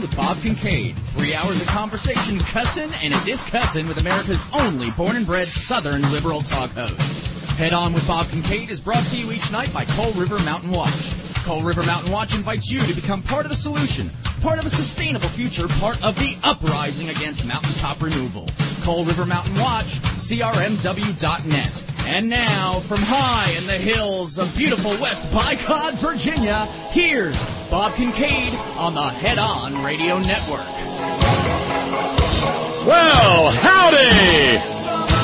with Bob Kincaid. 3 hours of conversation, cussin' and a discussin' with America's only born and bred Southern liberal talk host. Head On with Bob Kincaid is brought to you each night by Coal River Mountain Watch. Coal River Mountain Watch invites you to become part of the solution, part of a sustainable future, part of the uprising against mountaintop removal. Coal River Mountain Watch, crmw.net. And now, from high in the hills of beautiful West Bicod, Virginia, here's Bob Kincaid on the Head On Radio Network. Well, howdy!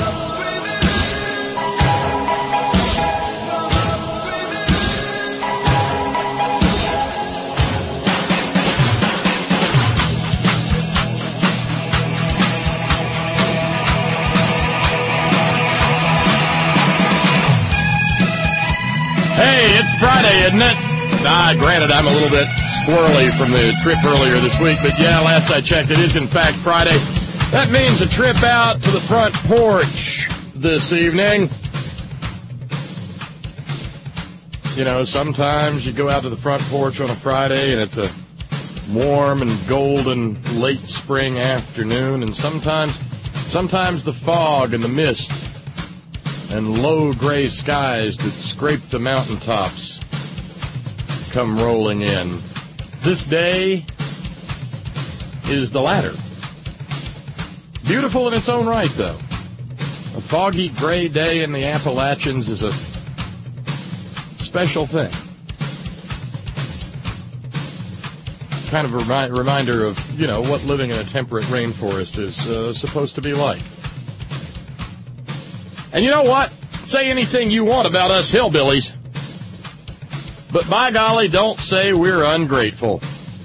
Hey, it's Friday, isn't it? Granted, I'm a little bit squirrely from the trip earlier this week, but yeah, last I checked, it is in fact Friday. That means a trip out to the front porch this evening. You know, sometimes you go out to the front porch on a Friday and it's a warm and golden late spring afternoon, and sometimes the fog and the mist and low gray skies that scrape the mountaintops come rolling in. This day is the latter. Beautiful in its own right, though. A foggy gray day in the Appalachians is a special thing. Kind of a reminder of, you know, what living in a temperate rainforest is supposed to be like. And you know what? Say anything you want about us hillbillies, but by golly, don't say we're ungrateful.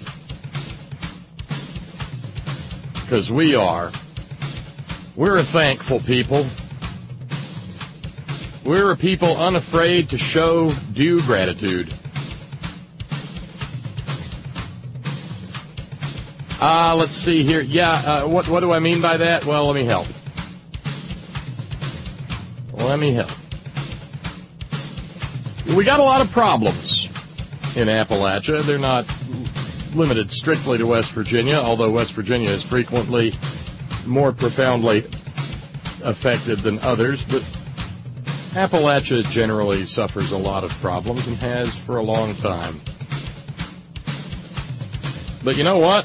Because we are. We're a thankful people. We're a people unafraid to show due gratitude. Let's see here. Yeah, what do I mean by that? Well, let me help. We got a lot of problems in Appalachia. They're not limited strictly to West Virginia, although West Virginia is frequently more profoundly affected than others. But Appalachia generally suffers a lot of problems and has for a long time. But you know what?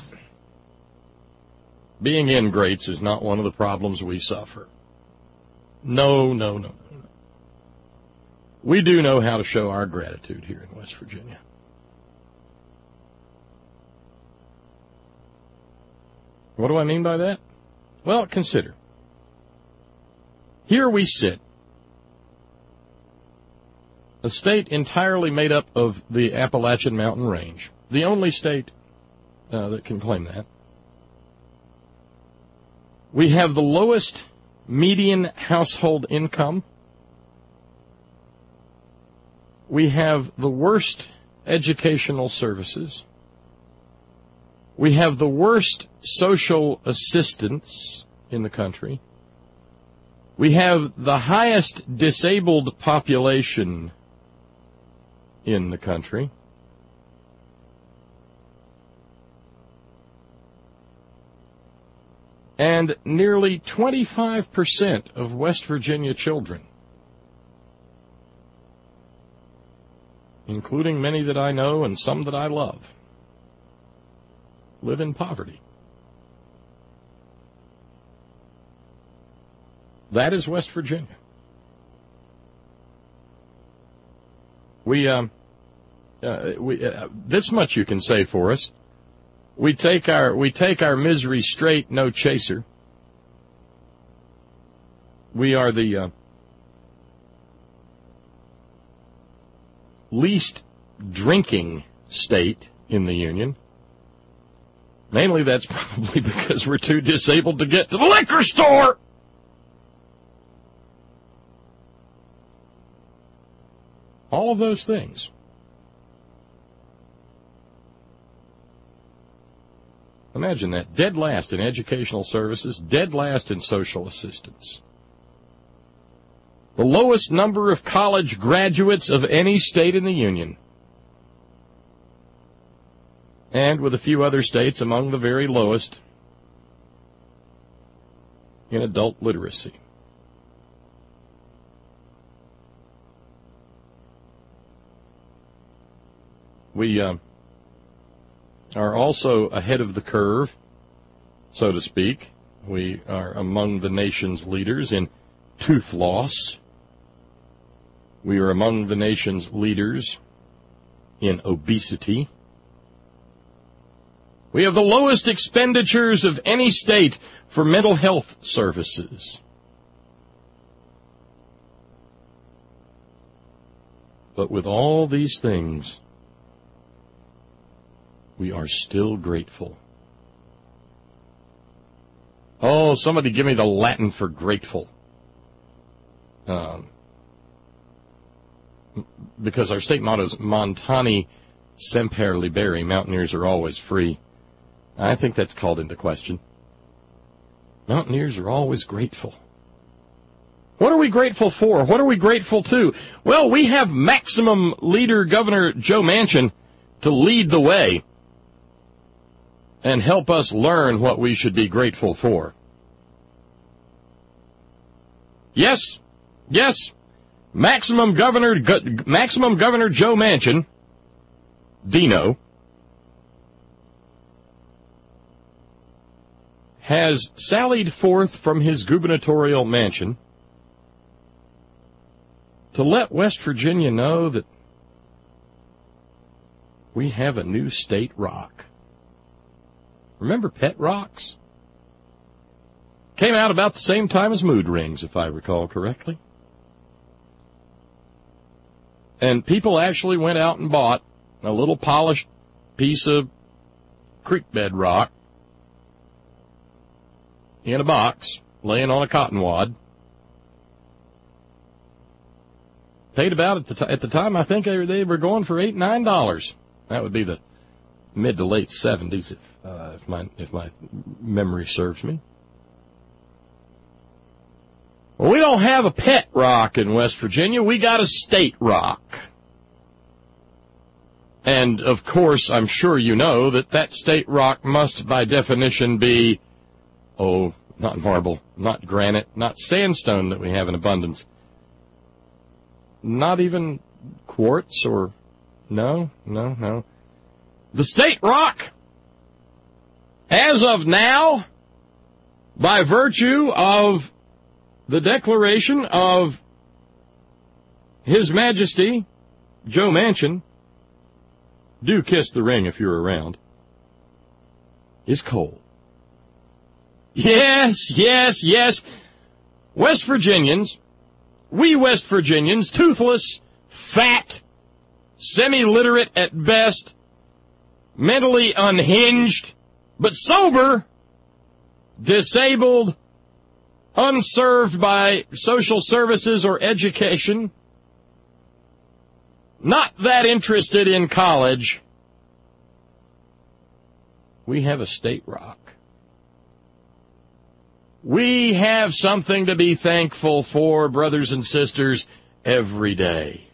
Being ingrates is not one of the problems we suffer. No. We do know how to show our gratitude here in West Virginia. What do I mean by that? Well, consider. Here we sit, a state entirely made up of the Appalachian Mountain Range, the only state that can claim that. We have the lowest median household income. We have the worst educational services. We have the worst social assistance in the country. We have the highest disabled population in the country. And nearly 25% of West Virginia children, including many that I know and some that I love, live in poverty. That is West Virginia. This much you can say for us. We take our misery straight, no chaser. We are the least drinking state in the Union. Mainly that's probably because we're too disabled to get to the liquor store. All of those things. Imagine that. Dead last in educational services, dead last in social assistance. The lowest number of college graduates of any state in the Union. and with a few other states among the very lowest in adult literacy. We are also ahead of the curve, so to speak. We are among the nation's leaders in tooth loss. We are among the nation's leaders in obesity. We have the lowest expenditures of any state for mental health services. But with all these things, we are still grateful. Oh, somebody give me the Latin for grateful. Because our state motto is Montani Semper Liberi, Mountaineers are always free. I think that's called into question. Mountaineers are always grateful. What are we grateful for? What are we grateful to? Well, we have maximum leader Governor Joe Manchin to lead the way and help us learn what we should be grateful for. Yes, Maximum Governor Joe Manchin, Dino, has sallied forth from his gubernatorial mansion to let West Virginia know that we have a new state rock. Remember pet rocks? Came out about the same time as mood rings, if I recall correctly. And people actually went out and bought a little polished piece of creekbed rock in a box, laying on a cotton wad. Paid about, at the time, I think they were going for $8, $9. That would be the mid to late 70s, if my memory serves me. Well, we don't have a pet rock in West Virginia. We got a state rock. And, of course, I'm sure you know that state rock must, by definition, be, not marble, not granite, not sandstone that we have in abundance. Not even quartz or... No. The state rock, as of now, by virtue of the declaration of His Majesty Joe Manchin, do kiss the ring if you're around, is coal. Yes. West Virginians, toothless, fat, semi-literate at best, mentally unhinged, but sober, disabled, unserved by social services or education, not that interested in college, we have a state rock. We have something to be thankful for, brothers and sisters, every day.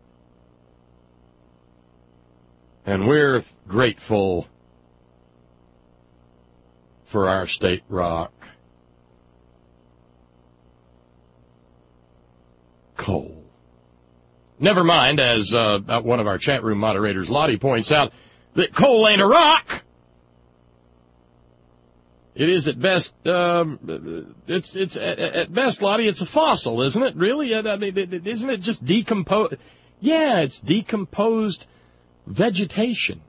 And we're grateful for our state rock. Coal. Never mind, as one of our chat room moderators, Lottie, points out, that coal ain't a rock. It is at best, it's at best, Lottie, it's a fossil, isn't it? Really? I mean, isn't it just decomposed? Yeah, it's decomposed vegetation.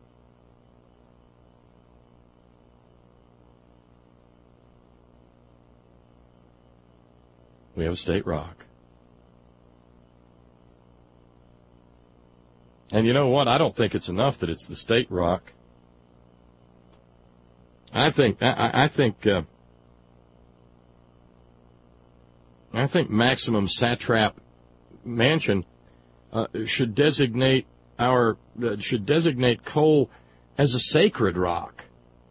We have a state rock. And you know what? I don't think it's enough that it's the state rock. I think Maximum Satrap Manchin should designate coal as a sacred rock,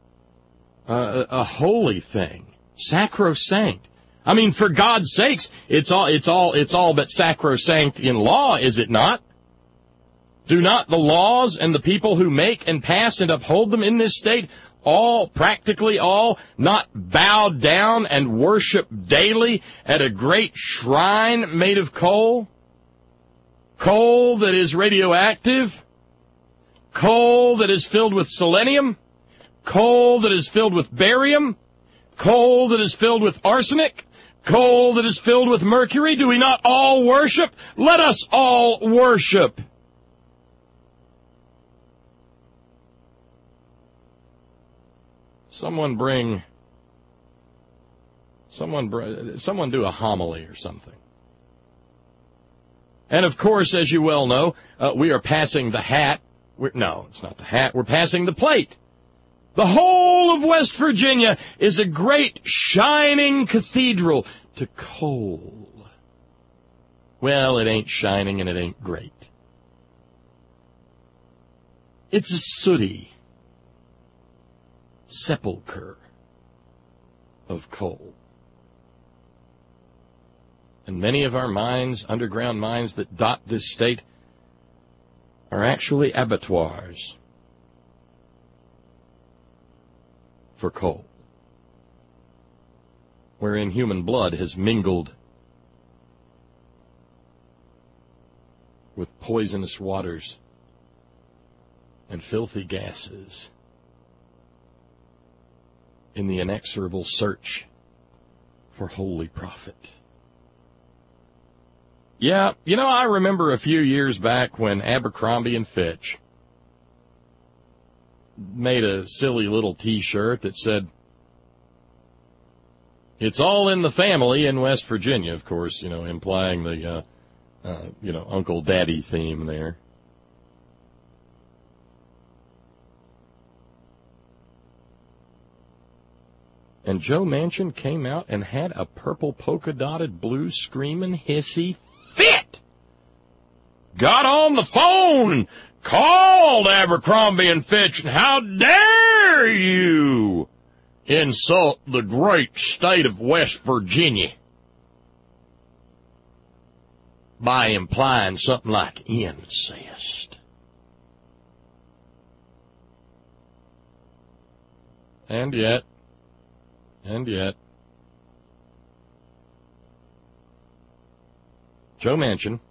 a holy thing, sacrosanct. I mean, for God's sakes, it's all but sacrosanct in law, is it not? Do not the laws and the people who make and pass and uphold them in this state, practically all, not bow down and worship daily at a great shrine made of coal? Coal that is radioactive? Coal that is filled with selenium? Coal that is filled with barium? Coal that is filled with arsenic? Coal that is filled with mercury? Do we not all worship? Let us all worship. Someone do a homily or something. And of course, as you well know, we are passing the hat. No, it's not the hat. We're passing the plate. The whole of West Virginia is a great shining cathedral to coal. Well, it ain't shining and it ain't great. It's a sooty sepulcher of coal. And many of our mines, underground mines that dot this state, are actually abattoirs for coal, wherein human blood has mingled with poisonous waters and filthy gases in the inexorable search for holy profit. Yeah, I remember a few years back when Abercrombie & Fitch made a silly little T-shirt that said, "It's all in the family in West Virginia," of course, implying the, Uncle Daddy theme there. And Joe Manchin came out and had a purple polka-dotted blue screaming hissy fit. Got on the phone and called Abercrombie & Fitch, and how dare you insult the great state of West Virginia by implying something like incest. And yet, Joe Manchin,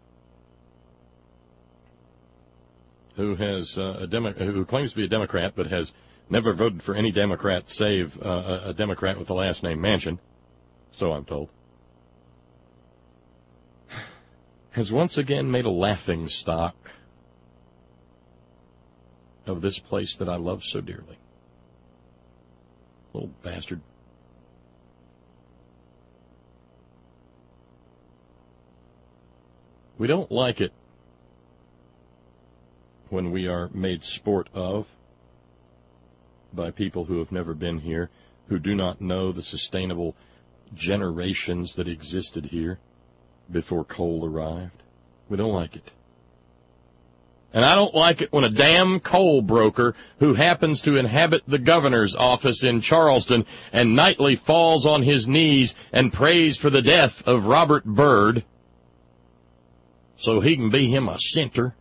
who claims to be a Democrat but has never voted for any Democrat save a Democrat with the last name Manchin, so I'm told, has once again made a laughing stock of this place that I love so dearly. Little bastard. We don't like it when we are made sport of by people who have never been here, who do not know the sustainable generations that existed here before coal arrived. We don't like it. And I don't like it when a damn coal broker who happens to inhabit the governor's office in Charleston and nightly falls on his knees and prays for the death of Robert Byrd so he can be him a center.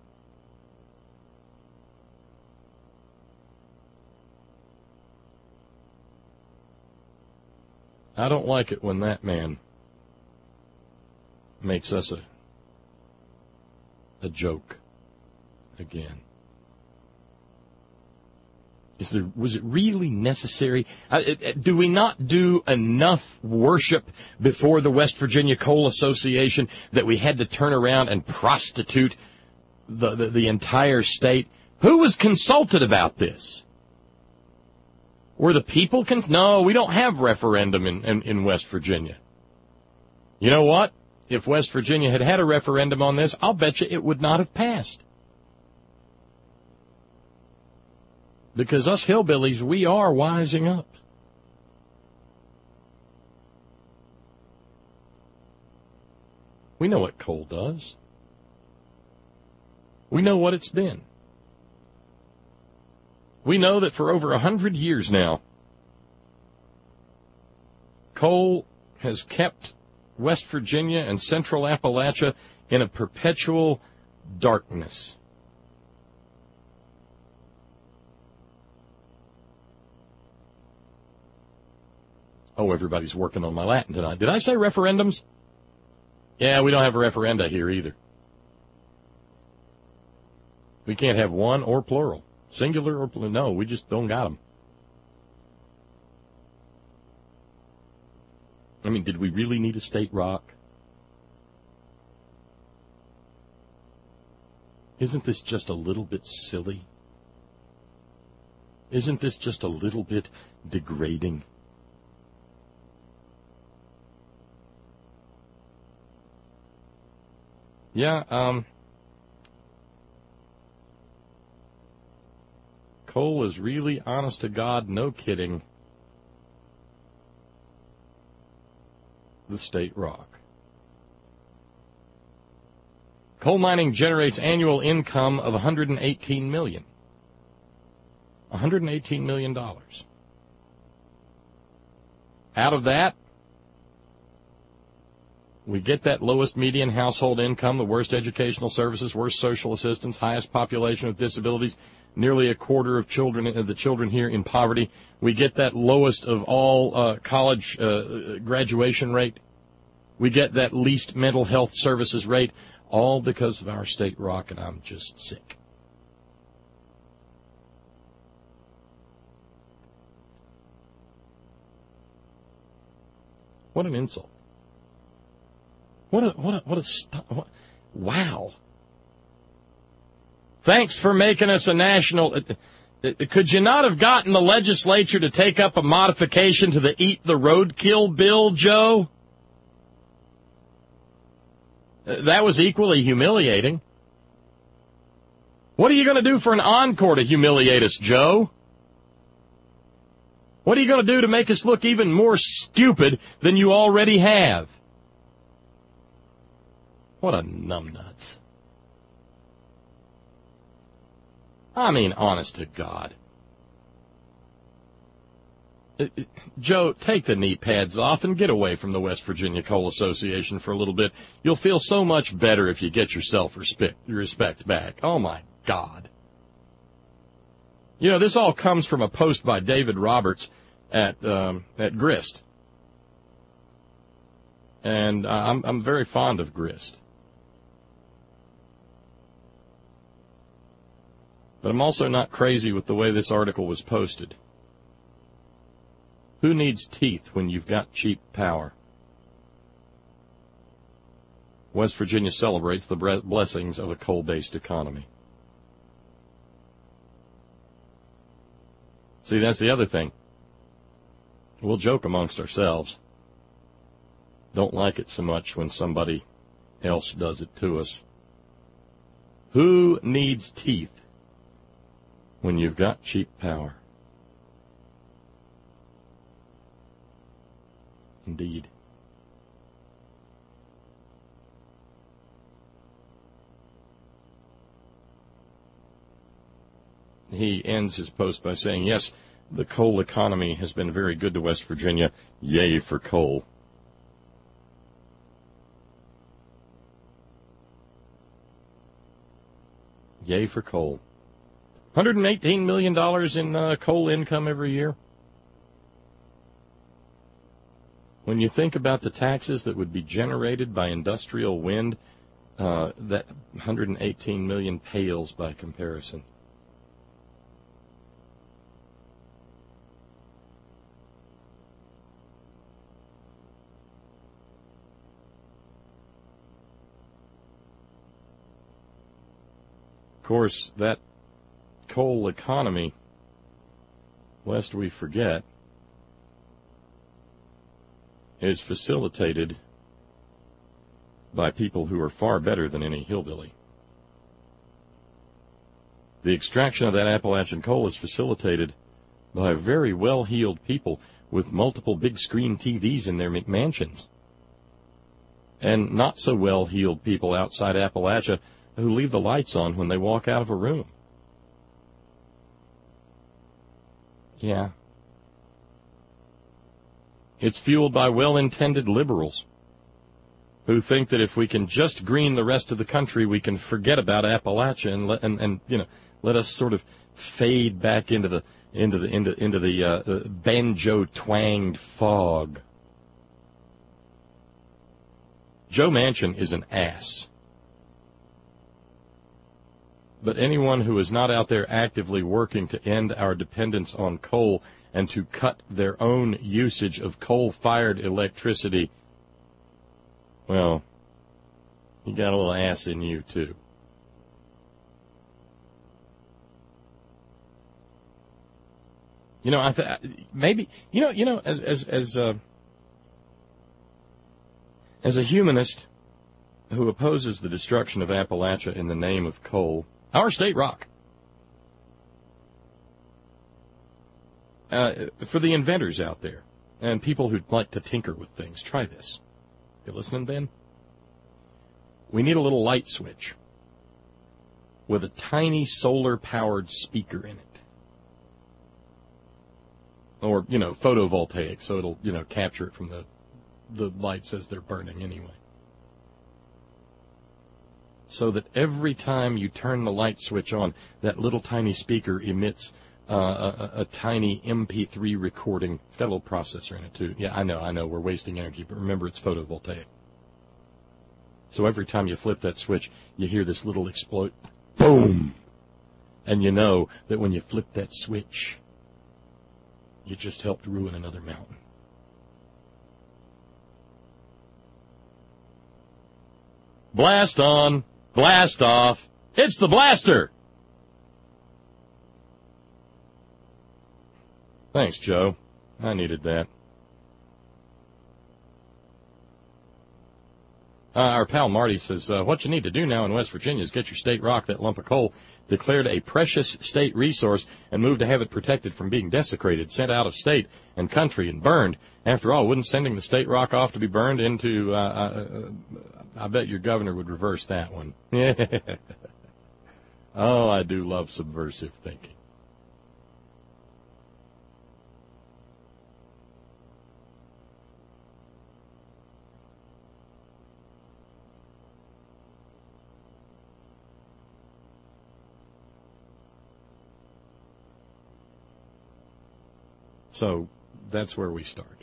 I don't like it when that man makes us a joke again. Was it really necessary? Do we not do enough worship before the West Virginia Coal Association that we had to turn around and prostitute the entire state? Who was consulted about this? Were the people No, we don't have referendum in West Virginia. You know what? If West Virginia had had a referendum on this, I'll bet you it would not have passed. Because us hillbillies, we are wising up. We know what coal does. We know what it's been. We know that for over 100 years now, coal has kept West Virginia and central Appalachia in a perpetual darkness. Oh, everybody's working on my Latin tonight. Did I say referendums? Yeah, we don't have a referenda here either. We can't have one or plural. Singular or plural. No, we just don't got them. I mean, did we really need a state rock? Isn't this just a little bit silly? Isn't this just a little bit degrading? Yeah, coal is really, honest to God, no kidding, the state rock. Coal mining generates annual income of $118 million. $118 million. Out of that, we get that lowest median household income, the worst educational services, worst social assistance, highest population with disabilities, nearly a quarter of the children here in poverty. We get that lowest of all college graduation rate. We get that least mental health services rate, all because of our state rock, and I'm just sick. What an insult. Wow. Thanks for making us a national. Could you not have gotten the legislature to take up a modification to the Eat the Roadkill bill, Joe? That was equally humiliating. What are you going to do for an encore to humiliate us, Joe? What are you going to do to make us look even more stupid than you already have? What a numbnuts. I mean, honest to God. Joe, take the knee pads off and get away from the West Virginia Coal Association for a little bit. You'll feel so much better if you get your self-respect back. Oh, my God. You know, this all comes from a post by David Roberts at Grist. And I'm very fond of Grist. But I'm also not crazy with the way this article was posted. Who needs teeth when you've got cheap power? West Virginia celebrates the blessings of a coal-based economy. See, that's the other thing. We'll joke amongst ourselves. Don't like it so much when somebody else does it to us. Who needs teeth when you've got cheap power? Indeed. He ends his post by saying, yes, the coal economy has been very good to West Virginia. Yay for coal. Yay for coal. $118 million in coal income every year. When you think about the taxes that would be generated by industrial wind, that $118 million pales by comparison. Of course, that coal economy, lest we forget, is facilitated by people who are far better than any hillbilly. The extraction of that Appalachian coal is facilitated by very well-heeled people with multiple big-screen TVs in their McMansions, and not so well-heeled people outside Appalachia who leave the lights on when they walk out of a room. Yeah. It's fueled by well-intended liberals who think that if we can just green the rest of the country, we can forget about Appalachia and let us sort of fade back into the into the banjo-twanged fog. Joe Manchin is an ass. But anyone who is not out there actively working to end our dependence on coal and to cut their own usage of coal-fired electricity, well, you got a little ass in you, too. You know, maybe, as a humanist who opposes the destruction of Appalachia in the name of coal, our state rock, for the inventors out there and people who'd like to tinker with things, try this. You listening, Ben? We need a little light switch with a tiny solar-powered speaker in it. Or, photovoltaic, so it'll, capture it from the lights as they're burning anyway. So that every time you turn the light switch on, that little tiny speaker emits a tiny MP3 recording. It's got a little processor in it, too. Yeah, I know, we're wasting energy, but remember, it's photovoltaic. So every time you flip that switch, you hear this little explode. Boom! And you know that when you flip that switch, you just helped ruin another mountain. Blast on, blast off. It's the blaster. Thanks, Joe. I needed that. Our pal Marty says, what you need to do now in West Virginia is get your state rock, that lump of coal, declared a precious state resource, and move to have it protected from being desecrated, sent out of state and country, and burned. After all, wouldn't sending the state rock off to be burned into, I bet your governor would reverse that one. Oh, I do love subversive thinking. So that's where we start.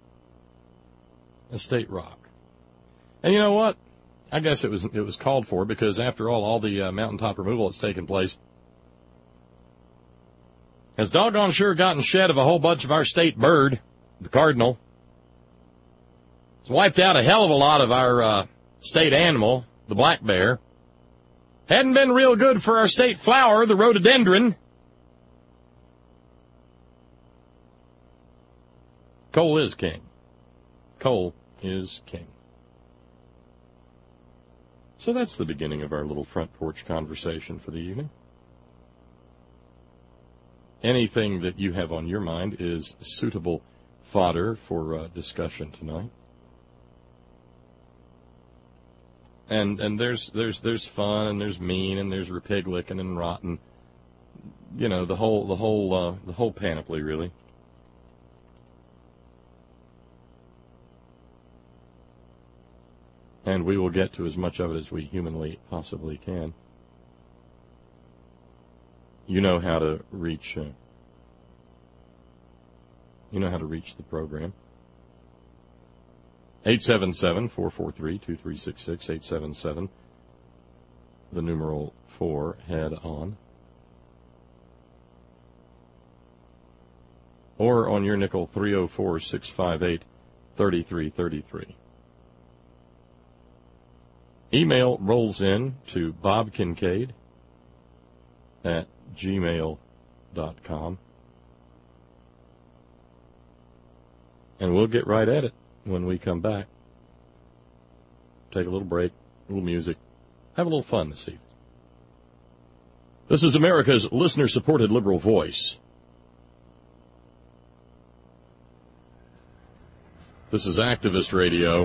A state rock. And you know what? I guess it was called for, because after all the mountaintop removal that's taken place has doggone sure gotten shed of a whole bunch of our state bird, the cardinal. It's wiped out a hell of a lot of our state animal, the black bear. Hadn't been real good for our state flower, the rhododendron. Coal is king. Coal is king. So that's the beginning of our little front porch conversation for the evening. Anything that you have on your mind is suitable fodder for discussion tonight. And there's fun, and there's mean, and there's repig-licking and rotten. You know, the whole panoply, really. And we will get to as much of it as we humanly possibly can. You know how to reach. The program. 877-443-2366. 877. The numeral 4. Head on. Or on your nickel, 304-658-3333. Email rolls in to bobkincaid@gmail.com. And we'll get right at it when we come back. Take a little break, a little music, have a little fun this evening. This is America's listener-supported liberal voice. This is Activist Radio.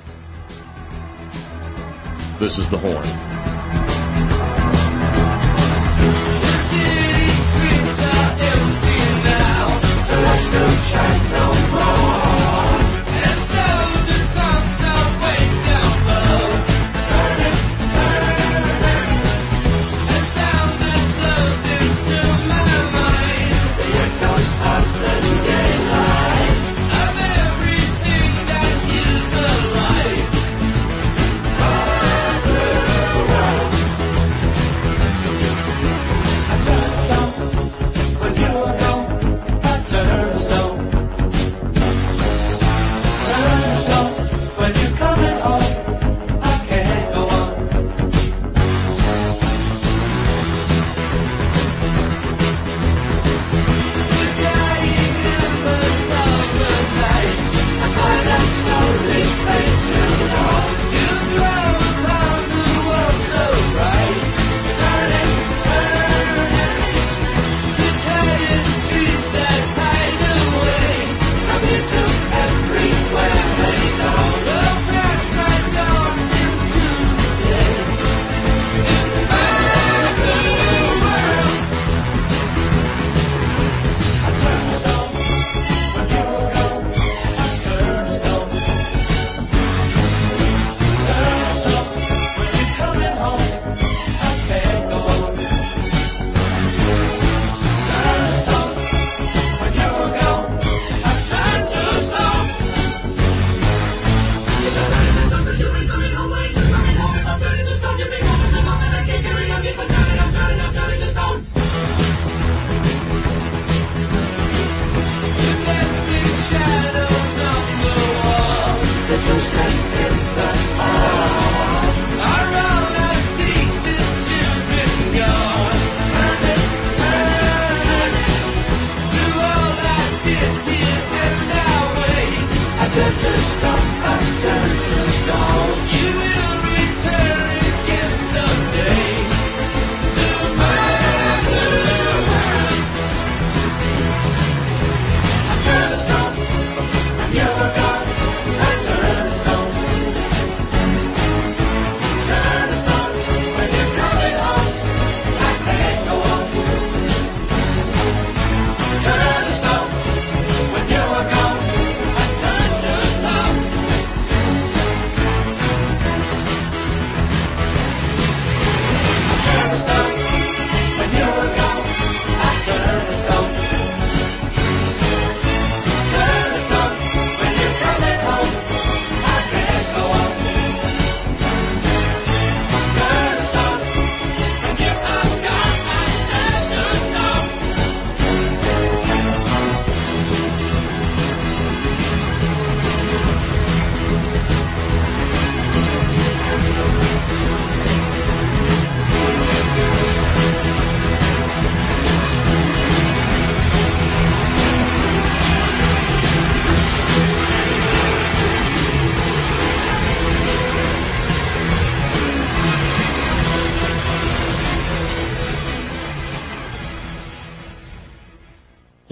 This is The Horn.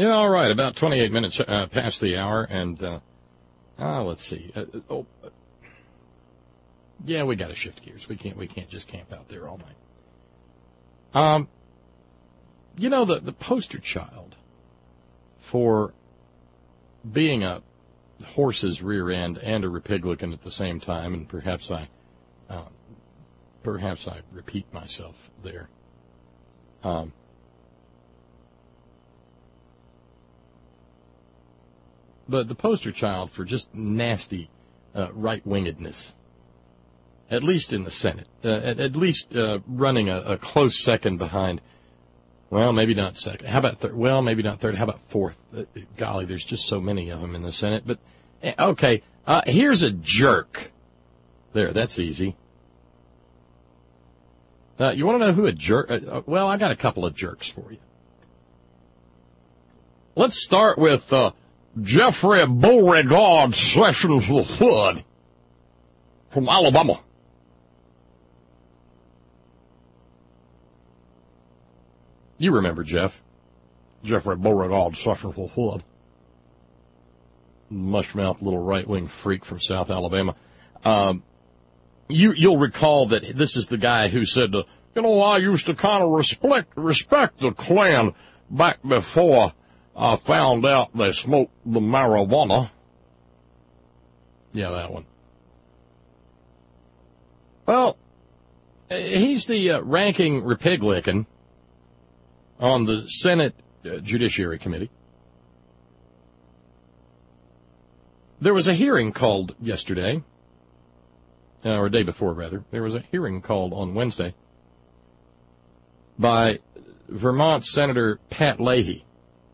Yeah, all right, about 28 minutes past the hour, and let's see. Yeah, we got to shift gears. We can't just camp out there all night. You know, the poster child for being a horse's rear end and a Republican at the same time, and perhaps I repeat myself there. But the poster child for just nasty right-wingedness, at least in the Senate, at least running a close second behind, well, maybe not second. How about third? Well, maybe not third. How about fourth? Golly, there's just so many of them in the Senate. But, okay, here's a jerk. There, that's easy. You want to know who a jerk... well, I got a couple of jerks for you. Let's start with Jeffrey Beauregard Sessions III from Alabama. You remember Jeffrey Beauregard Sessions III. Mushmouth little right-wing freak from South Alabama. You'll recall that this is the guy who said, I used to kind of respect the Klan back before I found out they smoked the marijuana. Yeah, that one. Well, he's the ranking Republican on the Senate Judiciary Committee. There was a hearing called yesterday, or day before, rather. There was a hearing called on Wednesday by Vermont Senator Pat Leahy.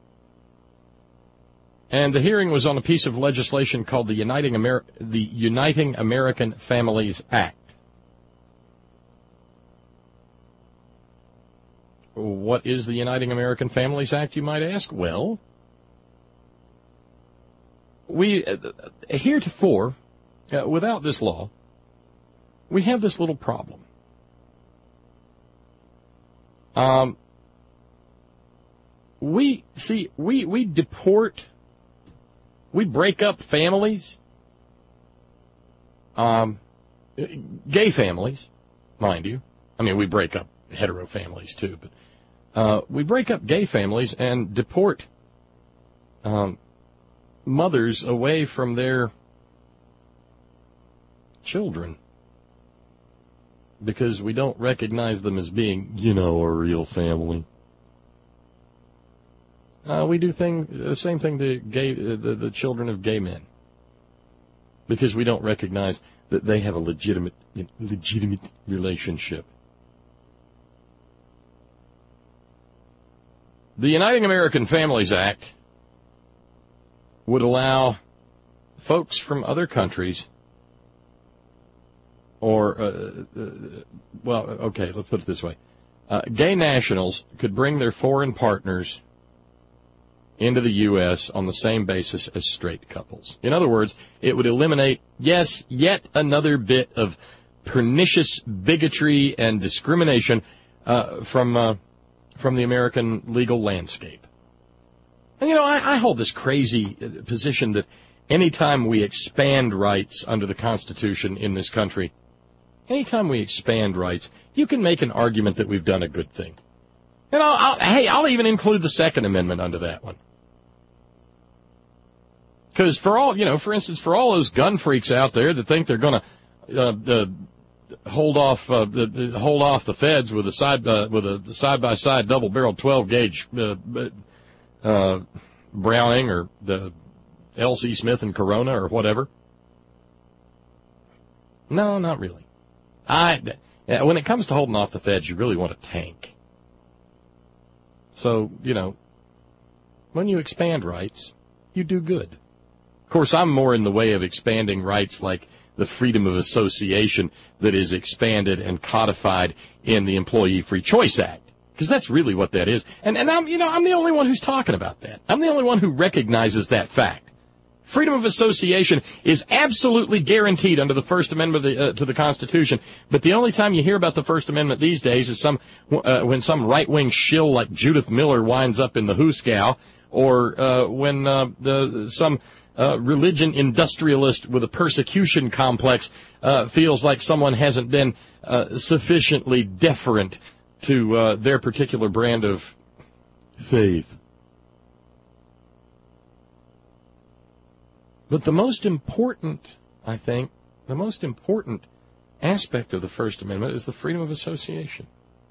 And the hearing was on a piece of legislation called the Uniting American Families Act. What is the Uniting American Families Act, you might ask? Well, we, heretofore, without this law, we have this little problem. We deport, we break up families, gay families, mind you. I mean, we break up hetero families too, but we break up gay families and deport mothers away from their children because we don't recognize them as being, a real family. We do the same thing to the children of gay men because we don't recognize that they have a legitimate relationship. The Uniting American Families Act would allow folks from other countries let's put it this way. Gay nationals could bring their foreign partners into the U.S. on the same basis as straight couples. In other words, it would eliminate, yet another bit of pernicious bigotry and discrimination from the American legal landscape. And, I hold this crazy position that anytime we expand rights under the Constitution in this country, anytime we expand rights, you can make an argument that we've done a good thing. And I'll even include the Second Amendment under that one. Because for all those gun freaks out there that think they're going to hold off the feds with a side-by-side double-barreled 12-gauge Browning or the L.C. Smith and Corona or whatever. No, not really. When it comes to holding off the feds, you really want a tank. So, when you expand rights, you do good. Of course, I'm more in the way of expanding rights like the freedom of association that is expanded and codified in the Employee Free Choice Act. Because that's really what that is. And I'm the only one who's talking about that. I'm the only one who recognizes that fact. Freedom of association is absolutely guaranteed under the First Amendment to the Constitution, but the only time you hear about the First Amendment these days is when some right-wing shill like Judith Miller winds up in the hoosegow, or when some religion industrialist with a persecution complex feels like someone hasn't been sufficiently deferent to their particular brand of faith. But the most important, I think, the most important aspect of the First Amendment is the freedom of association.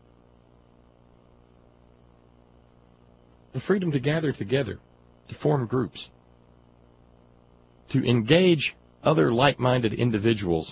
The freedom to gather together, to form groups, to engage other like-minded individuals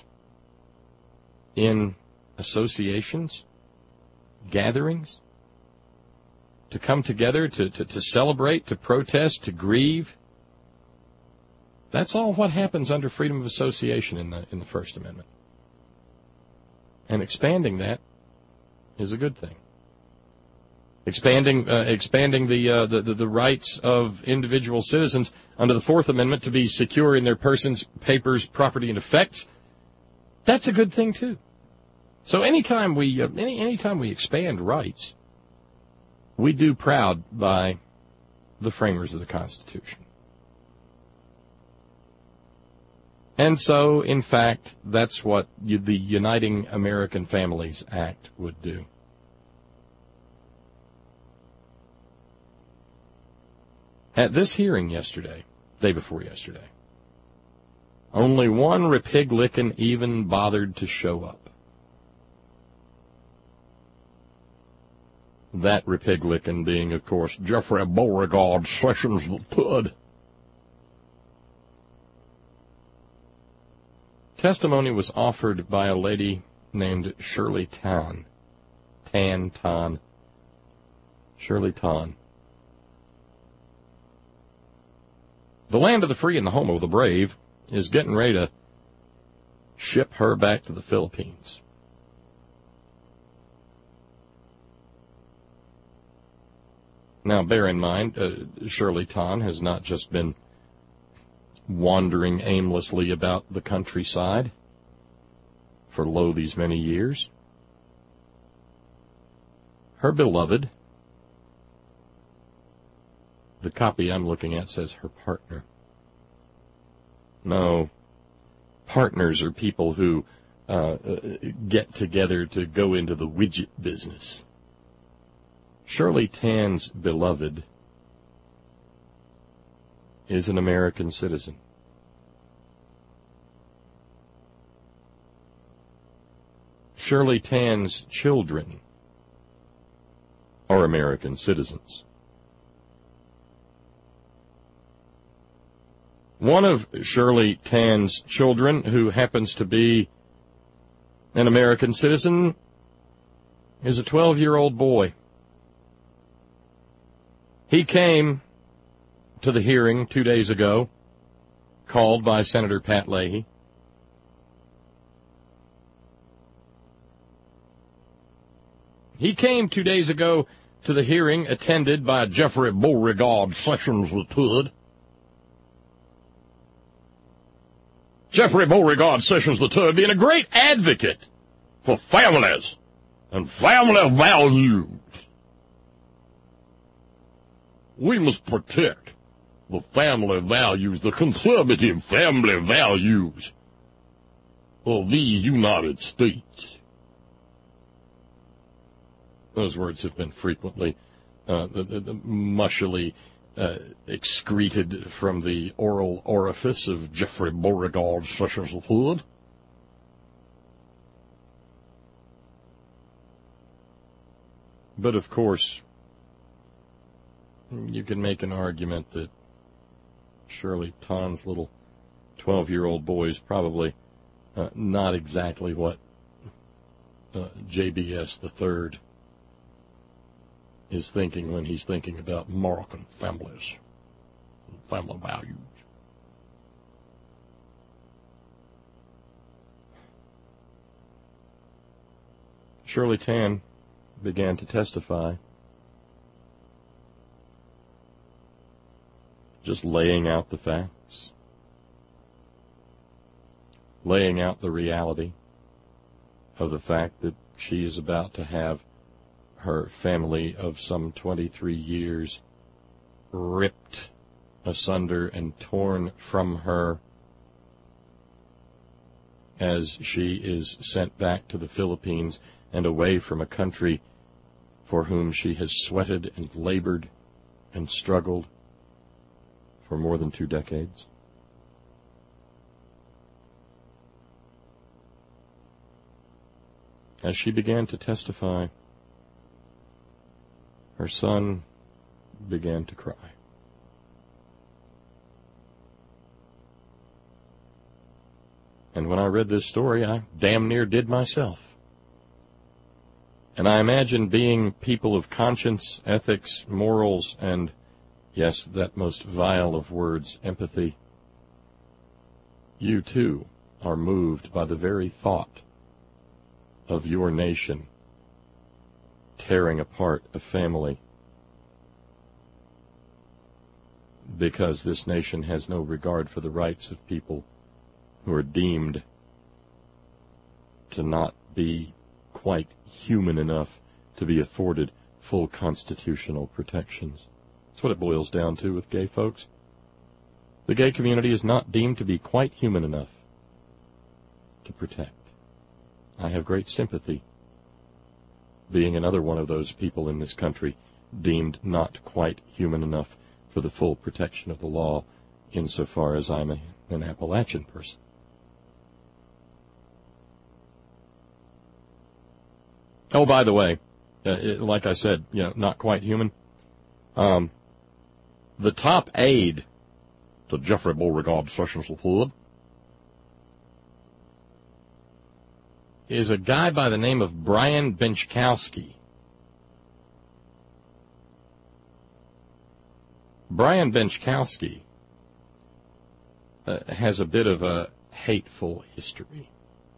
in associations, gatherings, to come together, to celebrate, to protest, to grieve. That's all what happens under freedom of association in the First Amendment. And expanding that is a good thing. Expanding the rights of individual citizens under the Fourth Amendment to be secure in their persons, papers, property, and effects, that's a good thing too. So anytime we expand rights, we do proud by the framers of the Constitution. And so, in fact, that's what the Uniting American Families Act would do. At this hearing yesterday, day before yesterday, only one Republican even bothered to show up. That Republican being, of course, Jeffrey Beauregard Sessions III. Testimony was offered by a lady named Shirley Tan. Shirley Tan. The land of the free and the home of the brave is getting ready to ship her back to the Philippines. Now, bear in mind, Shirley Tan has not just been wandering aimlessly about the countryside for lo these many years. Her beloved, the copy I'm looking at says her partner. No, partners are people who get together to go into the widget business. Shirley Tan's beloved is an American citizen. Shirley Tan's children are American citizens. One of Shirley Tan's children, who happens to be an American citizen, is a 12-year-old boy. He came to the hearing 2 days ago, called by Senator Pat Leahy. He came 2 days ago to the hearing attended by Jeffrey Beauregard Sessions III. Jeffrey Beauregard Sessions III being a great advocate for families and family values. We must protect the family values, the conservative family values of these United States. Those words have been frequently mushily excreted from the oral orifice of Jeffrey Beauregard Sessions III. But of course, you can make an argument that Shirley Tan's little 12-year-old boy is probably not exactly what JBS III is thinking when he's thinking about American families and family values. Shirley Tan began to testify, just laying out the facts. laying out the reality of the fact that she is about to have her family of some 23 years ripped asunder and torn from her as she is sent back to the Philippines and away from a country for whom she has sweated and labored and struggled for more than 2 decades. As she began to testify, her son began to cry. And when I read this story, I damn near did myself. And I imagine, being people of conscience, ethics, morals, and, yes, that most vile of words, empathy, you too are moved by the very thought of your nation tearing apart a family because this nation has no regard for the rights of people who are deemed to not be quite human enough to be afforded full constitutional protections. That's what it boils down to with gay folks. The gay community is not deemed to be quite human enough to protect. I have great sympathy, being another one of those people in this country deemed not quite human enough for the full protection of the law, insofar as I'm an Appalachian person. Oh, by the way, like I said, not quite human. The top aide to Jeffrey Beauregard Sessions III is a guy by the name of Brian Benczkowski. Brian Benczkowski has a bit of a hateful history.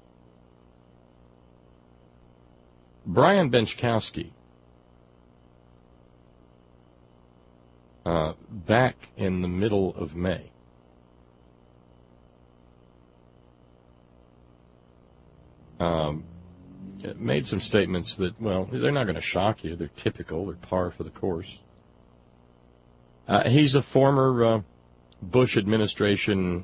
Brian Benczkowski, back in the middle of May, made some statements that, well, they're not going to shock you. They're typical. They're par for the course. He's a former Bush administration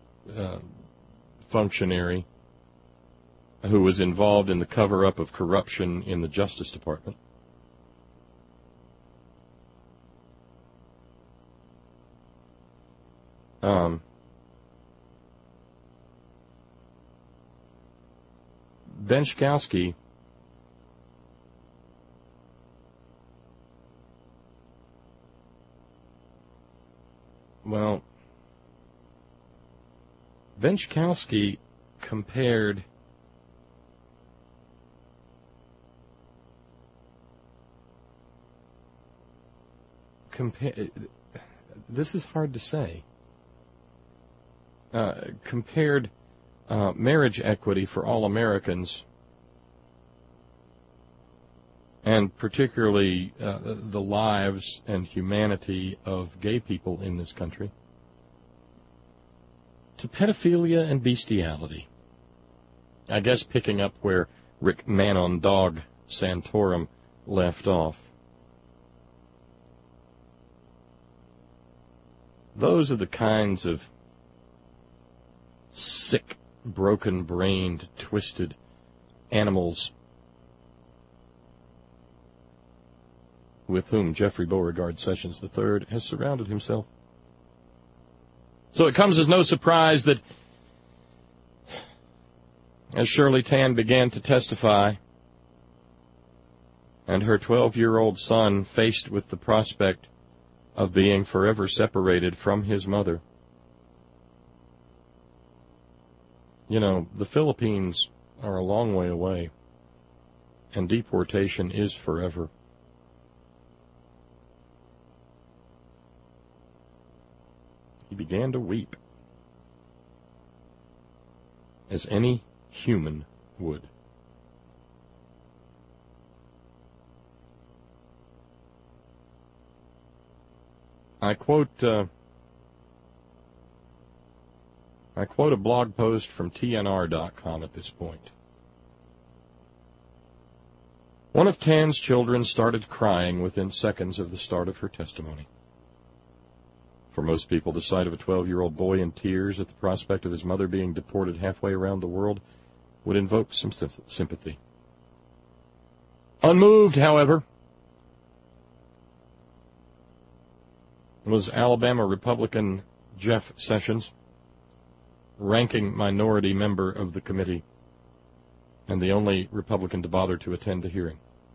functionary who was involved in the cover-up of corruption in the Justice Department. Benczkowski compared this is hard to say. Compared marriage equity for all Americans, and particularly the lives and humanity of gay people in this country, to pedophilia and bestiality. I guess picking up where Rick Man-on-Dog Santorum left off. Those are the kinds of sick, broken-brained, twisted animals with whom Jeffrey Beauregard Sessions III has surrounded himself. So it comes as no surprise that as Shirley Tan began to testify, and her 12-year-old son faced with the prospect of being forever separated from his mother. The Philippines are a long way away, and deportation is forever. He began to weep, as any human would. I quote I quote a blog post from TNR.com at this point. One of Tan's children started crying within seconds of the start of her testimony. For most people, the sight of a 12-year-old boy in tears at the prospect of his mother being deported halfway around the world would invoke some sympathy. Unmoved, however, was Alabama Republican Jeff Sessions, ranking minority member of the committee, and the only Republican to bother to attend the hearing.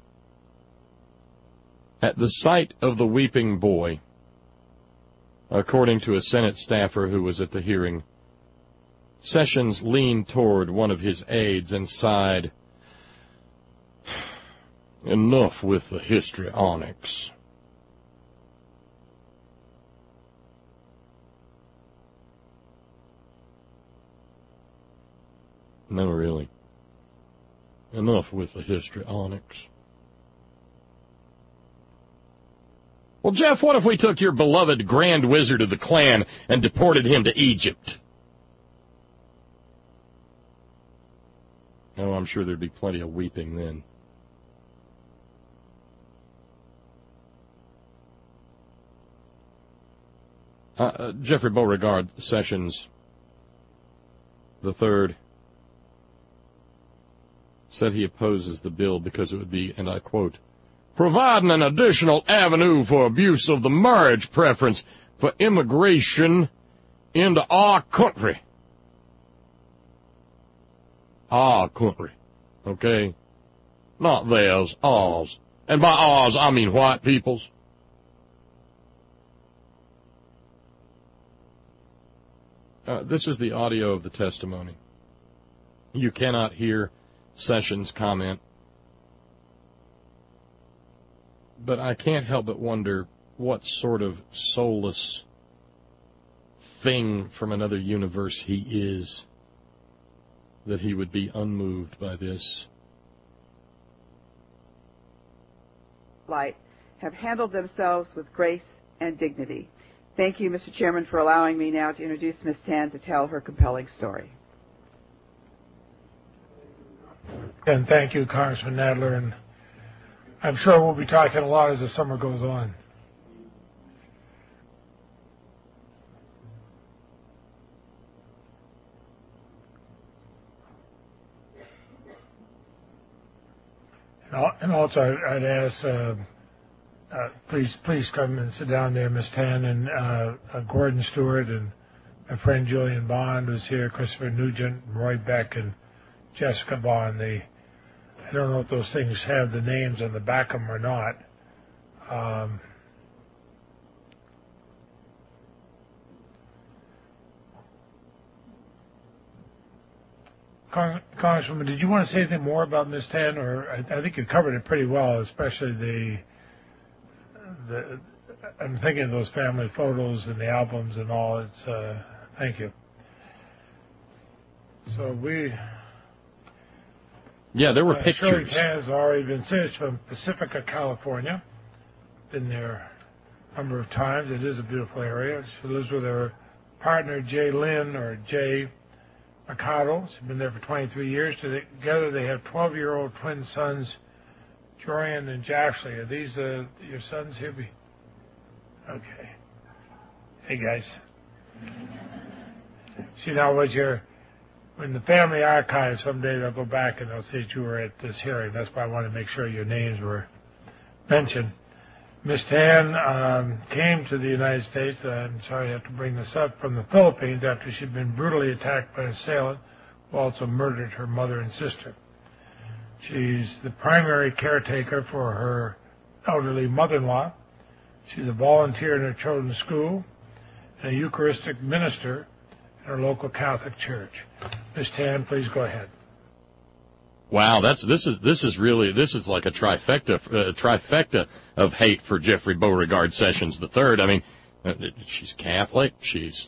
At the sight of the weeping boy, according to a Senate staffer who was at the hearing, Sessions leaned toward one of his aides and sighed, "Enough with the histrionics." No, really. Enough with the histrionics. Well, Jeff, what if we took your beloved Grand Wizard of the Klan and deported him to Egypt? Oh, I'm sure there'd be plenty of weeping then. Jeffrey Beauregard Sessions III said he opposes the bill because it would be, and I quote, providing an additional avenue for abuse of the marriage preference for immigration into our country. Our country, okay? Not theirs, ours. And by ours, I mean white people's. This is the audio of the testimony. You cannot hear Sessions' comment, but I can't help but wonder what sort of soulless thing from another universe he is, that he would be unmoved by this. Light have handled themselves with grace and dignity. Thank you, Mr. Chairman, for allowing me now to introduce Ms. Tan to tell her compelling story. And thank you, Congressman Nadler, and I'm sure we'll be talking a lot as the summer goes on. And also, I'd ask, please come and sit down there, Ms. Tan, and Gordon Stewart, and my friend Julian Bond was here, Christopher Nugent, Roy Beck, and Jessica Bond. I don't know if those things have the names on the back of them or not. Congresswoman, did you want to say anything more about Ms. Tan? Or I think you covered it pretty well, especially I'm thinking of those family photos and the albums and all. It's thank you. So yeah, there were pictures. Shirley Tan has already been sentenced from Pacifica, California. Been there a number of times. It is a beautiful area. She lives with her partner, Jay Lynn, or Jay Mercado. She's been there for 23 years. Together they have 12-year-old twin sons, Jorian and Joshly. Are these your sons here? Okay. Hey, guys. See, now in the family archive, someday they'll go back and they'll see that you were at this hearing. That's why I wanted to make sure your names were mentioned. Ms. Tan came to the United States, I'm sorry I have to bring this up, from the Philippines after she'd been brutally attacked by an assailant who also murdered her mother and sister. She's the primary caretaker for her elderly mother-in-law. She's a volunteer in her children's school and a Eucharistic minister in her local Catholic church. Ms. Tan, please go ahead. Wow, this is like a trifecta of hate for Jeffrey Beauregard Sessions III. I mean, she's Catholic, she's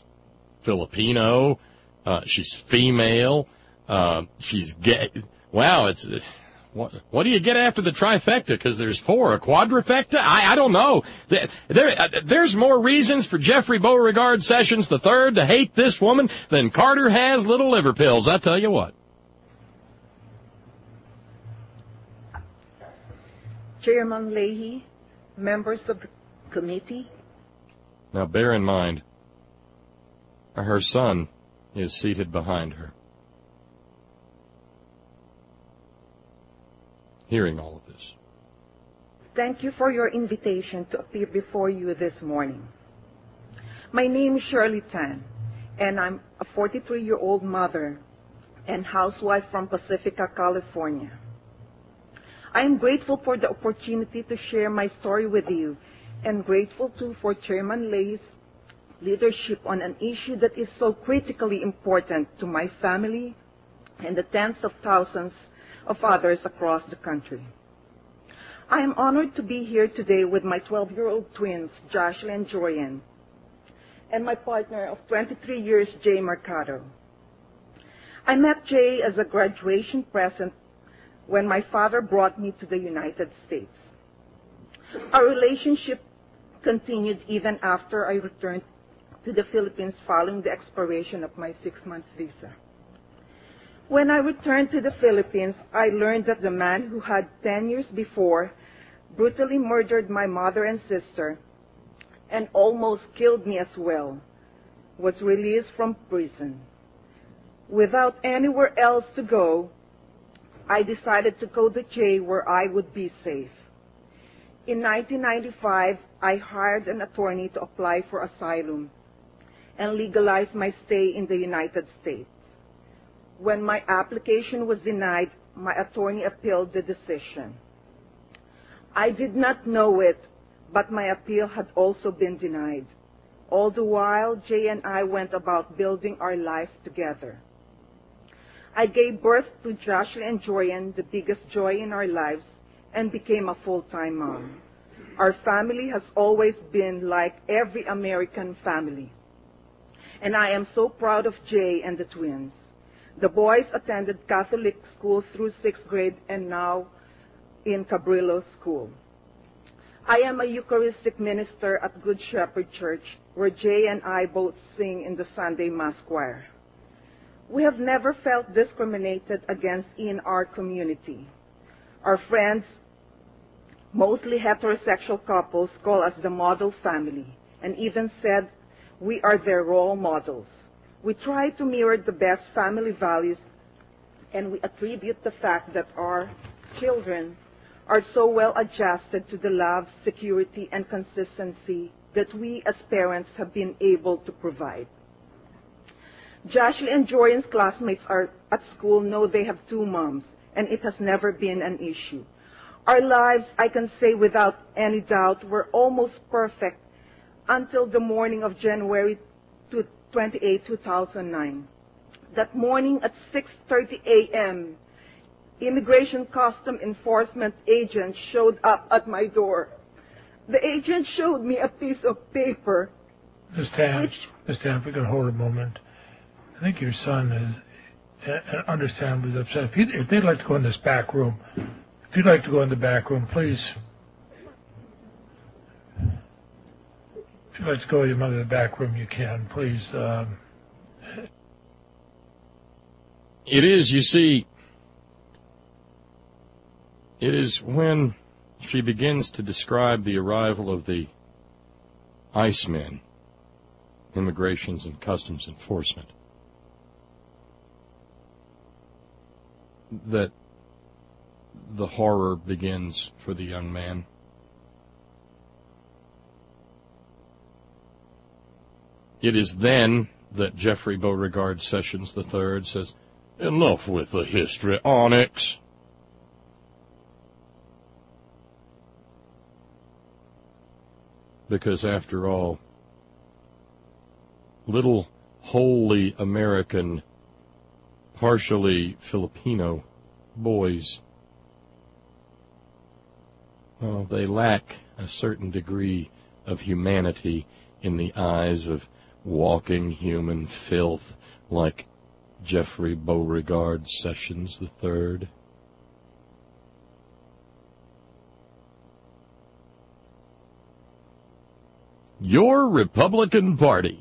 Filipino, she's female, she's gay. Wow, What do you get after the trifecta? Because there's 4. A quadrifecta? I don't know. There's more reasons for Jeffrey Beauregard Sessions III to hate this woman than Carter has little liver pills, I tell you what. Chairman Leahy, members of the committee. Now bear in mind, her son is seated behind her, hearing all of this. Thank you for your invitation to appear before you this morning. My name is Shirley Tan, and I'm a 43-year-old mother and housewife from Pacifica, California. I am grateful for the opportunity to share my story with you, and grateful too for Chairman Leahy's leadership on an issue that is so critically important to my family and the tens of thousands of others across the country. I am honored to be here today with my 12-year-old twins, Joshua and Jorian, and my partner of 23 years, Jay Mercado. I met Jay as a graduation present when my father brought me to the United States. Our relationship continued even after I returned to the Philippines following the expiration of my 6-month visa. When I returned to the Philippines, I learned that the man who had 10 years before brutally murdered my mother and sister and almost killed me as well was released from prison. Without anywhere else to go, I decided to go to Jay where I would be safe. In 1995, I hired an attorney to apply for asylum and legalize my stay in the United States. When my application was denied, my attorney appealed the decision. I did not know it, but my appeal had also been denied. All the while, Jay and I went about building our life together. I gave birth to Joshua and Jorian, the biggest joy in our lives, and became a full-time mom. Our family has always been like every American family. And I am so proud of Jay and the twins. The boys attended Catholic school through 6th grade and now in Cabrillo School. I am a Eucharistic minister at Good Shepherd Church, where Jay and I both sing in the Sunday Mass choir. We have never felt discriminated against in our community. Our friends, mostly heterosexual couples, call us the model family and even said we are their role models. We try to mirror the best family values, and we attribute the fact that our children are so well adjusted to the love, security, and consistency that we as parents have been able to provide. Joshua and Jorian's classmates are at school know they have 2 moms, and it has never been an issue. Our lives, I can say without any doubt, were almost perfect until the morning of January 28, 2009. That morning at 6:30 a.m., Immigration Custom Enforcement agent showed up at my door. The agent showed me a piece of paper. Ms. Tan, if we can hold a moment. I think your son is, understandably upset. If they'd like to go in this back room, if you'd like to go in the back room, please. If you'd like to go with your mother in the back room, you can, please. It is, you see, it is when she begins to describe the arrival of the ICE men, Immigrations and Customs Enforcement, that the horror begins for the young man. It is then that Jeffrey Beauregard Sessions III says, "Enough with the history, Onyx." Because after all, little wholly American, partially Filipino boys, well, they lack a certain degree of humanity in the eyes of walking human filth like Jeffrey Beauregard Sessions III. Your Republican Party.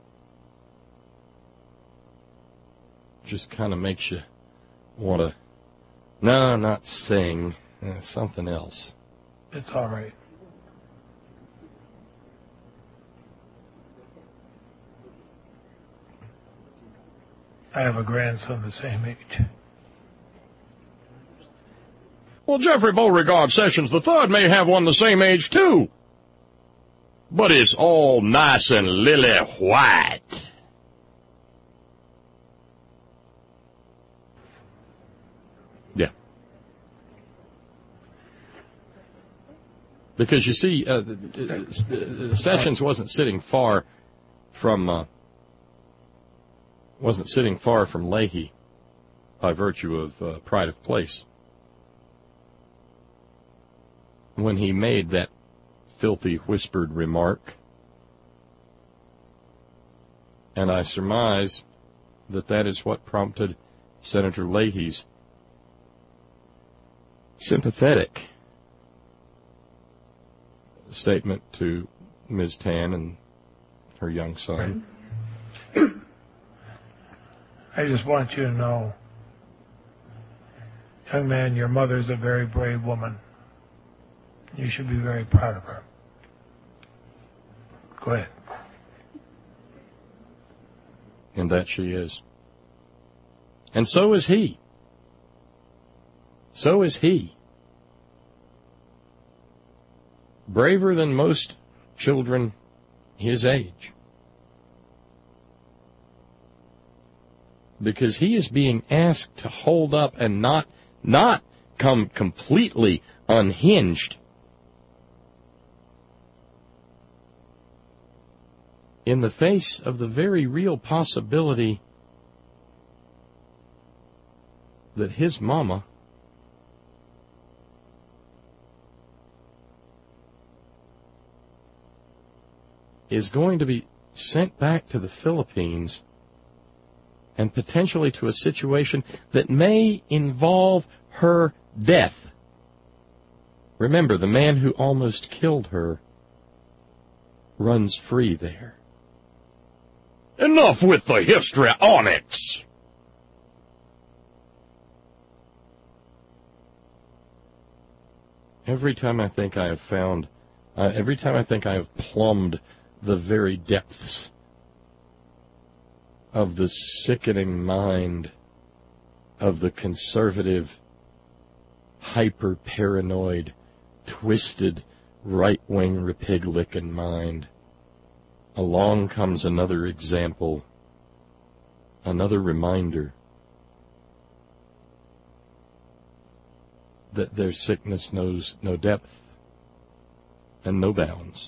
Just kind of makes you want to, no, not sing, something else. It's all right. I have a grandson the same age. Well, Jeffrey Beauregard Sessions III may have one the same age, too. But it's all nice and lily white. Yeah. Because, you see, Sessions wasn't sitting far from Leahy by virtue of pride of place when he made that filthy whispered remark. And I surmise that that is what prompted Senator Leahy's sympathetic statement to Ms. Tan and her young son. I just want you to know, young man, your mother's a very brave woman. You should be very proud of her. Go ahead. And that she is. And so is he. So is he. Braver than most children his age. Because he is being asked to hold up and not come completely unhinged in the face of the very real possibility that his mama is going to be sent back to the Philippines and potentially to a situation that may involve her death. Remember, the man who almost killed her runs free there. Enough with the histrionics! Every time I think I have plumbed the very depths of the sickening mind of the conservative, hyper-paranoid, twisted, right-wing Republican mind, along comes another example, another reminder that their sickness knows no depth and no bounds.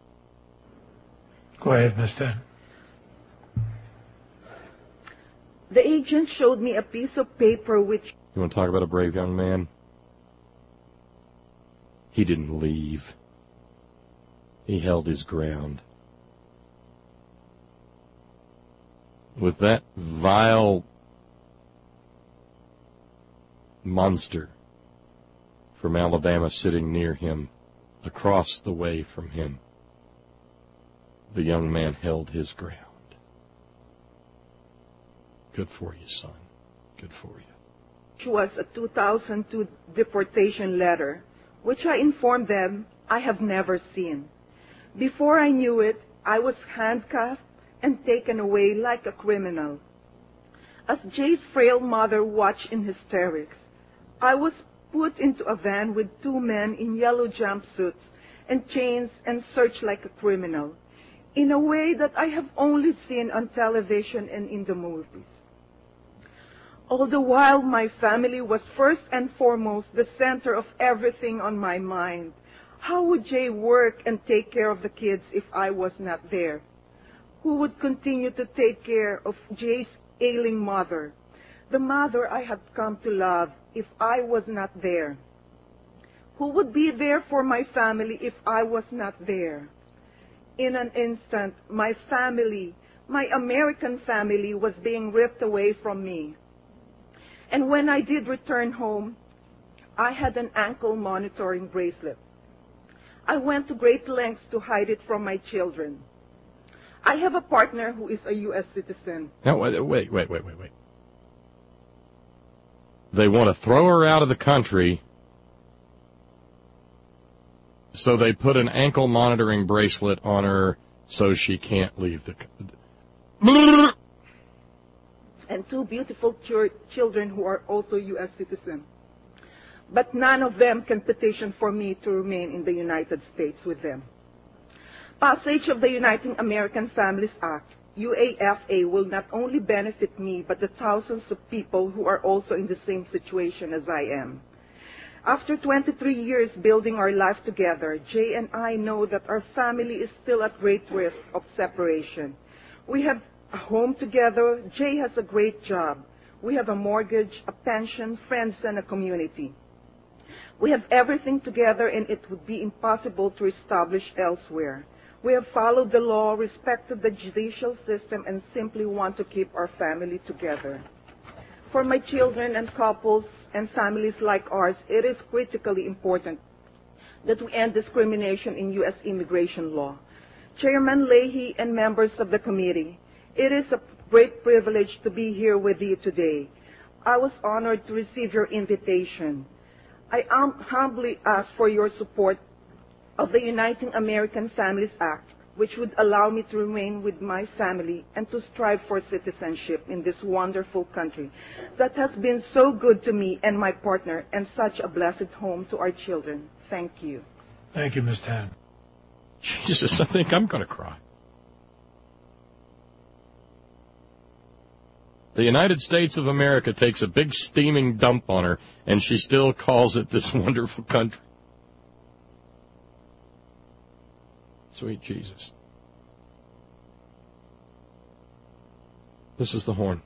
Go ahead, Mr. The agent showed me a piece of paper which... You want to talk about a brave young man? He didn't leave. He held his ground. With that vile monster from Alabama sitting near him, across the way from him, the young man held his ground. Good for you, son. Good for you. Which was a 2002 deportation letter, which I informed them I have never seen. Before I knew it, I was handcuffed and taken away like a criminal. As Jay's frail mother watched in hysterics, I was put into a van with two men in yellow jumpsuits and chains and searched like a criminal, in a way that I have only seen on television and in the movies. All the while, my family was first and foremost the center of everything on my mind. How would Jay work and take care of the kids if I was not there? Who would continue to take care of Jay's ailing mother, the mother I had come to love, if I was not there? Who would be there for my family if I was not there? In an instant, my family, my American family, was being ripped away from me. And when I did return home, I had an ankle monitoring bracelet. I went to great lengths to hide it from my children. I have a partner who is a U.S. citizen. Now, wait. They want to throw her out of the country, so they put an ankle monitoring bracelet on her so she can't leave the country. And 2 beautiful children who are also U.S. citizens. But none of them can petition for me to remain in the United States with them. Passage of the Uniting American Families Act, UAFA, will not only benefit me, but the thousands of people who are also in the same situation as I am. After 23 years building our life together, Jay and I know that our family is still at great risk of separation. We have a home together. Jay has a great job. We have a mortgage, a pension, friends, and a community. We have everything together, and it would be impossible to establish elsewhere. We have followed the law, respected the judicial system, and simply want to keep our family together. For my children and couples and families like ours, it is critically important that we end discrimination in U.S. immigration law. Chairman Leahy and members of the committee, it is a great privilege to be here with you today. I was honored to receive your invitation. I humbly ask for your support of the Uniting American Families Act, which would allow me to remain with my family and to strive for citizenship in this wonderful country that has been so good to me and my partner, and such a blessed home to our children. Thank you. Thank you, Ms. Tan. Jesus, I think I'm going to cry. The United States of America takes a big steaming dump on her, and she still calls it this wonderful country. Sweet Jesus. This is the horn.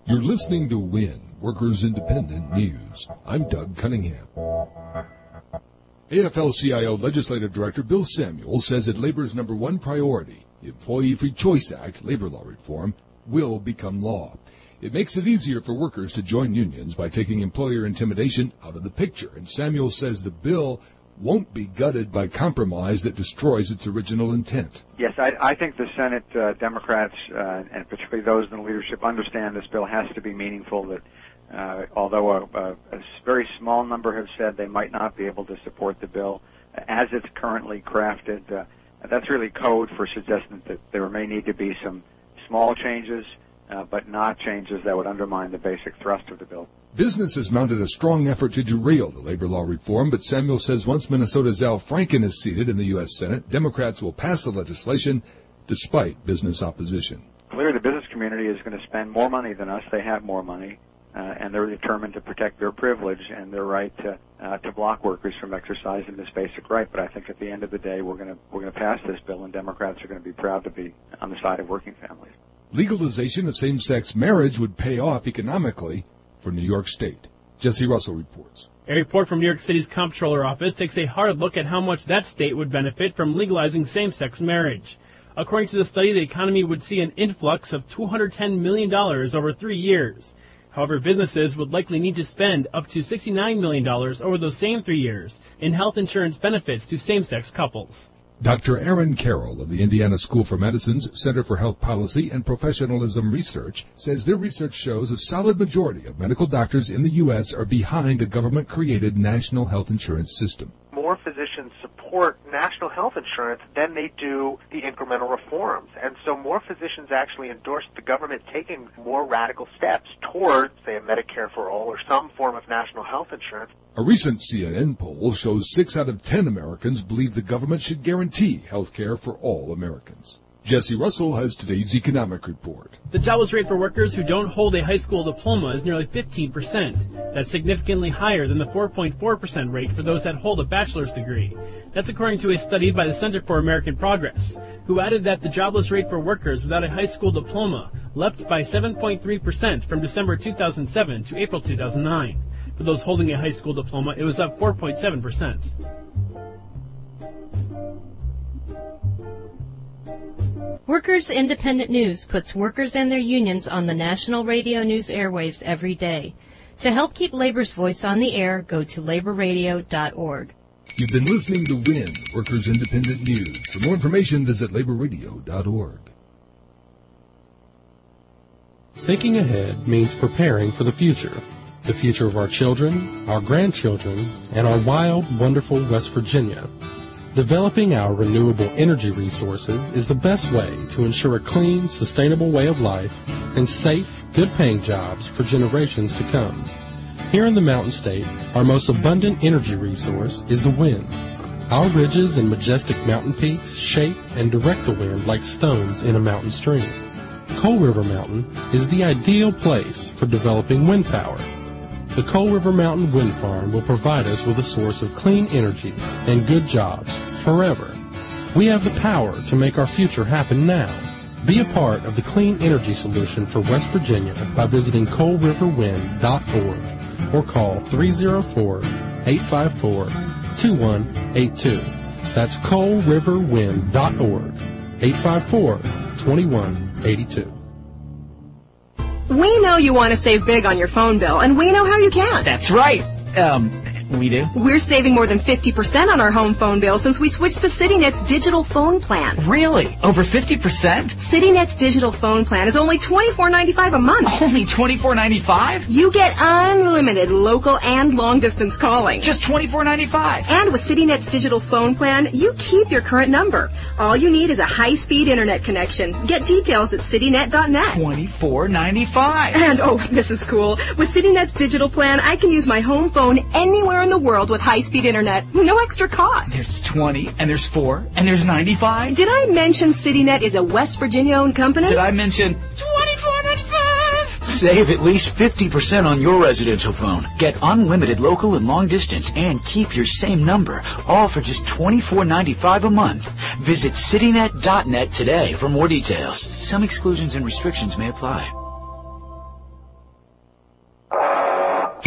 You're listening to WIN, Workers Independent News. I'm Doug Cunningham. AFL-CIO Legislative Director Bill Samuel says that Labor's number one priority, the Employee Free Choice Act, labor law reform, will become law. It makes it easier for workers to join unions by taking employer intimidation out of the picture. And Samuel says the bill won't be gutted by compromise that destroys its original intent. Yes, I think the Senate Democrats, and particularly those in the leadership, understand this bill has to be meaningful, that although a very small number have said they might not be able to support the bill as it's currently crafted, that's really code for suggesting that there may need to be some small changes, but not changes that would undermine the basic thrust of the bill. Business has mounted a strong effort to derail the labor law reform, but Samuel says once Minnesota's Al Franken is seated in the U.S. Senate, Democrats will pass the legislation despite business opposition. Clearly, the business community is going to spend more money than us. They have more money, and they're determined to protect their privilege and their right to block workers from exercising this basic right. But I think at the end of the day, we're going to pass this bill, and Democrats are going to be proud to be on the side of working families. Legalization of same-sex marriage would pay off economically for New York State. Jesse Russell reports. A report from New York City's Comptroller Office takes a hard look at how much that state would benefit from legalizing same-sex marriage. According to the study, the economy would see an influx of $210 million over 3 years. However, businesses would likely need to spend up to $69 million over those same 3 years in health insurance benefits to same-sex couples. Dr. Aaron Carroll of the Indiana School for Medicine's Center for Health Policy and Professionalism Research says their research shows a solid majority of medical doctors in the U.S. are behind a government-created national health insurance system. More physicians support national health insurance than they do the incremental reforms. And so more physicians actually endorse the government taking more radical steps towards, say, a Medicare for all or some form of national health insurance. A recent CNN poll shows 6 out of 10 Americans believe the government should guarantee health care for all Americans. Jesse Russell has today's economic report. The jobless rate for workers who don't hold a high school diploma is nearly 15%. That's significantly higher than the 4.4% rate for those that hold a bachelor's degree. That's according to a study by the Center for American Progress, who added that the jobless rate for workers without a high school diploma leapt by 7.3% from December 2007 to April 2009. For those holding a high school diploma, it was up 4.7%. Workers Independent News puts workers and their unions on the national radio news airwaves every day. To help keep labor's voice on the air, go to laborradio.org. You've been listening to WIN, Workers Independent News. For more information, visit laborradio.org. Thinking ahead means preparing for the future of our children, our grandchildren, and our wild, wonderful West Virginia. Developing our renewable energy resources is the best way to ensure a clean, sustainable way of life and safe, good-paying jobs for generations to come. Here in the Mountain State, our most abundant energy resource is the wind. Our ridges and majestic mountain peaks shape and direct the wind like stones in a mountain stream. Coal River Mountain is the ideal place for developing wind power. The Coal River Mountain Wind Farm will provide us with a source of clean energy and good jobs forever. We have the power to make our future happen now. Be a part of the clean energy solution for West Virginia by visiting coalriverwind.org or call 304-854-2182. That's coalriverwind.org, 854-2182. We know you want to save big on your phone bill, and we know how you can. That's right. We do? We're saving more than 50% on our home phone bill since we switched to CityNet's digital phone plan. Really? Over 50%? CityNet's digital phone plan is only $24.95 a month. Only $24.95? You get unlimited local and long-distance calling. Just $24.95. And with CityNet's digital phone plan, you keep your current number. All you need is a high-speed internet connection. Get details at citynet.net. $24.95. And, oh, this is cool. With CityNet's digital plan, I can use my home phone anywhere in the world with high-speed internet. No extra cost. There's 20, and there's 4, and there's 95. Did I mention CityNet is a West Virginia-owned company? Did I mention $24.95? Save at least 50% on your residential phone. Get unlimited local and long distance and keep your same number, all for just $24.95 a month. Visit citynet.net today for more details. Some exclusions and restrictions may apply.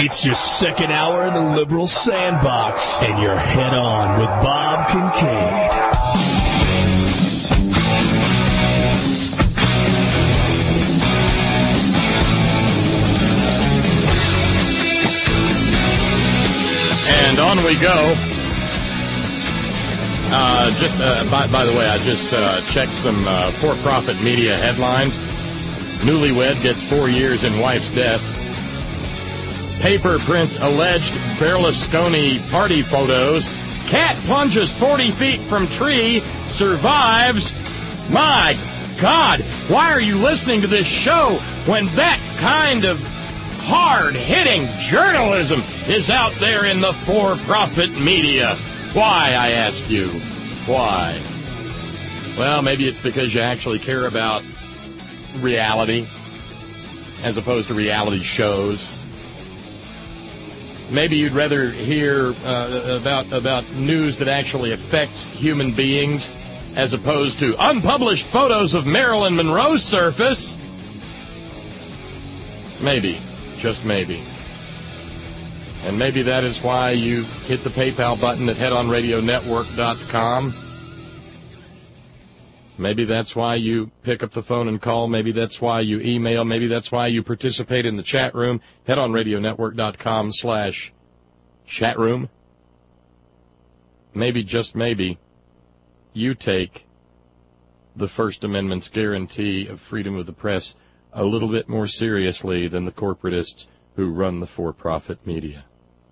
It's your second hour in the Liberal Sandbox, and you're head on with Bob Kincaid. And on we go. By the way, I just checked some for-profit media headlines. Newlywed gets 4 years in wife's death. Paper prints alleged Berlusconi party photos. Cat plunges 40 feet from tree, survives. My God, why are you listening to this show when that kind of hard-hitting journalism is out there in the for-profit media? Why, I ask you? Why? Well, maybe it's because you actually care about reality as opposed to reality shows. Maybe you'd rather hear about news that actually affects human beings as opposed to unpublished photos of Marilyn Monroe's surface. Maybe. Just maybe. And maybe that is why you hit the PayPal button at headonradionetwork.com. Maybe that's why you pick up the phone and call. Maybe that's why you email. Maybe that's why you participate in the chat room. headonradionetwork.com/chatroom. Maybe, just maybe, you take the First Amendment's guarantee of freedom of the press a little bit more seriously than the corporatists who run the for-profit media.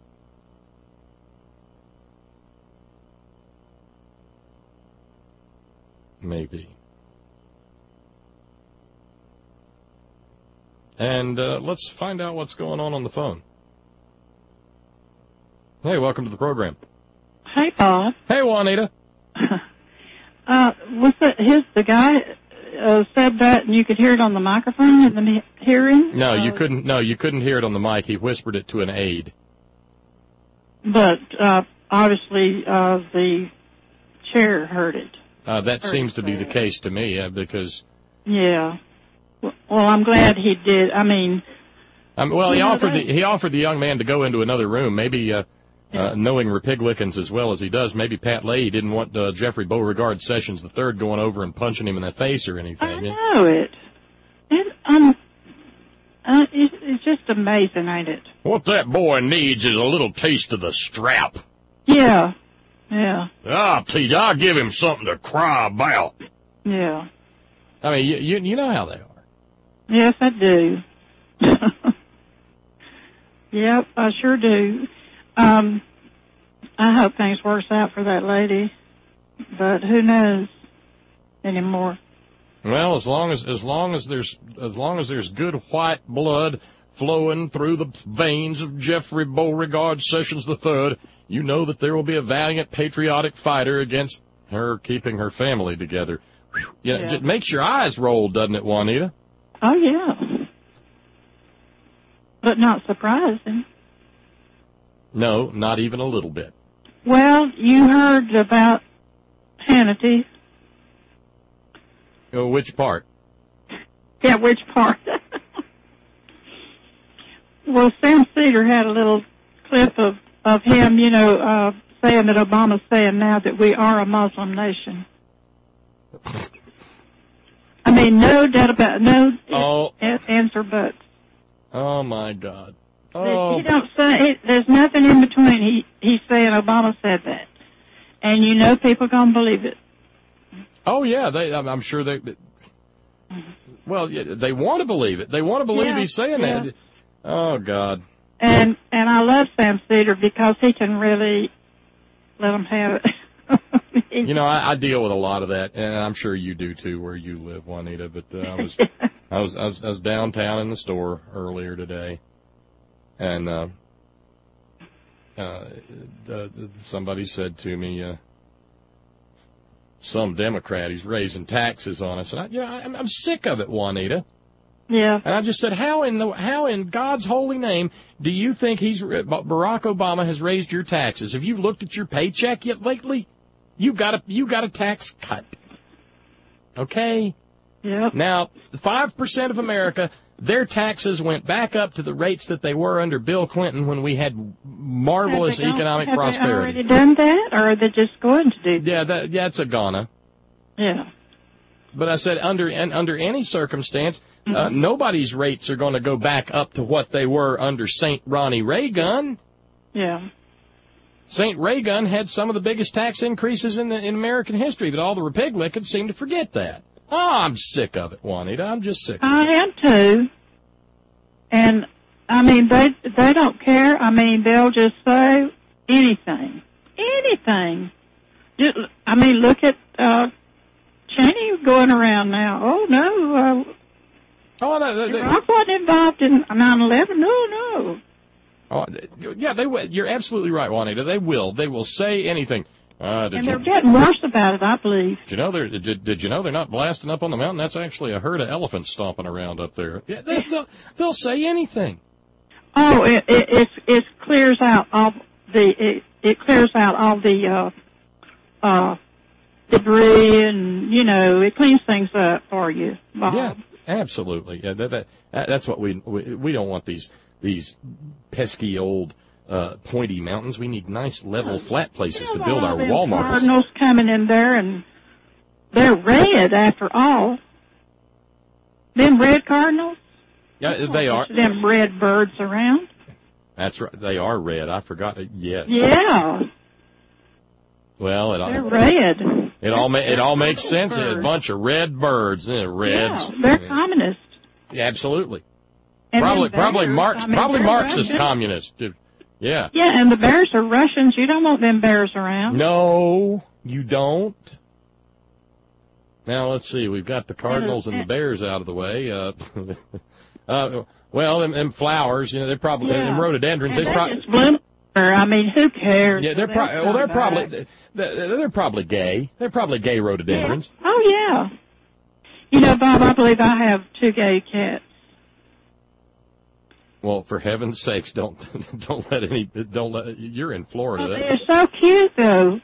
Maybe. And let's find out what's going on the phone. Hey, welcome to the program. Hey, Bob. Hey, Juanita. The guy said that, and you could hear it on the microphone in the hearing? No, you couldn't. No, you couldn't hear it on the mic. He whispered it to an aide. But obviously, the chair heard it. That seems to be the case to me, because. Yeah. Well, I'm glad he did. I mean. Well, he offered the young man to go into another room. Maybe, knowing Republicans as well as he does, maybe Pat Leahy didn't want Jeffrey Beauregard Sessions III going over and punching him in the face or anything. I know it. It's just amazing, ain't it? What that boy needs is a little taste of the strap. Yeah. Yeah. I'll give him something to cry about. Yeah. I mean, you know how they are. Yes, I do. Yep, I sure do. I hope things works out for that lady, but who knows anymore? Well, as long as there's good white blood flowing through the veins of Jeffrey Beauregard Sessions III, you know that there will be a valiant patriotic fighter against her keeping her family together. Yeah. It makes your eyes roll, doesn't it, Juanita? Oh, yeah. But not surprising. No, not even a little bit. Well, you heard about Hannity. Which part? Yeah, which part? Well, Sam Cedar had a little clip of him, saying that Obama's saying now that we are a Muslim nation. I mean, no doubt about answer but. Oh, my God. Oh. He don't say, there's nothing in between. He's saying Obama said that. And people going to believe it. Oh, yeah, I'm sure they... Well, yeah, they want to believe it. They want to believe he's saying that. Oh, God. And I love Sam Cedar because he can really let them have it. I deal with a lot of that, and I'm sure you do too, where you live, Juanita. But I was downtown in the store earlier today, and somebody said to me, "Some Democrat, he's raising taxes on us." And I'm sick of it, Juanita. Yeah. And I just said, how in God's holy name do you think Barack Obama has raised your taxes? Have you looked at your paycheck yet lately? You got a tax cut. Okay? Yep. Now, 5% of America, their taxes went back up to the rates that they were under Bill Clinton when we had marvelous economic prosperity. Have they already done that, or are they just going to do that? Yeah, it's a Ghana. Yeah. But I said under any circumstance, nobody's rates are going to go back up to what they were under St. Ronnie Reagan. Yeah. St. Reagan had some of the biggest tax increases in American history, but all the Republicans seem to forget that. Oh, I'm sick of it, Juanita. I'm just sick of it. I am too. And, I mean, they don't care. I mean, they'll just say anything. Anything. I mean, look at Cheney going around now. Oh, no. Iraq wasn't involved in 9/11. No. Oh, yeah, they will. You're absolutely right, Juanita. They will. They will say anything. And they're getting worse about it, I believe. Did you know they're not blasting up on the mountain? That's actually a herd of elephants stomping around up there. Yeah, they'll say anything. Oh, it clears out all the debris, and it cleans things up for you, Bob. Yeah, absolutely. Yeah, that's what we don't want these pesky old pointy mountains. We need nice, level, flat places to build our Walmarts. Cardinals coming in there, and they're red after all. Them red cardinals? Yeah, they are. Them red birds around. That's right. They are red. I forgot. Yes. Yeah. Well, they're red. It all makes sense. A bunch of red birds. Reds. Yeah, they're communist. Yeah, absolutely. And probably Marxist communist. Yeah. Yeah, and the bears are Russians. You don't want them bears around. No, you don't. Now, let's see. We've got the cardinals and the bears out of the way. Well, them flowers, they're probably, them rhododendrons. Just bloom. I mean, who cares? Yeah, they're probably gay. They're probably gay rhododendrons. Yeah. Oh, yeah. Bob, I believe I have 2 gay cats. Well, for heaven's sakes, don't let you're in Florida. They're so cute though.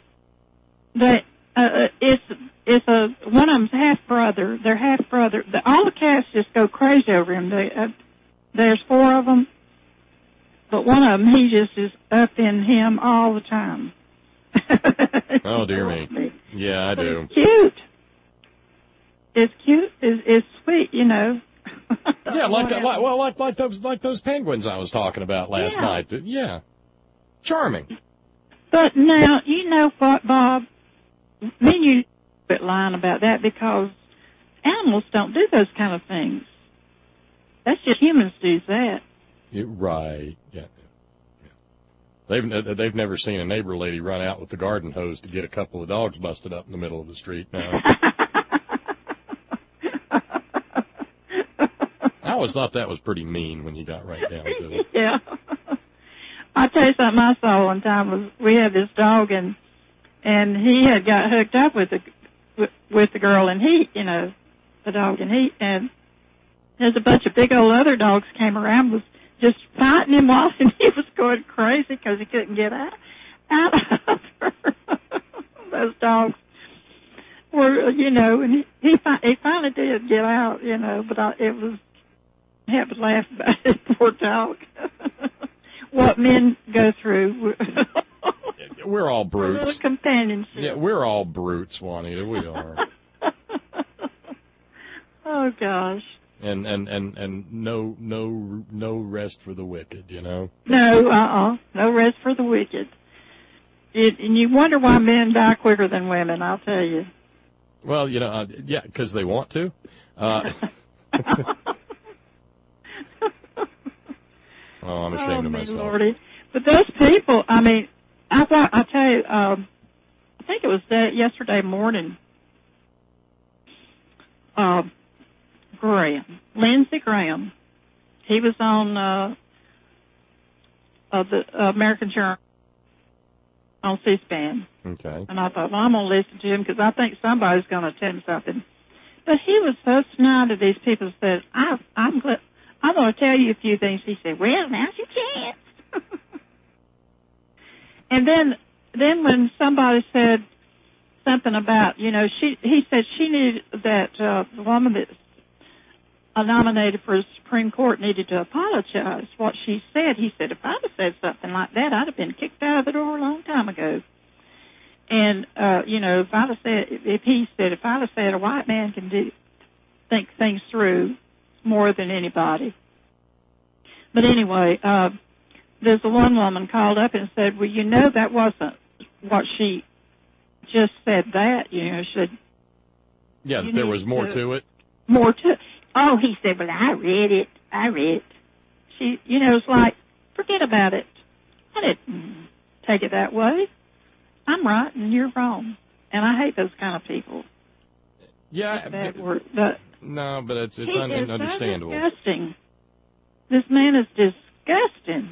It's one of them's half brother. They're half brother. All the cats just go crazy over him. There's 4 of them, but one of them he just is up in him all the time. Oh dear me. Yeah, I do. It's cute. It's cute. It's sweet. Yeah, like those penguins I was talking about last night. Yeah, charming. But now you know what, Bob? Me and you quit lying about that because animals don't do those kind of things. That's just humans do that. Right. Yeah. They've never seen a neighbor lady run out with the garden hose to get a couple of dogs busted up in the middle of the street. No. I always thought that was pretty mean when you got right down to it. Yeah. I'll tell you something I saw one time was we had this dog and he had got hooked up with the girl and the dog and there's a bunch of big old other dogs came around was just fighting him off and he was going crazy because he couldn't get out of her. Those dogs were, and he finally did get out, but I have to laugh about it, poor dog. What men go through. We're all brutes. Little companionship. Yeah, we're all brutes, Juanita. We are. Oh gosh. And no rest for the wicked, No, no rest for the wicked. And you wonder why men die quicker than women. I'll tell you. Well, yeah, because they want to. Oh, I'm ashamed of myself. Lordy. But those people, I mean, I tell you, I think it was yesterday morning. Lindsey Graham, he was on the American Journal on C-SPAN. Okay. And I thought, well, I'm going to listen to him because I think somebody's going to tell him something. But he was so snide to these people. Said, I'm going to tell you a few things. He said, well, now you can't. And then when somebody said, something about, he said she needed that the woman that's nominated for the Supreme Court needed to apologize. What she said, he said, if I'd have said something like that, I'd have been kicked out of the door a long time ago. And, if I'd have said a white man can think things through more than anybody. But anyway, there's a one woman called up and said, well, that wasn't what she just said that, she said. Yeah, there was more to it. More to it. Oh, he said, well, I read it. She, it's like, forget about it. I didn't take it that way. I'm right and you're wrong. And I hate those kind of people. Yeah. No, but it's understandable. So disgusting. This man is disgusting.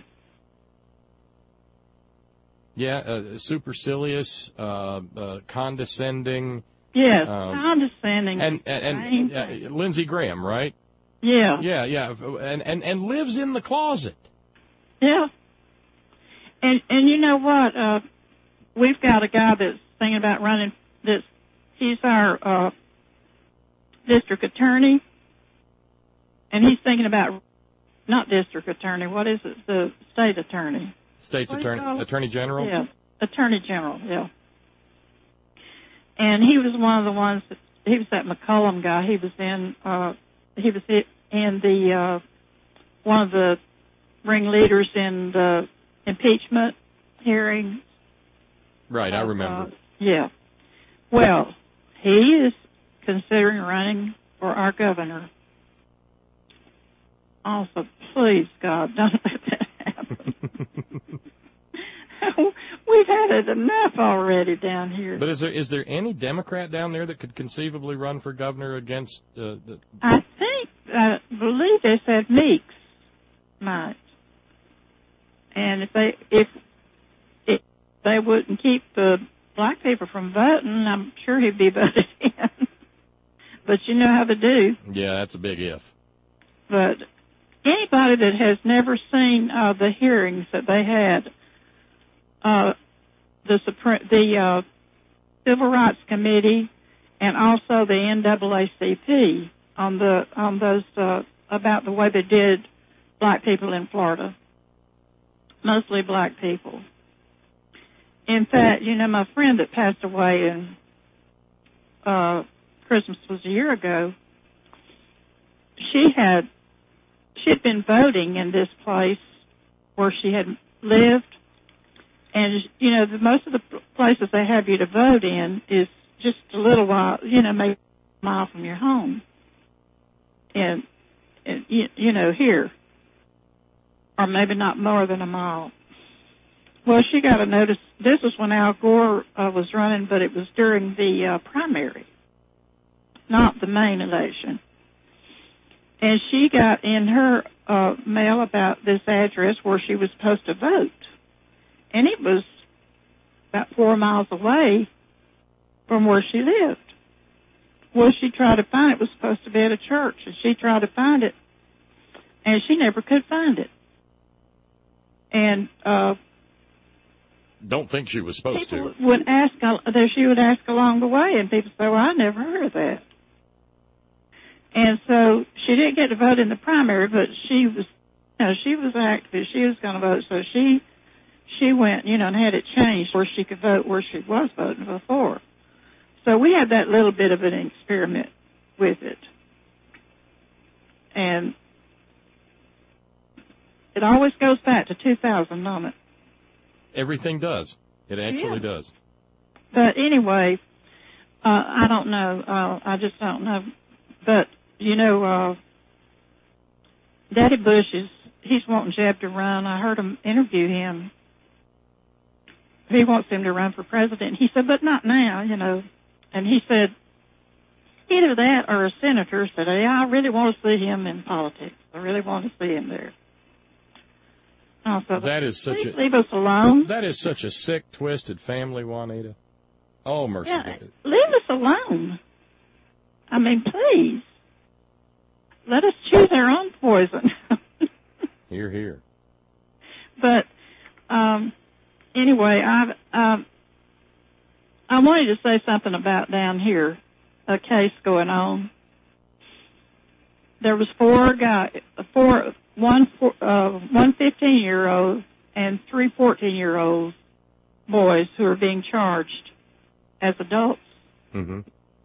Yeah, supercilious, condescending. Yes, condescending. And Lindsey Graham, right? Yeah. Yeah, and lives in the closet. Yeah. And you know what? We've got a guy that's thinking about running this. He's our district attorney, and he's thinking about not district attorney. What is it? The state attorney. State's attorney general. Yeah, attorney general. Yeah. And he was one of the ones that he was that McCollum guy. He was in the one of the ringleaders in the impeachment hearing. Right, I remember. Yeah. Well, he is considering running for our governor. Also, please, God, don't let that happen. We've had it enough already down here. But is there any Democrat down there that could conceivably run for governor against the... I believe they said Meeks might. And if they wouldn't keep the black people from voting, I'm sure he'd be voted in. But you know how to do. Yeah, that's a big if. But anybody that has never seen the hearings that they had, the Civil Rights Committee and also the NAACP on those about the way they did black people in Florida, mostly black people. In fact, my friend that passed away in Christmas was a year ago. She'd been voting in this place where she had lived, and most of the places they have you to vote in is just a little while, maybe a mile from your home, and here, or maybe not more than a mile. Well, she got a notice. This was when Al Gore was running, but it was during the primary, not the main election. And she got in her mail about this address where she was supposed to vote. And it was about 4 miles away from where she lived. Well, she tried to find it. It was supposed to be at a church, and she tried to find it, and she never could find it. And don't think she was supposed to. She would ask along the way, and people say, well, I never heard of that. And so she didn't get to vote in the primary, but she was active. She was going to vote, so she went, and had it changed where she could vote where she was voting before. So we had that little bit of an experiment with it. And it always goes back to 2000, don't it? Everything does. It actually does. But anyway, I don't know. I just don't know. But, Daddy Bush he's wanting Jeb to run. I heard him interview him. He wants him to run for president. He said, but not now, And he said, either that or a senator. Said, hey, I really want to see him in politics. I really want to see him there. That is such leave us alone. That is such a sick, twisted family, Juanita. Oh, mercy. Yeah, leave us alone. I mean, please. Let us choose our own poison. Hear, hear. But anyway, I wanted to say something about down here, a case going on. There was one 15-year-old and three 14-year-old boys who are being charged as adults. Mm-hmm.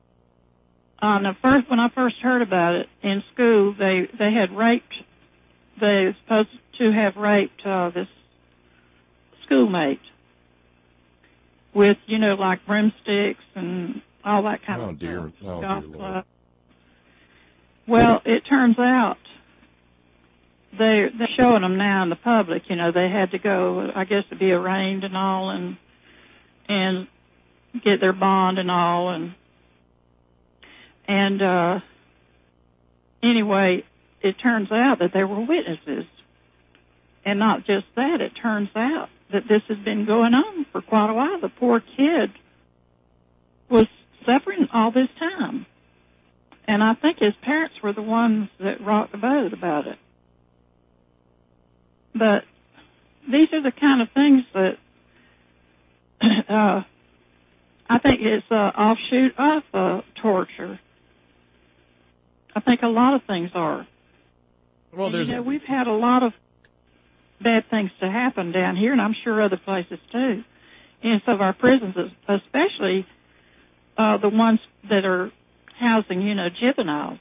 When I first heard about it in school, they had raped. They were supposed to have raped this schoolmate with, like broomsticks and all that kind of stuff. Oh, dear Lord. Well, it turns out they're showing them now in the public. They had to go, I guess, to be arraigned and all, and get their bond and all, and anyway, it turns out that they were witnesses. And not just that, it turns out that this has been going on for quite a while. The poor kid was suffering all this time. And I think his parents were the ones that rocked the boat about it. But these are the kind of things that I think it's an offshoot of torture. I think a lot of things are. Well, we've had a lot of bad things to happen down here, and I'm sure other places too. In some of our prisons, especially the ones that are housing, juveniles.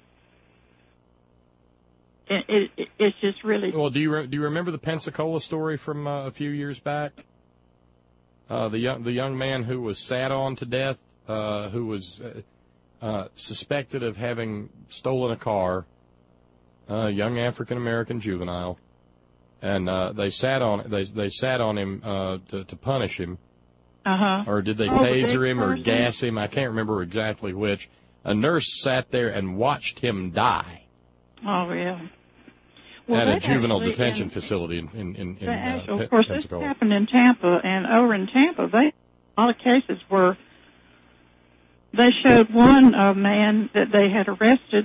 It's just really. Well, do you remember the Pensacola story from a few years back? The young man who was sat on to death, who was suspected of having stolen a car, a young African American juvenile, and they sat on him to punish him. Or did they taser him or gas him? I can't remember exactly which. A nurse sat there and watched him die. Oh, yeah. Well, at a juvenile detention facility in of course, Pensacola. This happened in Tampa, and over in Tampa, a lot of cases where they showed one man that they had arrested,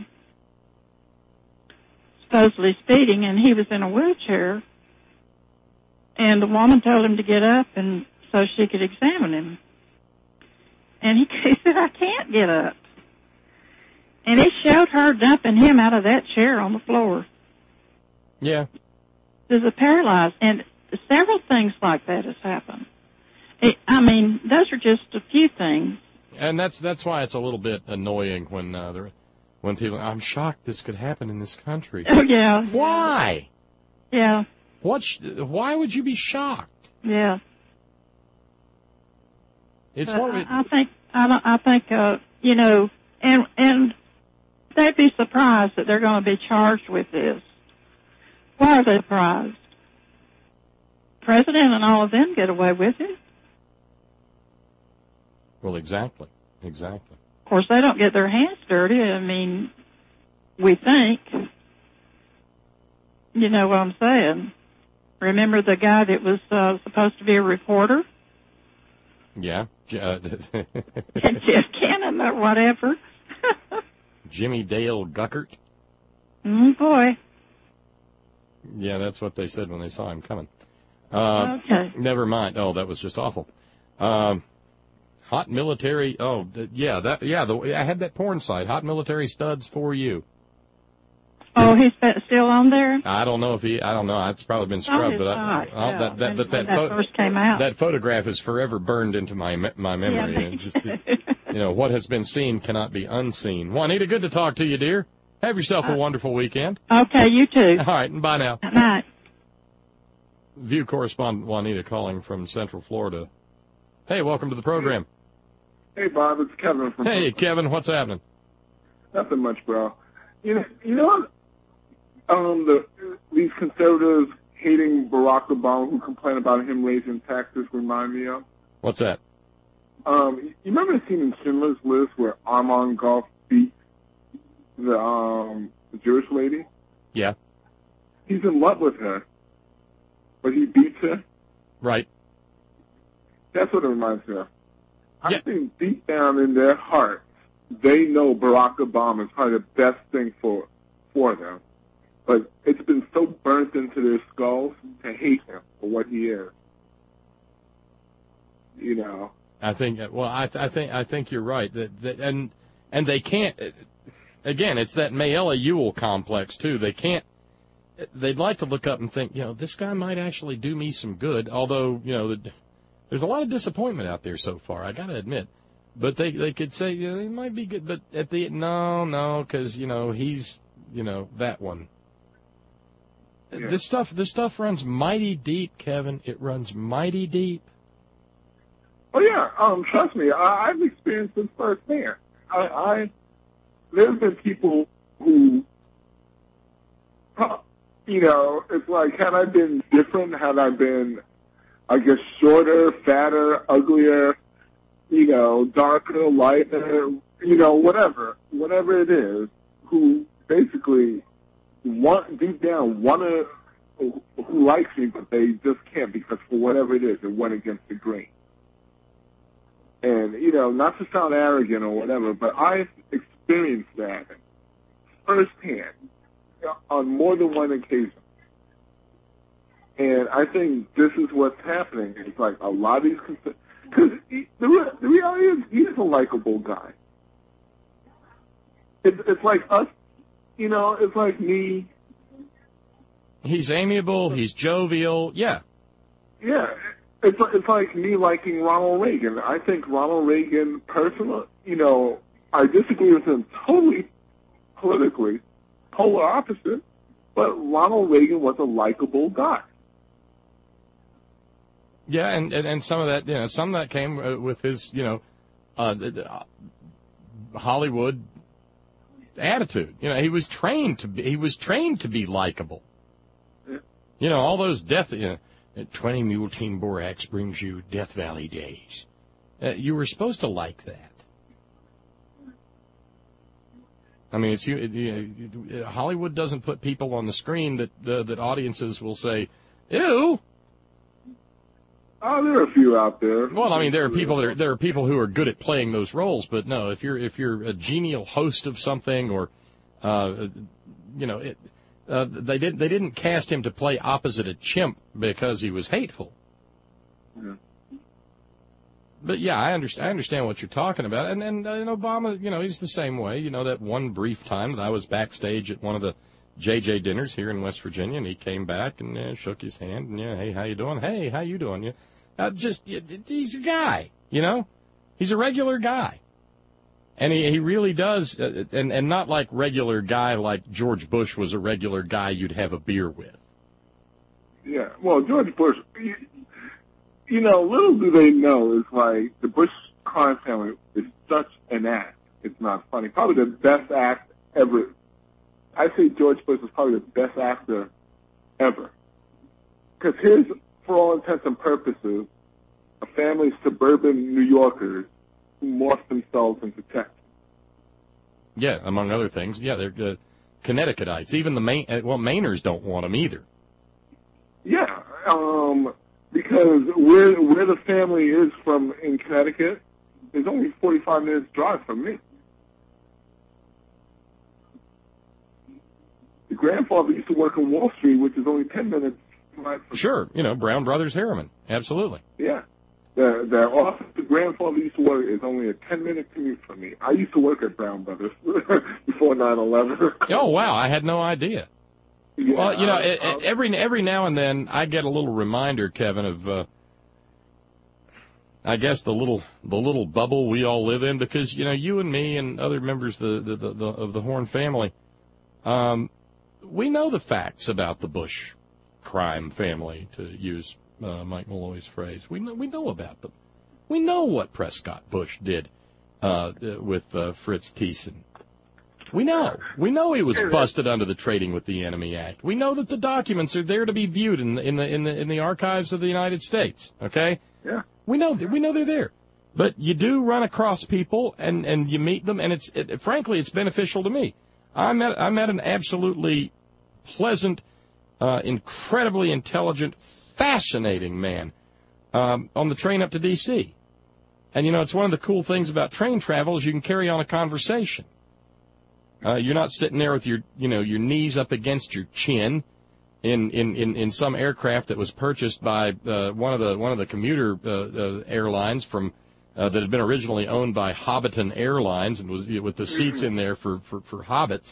supposedly speeding, and he was in a wheelchair, and the woman told him to get up and so she could examine him. And he said, I can't get up. And it showed her dumping him out of that chair on the floor. Yeah. There's a paralyzed, and several things like that has happened. Those are just a few things. And that's why it's a little bit annoying when people. I'm shocked this could happen in this country. Oh yeah. Why? Yeah. Why would you be shocked? Yeah. It's but one of it. I think and they'd be surprised that they're going to be charged with this. Why are they surprised? President and all of them get away with it. Well, exactly. Of course, they don't get their hands dirty. We think. You know what I'm saying? Remember the guy that was supposed to be a reporter? Yeah. Jeff Cannon or whatever. Jimmy Dale Guckert. Boy. Yeah, that's what they said when they saw him coming. Okay. Never mind. Oh, that was just awful. Hot military. Oh, I had that porn site. Hot military studs for you. Oh, he's still on there? I don't know. It's probably been scrubbed, that first came out. That photograph is forever burned into my memory. Yeah. What has been seen cannot be unseen. Juanita, good to talk to you, dear. Have yourself a wonderful weekend. Okay, you too. All right, and bye now. Bye. View correspondent Juanita calling from Central Florida. Hey, welcome to the program. Hey, Bob, it's Kevin from. Hey, Kevin, what's happening? Nothing much, bro. You know what? These conservatives hating Barack Obama who complain about him raising taxes remind me of? What's that? You remember the scene in Schindler's List where Armand Gauff beat the Jewish lady? Yeah. He's in love with her, but he beats her? Right. That's what it reminds me of. I think deep down in their hearts, they know Barack Obama is probably the best thing for them. But it's been so burnt into their skulls to hate him for what he is. I think you're right. And they can't. Again, it's that Mayella Ewell complex too. They'd like to look up and think, this guy might actually do me some good. Although, there's a lot of disappointment out there so far. I got to admit. But they could say, he might be good. But at the no, because he's that one. Yeah. This stuff runs mighty deep, Kevin. It runs mighty deep. Oh yeah, trust me, I've experienced this firsthand. There's been people who, it's like, had I been different, had I been, I guess, shorter, fatter, uglier, darker, lighter, whatever it is, who basically deep down who likes me, but they just can't because for whatever it is, it went against the grain. And, not to sound arrogant or whatever, but I've experienced that firsthand on more than one occasion. And I think this is what's happening. It's like a lot of these, because the reality is he's a likable guy. It's like us, it's like me. He's amiable, he's jovial, yeah. Yeah. It's like me liking Ronald Reagan. I think Ronald Reagan, personally, I disagree with him totally politically, polar opposite, but Ronald Reagan was a likable guy. Yeah, and some of that, some of that came with his, Hollywood attitude. He was trained to be likable. Yeah. All those 20 Mule Team Borax brings you Death Valley days. You were supposed to like that. I mean, Hollywood doesn't put people on the screen that audiences will say, ew. Oh, there are a few out there. Well, I mean, there are people who are good at playing those roles, but no, if you're a genial host of something, or they didn't cast him to play opposite a chimp because he was hateful. Yeah. But yeah, I understand what you're talking about, and Obama, he's the same way. That one brief time that I was backstage at one of the JJ dinners here in West Virginia, and he came back and shook his hand, and hey, how you doing? Hey, how you doing? He's a guy, he's a regular guy, and he really does, and not like regular guy like George Bush was a regular guy you'd have a beer with. Yeah, well, George Bush, little do they know is like the Bush crime family is such an act. It's not funny. Probably the best act ever. I say George Bush is probably the best actor ever. Because his, for all intents and purposes, a family of suburban New Yorkers who morphed themselves into Texans. Yeah, among other things. Yeah, they're Connecticutites. Even the Mainers don't want them either. Yeah, because where the family is from in Connecticut is only 45 minutes drive from me. The grandfather used to work on Wall Street, which is only 10 minutes. Sure, Brown Brothers Harriman. Absolutely. Yeah. The office the grandfather used to work is only a 10-minute commute from me. I used to work at Brown Brothers before 9/11. Oh, wow. I had no idea. Yeah, well, every now and then I get a little reminder, Kevin, of I guess the little bubble we all live in, because you and me and other members of the Horn family, we know the facts about the Bush crime family, to use Mike Malloy's phrase. We know about them. We know what Prescott Bush did with Fritz Thiessen. We know he was busted under the Trading with the Enemy Act. We know that the documents are there to be viewed in the archives of the United States. Okay? Yeah. We know they're there. But you do run across people and you meet them, and frankly it's beneficial to me. I met an absolutely pleasant, incredibly intelligent, fascinating man on the train up to D.C. And it's one of the cool things about train travel is you can carry on a conversation. You're not sitting there with your knees up against your chin in some aircraft that was purchased by one of the commuter airlines from that had been originally owned by Hobbiton Airlines and was with the seats in there for hobbits.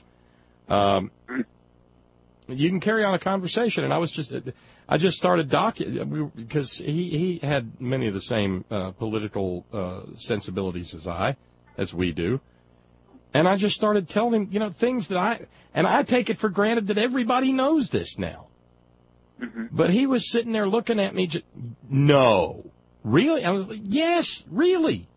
You can carry on a conversation, and I just started because he had many of the same political sensibilities as we do, and I just started telling him, things that I take it for granted that everybody knows this now. Mm-hmm. But he was sitting there looking at me, no, really? I was like, yes, really.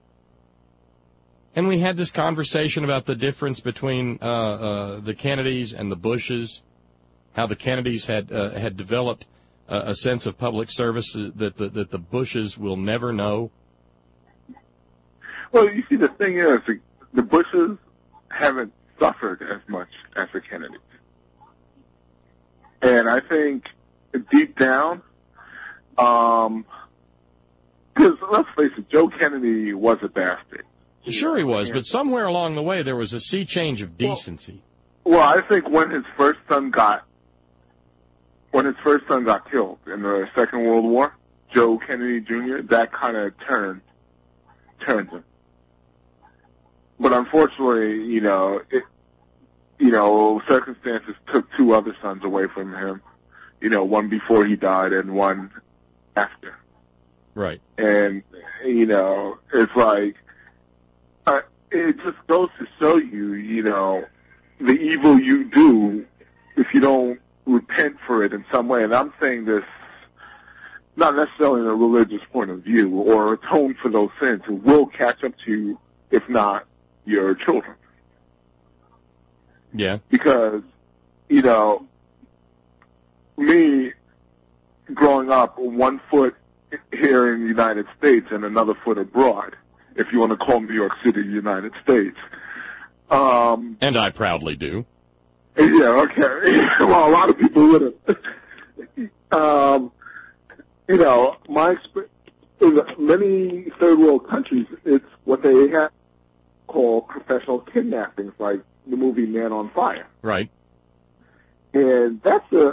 And we had this conversation about the difference between the Kennedys and the Bushes. How the Kennedys had developed a sense of public service that the Bushes will never know. Well, you see, the thing is, the Bushes haven't suffered as much as the Kennedys. And I think deep down, because let's face it, Joe Kennedy was a bastard. Sure he was, but somewhere along the way there was a sea change of decency. Well, I think when his first son got killed in the Second World War, Joe Kennedy Jr., that kind of turned him. But unfortunately, circumstances took two other sons away from him. One before he died and one after. Right. And, it's like, it just goes to show you, the evil you do if you don't repent for it in some way. And I'm saying this not necessarily in a religious point of view or atone for those sins. It will catch up to you, if not your children. Yeah. Because, me growing up, one foot here in the United States and another foot abroad, if you want to call New York City the United States. And I proudly do. Yeah, okay. Well, a lot of people wouldn't. My experience in many third world countries, it's what they have called professional kidnappings, like the movie Man on Fire. Right. And that's a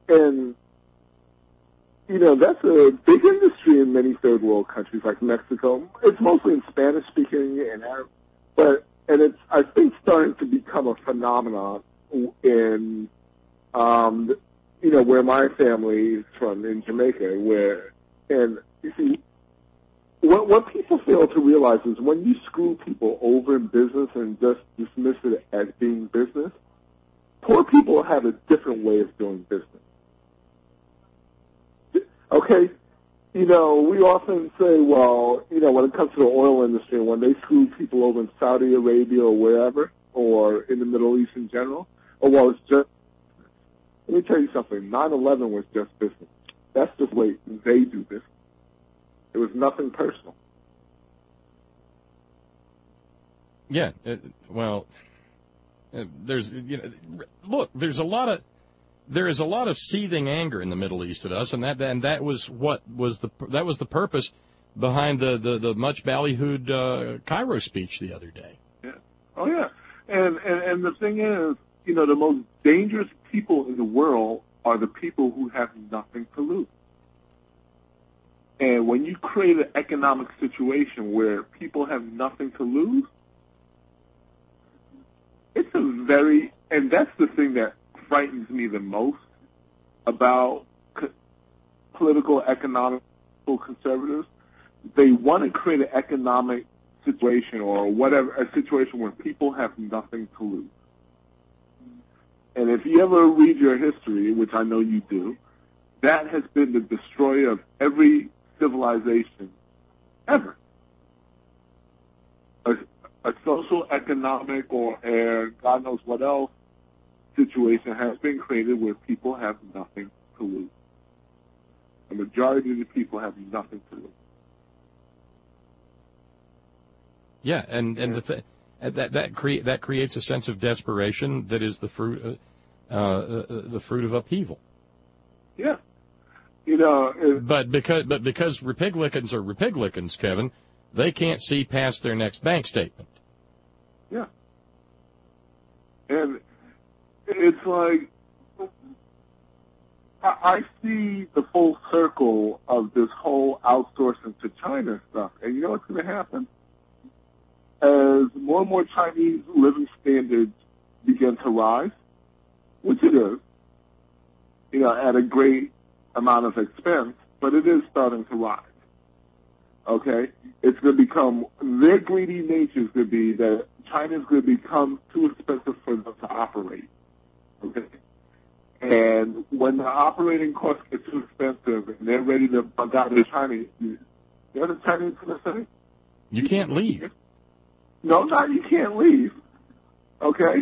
big industry in many third world countries like Mexico. It's mostly in Spanish speaking and Arab, and it's, I think, starting to become a phenomenon in, where my family is from, in Jamaica, and you see, what people fail to realize is when you screw people over in business and just dismiss it as being business, poor people have a different way of doing business. Okay? We often say, well, when it comes to the oil industry, when they screw people over in Saudi Arabia or wherever, or in the Middle East in general, it's just, let me tell you something, 9/11 was just business. That's just the way they do business. It was nothing personal. Yeah, there's there is a lot of seething anger in the Middle East at us, and that was the purpose behind the much ballyhooed Cairo speech the other day. Yeah. Oh yeah, and the thing is, the most dangerous people in the world are the people who have nothing to lose. And when you create an economic situation where people have nothing to lose, and that's the thing that frightens me the most about political, economic conservatives. They want to create an economic situation or whatever, a situation where people have nothing to lose. And if you ever read your history, which I know you do, that has been the destroyer of every civilization ever. A social, economic, or God knows what else situation has been created where people have nothing to lose. The majority of the people have nothing to lose. Yeah, and that creates a sense of desperation that is the fruit of upheaval. Yeah. But because Republicans are Republicans, Kevin, they can't see past their next bank statement. Yeah. And it's like, I see the full circle of this whole outsourcing to China stuff. And you know what's going to happen? As more and more Chinese living standards begin to rise, which it is, you know, at a great amount of expense, but it is starting to rise. Okay? It's going to become, their greedy nature is going to be that China's going to become too expensive for them to operate. Okay? And when the operating costs get too expensive and they're ready to bug out of China, you know what the Chinese going to say? You can't leave. No, you can't leave. Okay?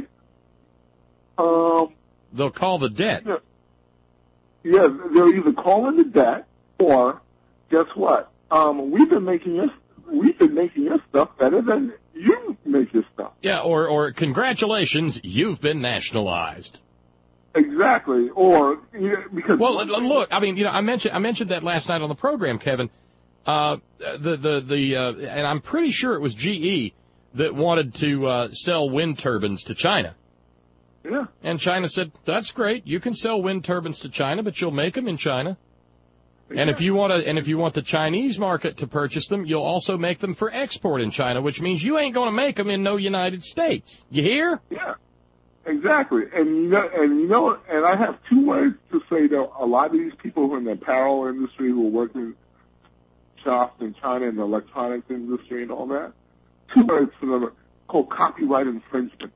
They'll call the debt. Yeah, they'll either call in the debt or, guess what? We've been making your stuff better than you make your stuff. Yeah, or congratulations, you've been nationalized. Exactly. Or because look, I mean, you know, I mentioned that last night on the program, Kevin. And I'm pretty sure it was GE that wanted to sell wind turbines to China. Yeah. And China said, "That's great. You can sell wind turbines to China, but you'll make them in China. Yeah. And if you want the Chinese market to purchase them, you'll also make them for export in China, which means you ain't going to make them in no United States. You hear?" Yeah. Exactly. And I have two words to say to a lot of these people who are in the apparel industry who are working shops in China and the electronics industry and all that. Two words for them called copyright infringement.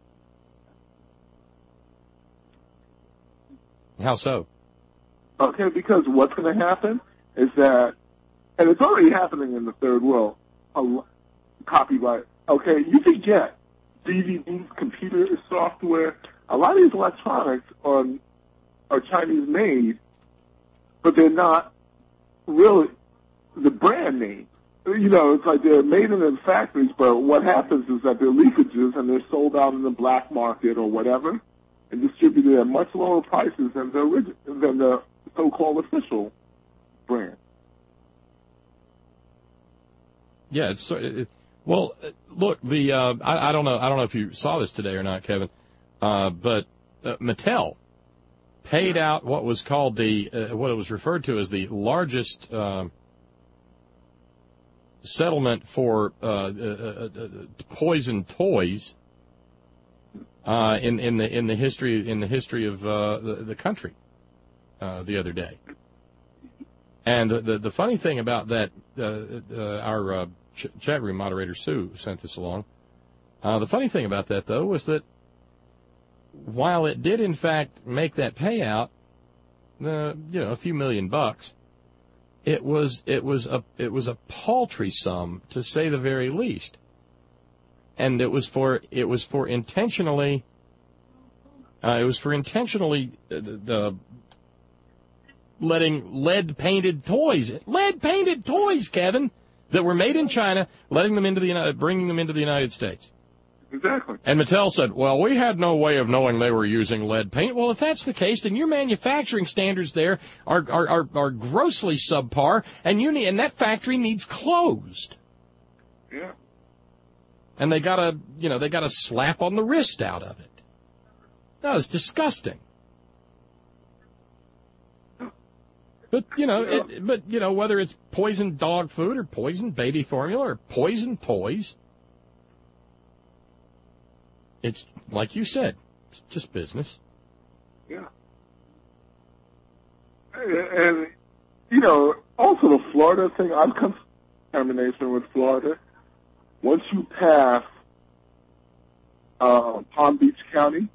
How so? Okay, because what's going to happen is that, and it's already happening in the third world, copyright. Okay, you can get DVDs, computer software. A lot of these electronics are Chinese made, but they're not really the brand name. You know, it's like they're made in the factories, but what happens is that they're leakages and they're sold out in the black market or whatever, and distributed at much lower prices than the so-called official brand. Yeah, well, look, I don't know if you saw this today or not, Kevin, but Mattel paid out what was called what it was referred to as the largest settlement for poison toys in the history of the country the other day. And the funny thing about that, our chat room moderator Sue sent this along. The funny thing about that, though, was that while it did in fact make that payout, a few $1,000,000, it was a paltry sum, to say the very least. And it was for intentionally letting lead-painted toys, Kevin, that were made in China, bringing them into the United States. Exactly. And Mattel said, well, we had no way of knowing they were using lead paint. Well, if that's the case, then your manufacturing standards there are grossly subpar, and that factory needs closed. Yeah. And they got a slap on the wrist out of it. That was disgusting. But whether it's poisoned dog food or poisoned baby formula or poisoned toys, it's like you said, it's just business. Yeah. And also the Florida thing, I've come to determination with Florida. Once you pass Palm Beach County,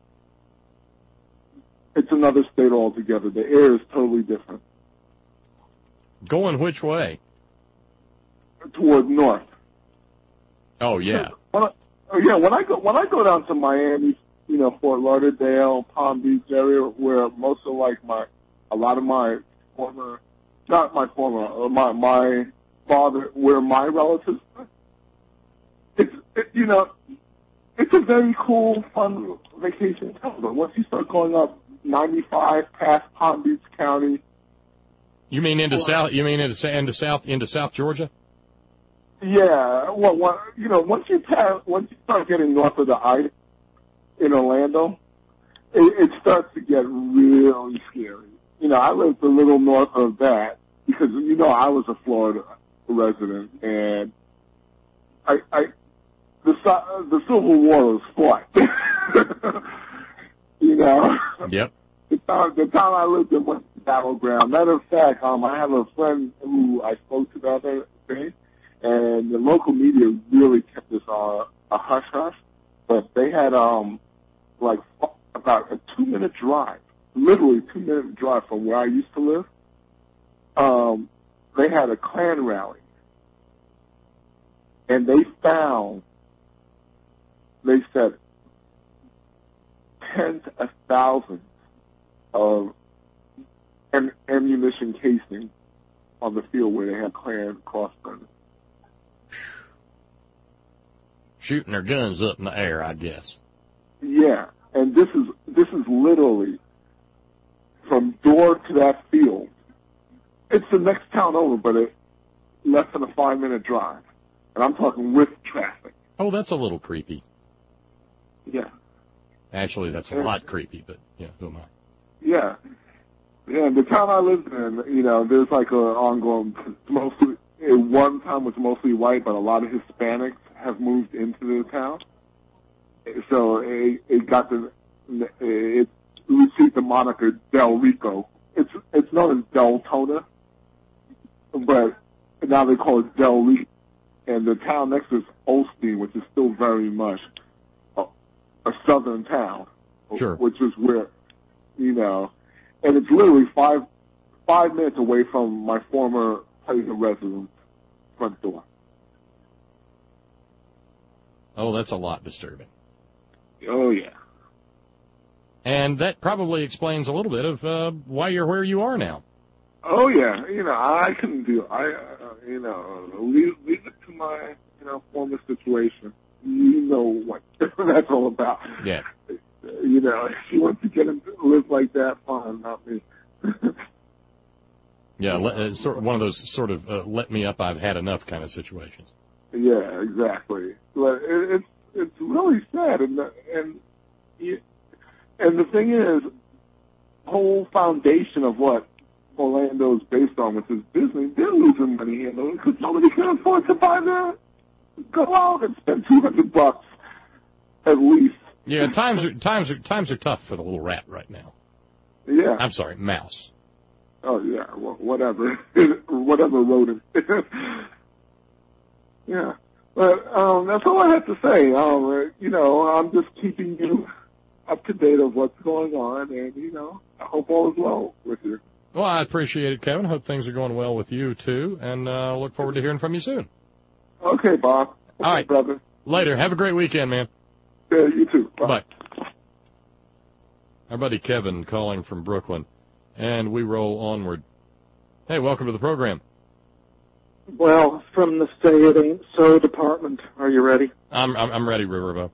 it's another state altogether. The air is totally different. Going which way? Toward north. Oh yeah. When I go down to Miami, Fort Lauderdale, Palm Beach area, where my father, where my relatives are, it's a very cool, fun vacation town. But once you start going up 95 past Palm Beach County. You mean into South Georgia? Yeah. Well, once you start getting north of the I in Orlando, it starts to get really scary. I lived a little north of that because, I was a Florida resident, and the Civil War was fought. Yep. The town I lived in was the battleground. Matter of fact, I have a friend who I spoke to the other day, and the local media really kept this a hush-hush, but they had, about a 2-minute drive, literally 2-minute drive from where I used to live. They had a Klan rally, and they said tens of thousands of ammunition casing on the field where they had Klan crossguns. Shooting their guns up in the air, I guess. Yeah, and this is literally from door to that field. It's the next town over, but it's less than a 5-minute drive. And I'm talking with traffic. Oh, that's a little creepy. Yeah. Actually, that's a lot creepy, but, who am I? Yeah. Yeah, the town I lived in, there's like an ongoing, mostly, at one time was mostly white, but a lot of Hispanics have moved into the town. So it received the moniker Del Rico. It's known as Deltona, but now they call it Del Rico. And the town next to is Osteen, which is still very much a southern town. Sure. Which is where, and it's literally five minutes away from my former place of residence front door. Oh, that's a lot disturbing. Oh, yeah. And that probably explains a little bit of why you're where you are now. Oh, yeah. I couldn't do leave it to my, former situation. You know what that's all about. Yeah. If she wants to get into live like that, fine, not me. Yeah, it's sort of one of those sort of let me up, I've had enough kind of situations. Yeah, exactly. But it's really sad, and the thing is, whole foundation of what Orlando is based on, which is Disney, they're losing money here because nobody can afford to go out and spend $200 at least. Yeah, times are tough for the little rat right now. Yeah. I'm sorry, mouse. Oh yeah, well, whatever rodent. Yeah, but that's all I have to say. I'm just keeping you up to date of what's going on, and I hope all is well with you. Well, I appreciate it, Kevin. Hope things are going well with you too, and look forward to hearing from you soon. Okay, Bob. All right, brother. Later. Have a great weekend, man. Yeah, you too. Bye. Our buddy Kevin calling from Brooklyn, and we roll onward. Hey, welcome to the program. Well, from the Say It Ain't So department. Are you ready? I'm ready, Riverboat.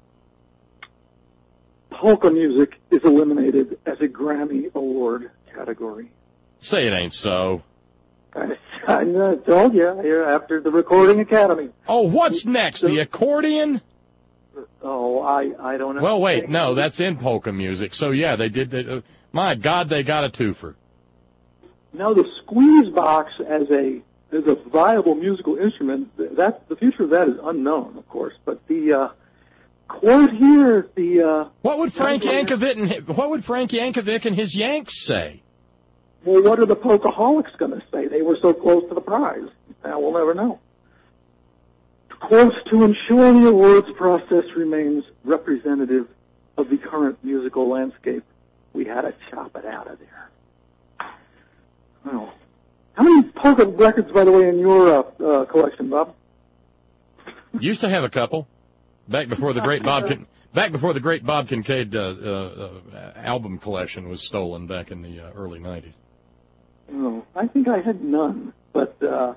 Polka music is eliminated as a Grammy Award category. Say it ain't so. I told you, after the Recording Academy. Oh, what's next? The accordion? Oh, I don't know. Well, wait, no, that's in polka music. So, yeah, they did. My God, they got a twofer. No, the squeeze box as a viable musical instrument, the future of that is unknown, of course. But the quote here, what would Frank Yankovic and his Yanks say? Well, what are the Polkaholics going to say? They were so close to the prize. Now we'll never know. Quote, to ensure the awards process remains representative of the current musical landscape, we had to chop it out of there. Well, how many polka records, by the way, in your collection, Bob? Used to have a couple. Back before the great Bob Kincaid album collection was stolen back in the early 90s. Oh, I think I had none, but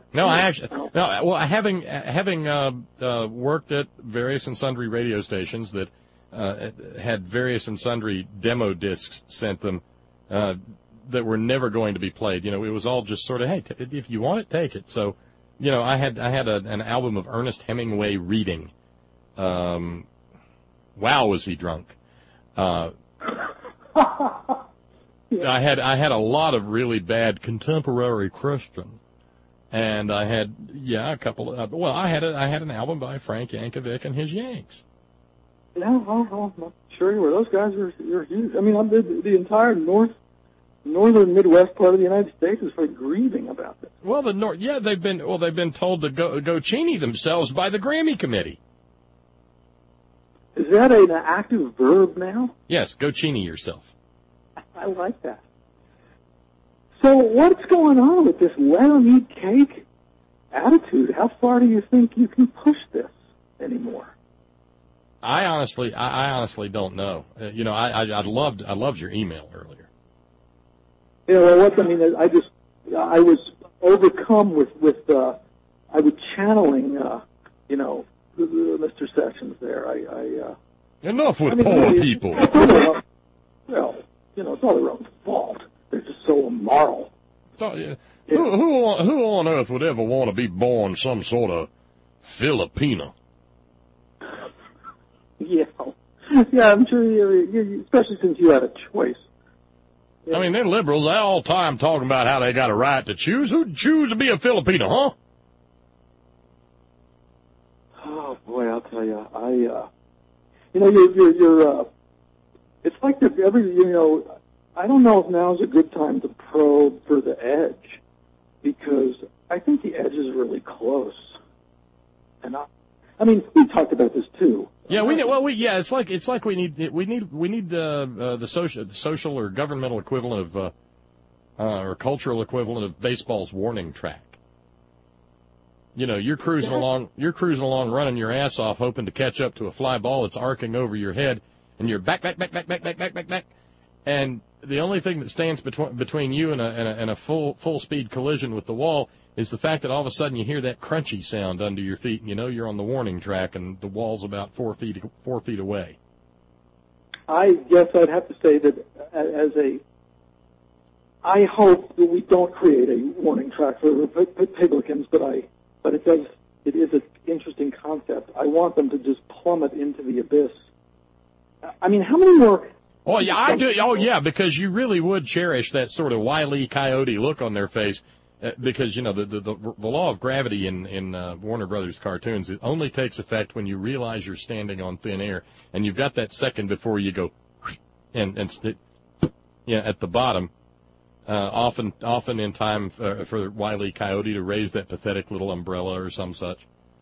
having worked at various and sundry radio stations that had various and sundry demo discs sent them that were never going to be played. It was all just sort of, hey, if you want it, take it. So, I had an album of Ernest Hemingway reading. Wow, was he drunk? I had a lot of really bad contemporary Christian, and I had a couple of I had an album by Frank Yankovic and his Yanks. Yeah, I'm sure you were. Those guys are huge. I mean, the entire northern Midwest part of the United States is very grieving about this. Well, they've been told to go Cheney themselves by the Grammy committee. Is that an active verb now? Yes, go Cheney yourself. I like that. So what's going on with this let 'em eat cake attitude? How far do you think you can push this anymore? I honestly don't know. I loved your email earlier. Yeah, well, I was overcome with I was channeling, Mr. Sessions there. Enough with poor people. Well, it's all their own fault. They're just so immoral. Who on earth would ever want to be born some sort of Filipino? Yeah, I'm sure you, especially since you had a choice. Yeah. I mean, they're liberals. They all the time talking about how they got a right to choose. Who'd choose to be a Filipino, huh? Oh boy, I'll tell you, you're it's like I don't know if now is a good time to probe for the edge, because I think the edge is really close. And I mean, we talked about this too. Yeah, we know. Well, it's like we need the social or governmental equivalent of or cultural equivalent of baseball's warning track. You're cruising along, running your ass off, hoping to catch up to a fly ball that's arcing over your head, and you're back, and the only thing that stands between you and a full speed collision with the wall is the fact that all of a sudden you hear that crunchy sound under your feet, and you're on the warning track, and the wall's about 4 feet away. I guess I'd have to say that I hope that we don't create a warning track for Republicans, but it is an interesting concept. I want them to just plummet into the abyss. I mean, how many more? Oh yeah, I do. Oh yeah, because you really would cherish that sort of Wile E. Coyote look on their face. Because the law of gravity in Warner Brothers cartoons, it only takes effect when you realize you're standing on thin air, and you've got that second before you go and at the bottom, often in time for Wile E. Coyote to raise that pathetic little umbrella or some such.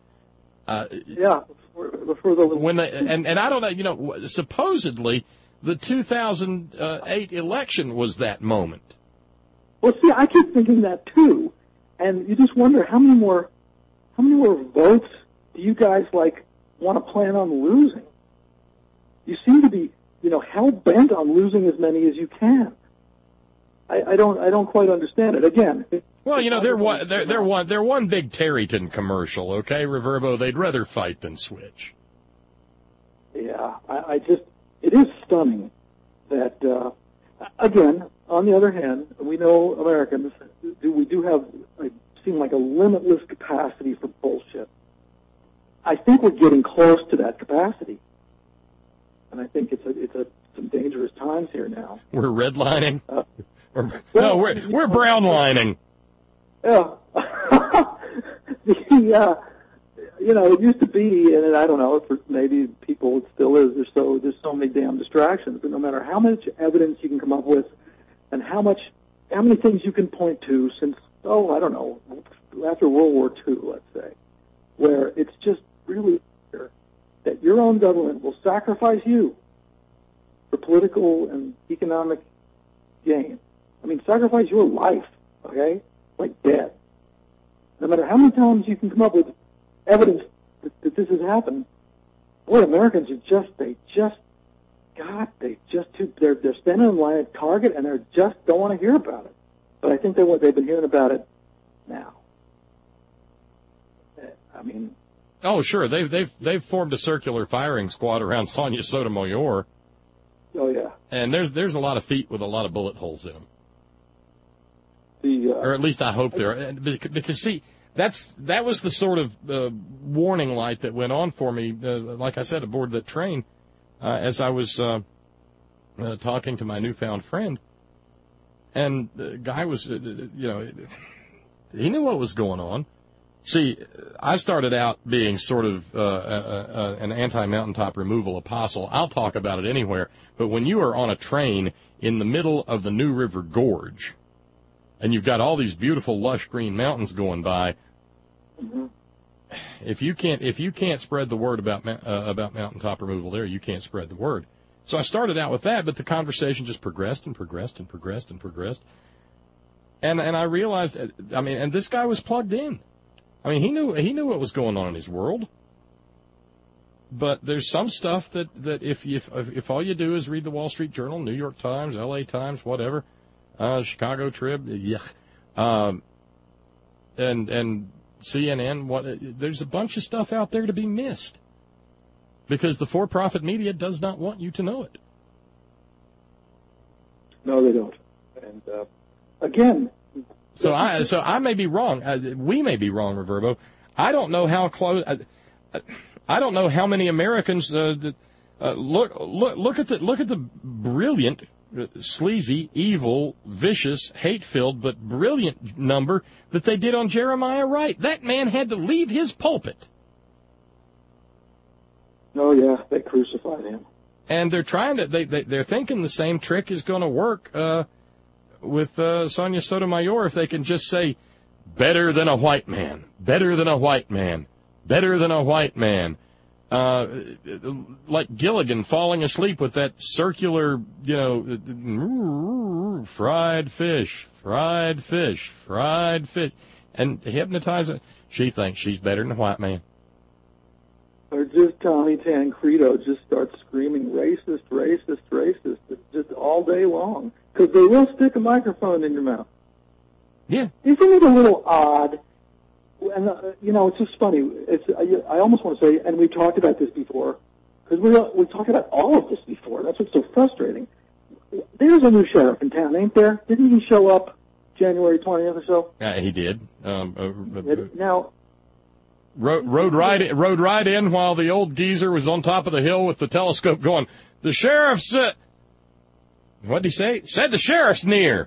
Before the and I don't know. Supposedly the 2008 election was that moment. Well, see, I keep thinking that too, and you just wonder how many more votes do you guys want to plan on losing? You seem to be, hell bent on losing as many as you can. I don't quite understand it. Again. Well, they're one big Terryton commercial, okay, Reverbo. They'd rather fight than switch. Yeah, it is stunning that. Again, on the other hand, we know Americans we do have seem like a limitless capacity for bullshit. I think we're getting close to that capacity, and I think it's some dangerous times here now. We're redlining. We're brownlining. Yeah. It used to be, and I don't know, for maybe people it still is, there's so many damn distractions, but no matter how much evidence you can come up with and how many things you can point to since, I don't know, after World War II, let's say, where it's just really clear that your own government will sacrifice you for political and economic gain. I mean, sacrifice your life, okay, like dead. No matter how many times you can come up with evidence that this has happened, boy, Americans are they're standing in line at Target and they just don't want to hear about it. But I think they've been hearing about it now. I mean. Oh, sure. They've formed a circular firing squad around Sonia Sotomayor. Oh yeah. And there's a lot of feet with a lot of bullet holes in them. Or at least I hope there are. Because see, that was the sort of warning light that went on for me, like I said, aboard that train, as I was talking to my newfound friend. And the guy was, he knew what was going on. See, I started out being sort of an anti-mountaintop removal apostle. I'll talk about it anywhere. But when you are on a train in the middle of the New River Gorge, and you've got all these beautiful, lush green mountains going by, if you can't spread the word about mountaintop removal there, you can't spread the word. So I started out with that, but the conversation just progressed and progressed and progressed and progressed. And I realized, and this guy was plugged in. He knew what was going on in his world. But there's some stuff that if all you do is read the Wall Street Journal, New York Times, L.A. Times, whatever, Chicago Trib, and CNN, there's a bunch of stuff out there to be missed. Because the for-profit media does not want you to know it. No, they don't. And again, so I may be wrong. We may be wrong, Reverbo. I don't know how close. I don't know how many Americans look at the brilliant, sleazy, evil, vicious, hate-filled, but brilliant number that they did on Jeremiah Wright. That man had to leave his pulpit. Oh yeah, they crucified him. And they're trying to. They're thinking the same trick is going to work with Sonia Sotomayor if they can just say, "Better than a white man, better than a white man, better than a white man," like Gilligan falling asleep with that circular, fried fish, fried fish, fried fish, and hypnotize it. She thinks she's better than a white man. Or just Tommy Tancredo just starts screaming racist, racist, racist, just all day long. Because they will stick a microphone in your mouth. Yeah. Isn't it a little odd? And, it's just funny. I almost want to say, and we talked about this before, because we talked about all of this before. That's what's so frustrating. There's a new sheriff in town, ain't there? Didn't he show up January 20th or so? He did. Now... Rode right in while the old geezer was on top of the hill with the telescope going, "The sheriff's..." What'd he say? Said the sheriff's near.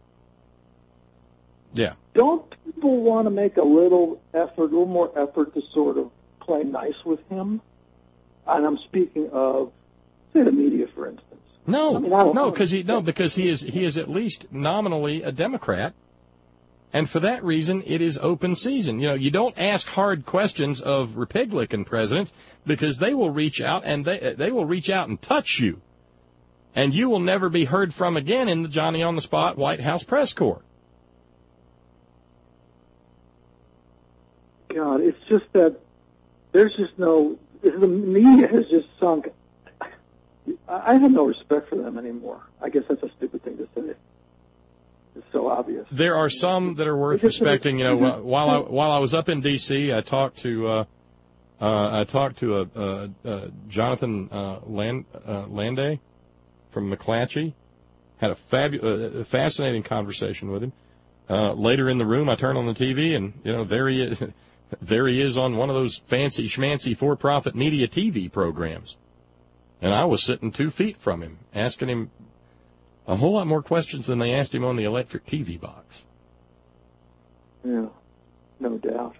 Yeah. Don't people want to make a little more effort to sort of play nice with him? And I'm speaking of, say, the media, for instance. No, because he is at least nominally a Democrat. And for that reason, it is open season. You don't ask hard questions of Republican presidents because they will reach out and they will reach out and touch you. And you will never be heard from again in the Johnny-on-the-spot White House press corps. God, it's just that there's just the media has just sunk. I have no respect for them anymore. I guess that's a stupid thing to say. It's so obvious. There are some that are worth respecting. While I was up in D.C., I talked to Jonathan Landay from McClatchy. Had a fascinating conversation with him. Later in the room, I turn on the TV, and there he is. There he is on one of those fancy schmancy for-profit media TV programs. And I was sitting 2 feet from him, asking him a whole lot more questions than they asked him on the electric TV box. Yeah, no doubt.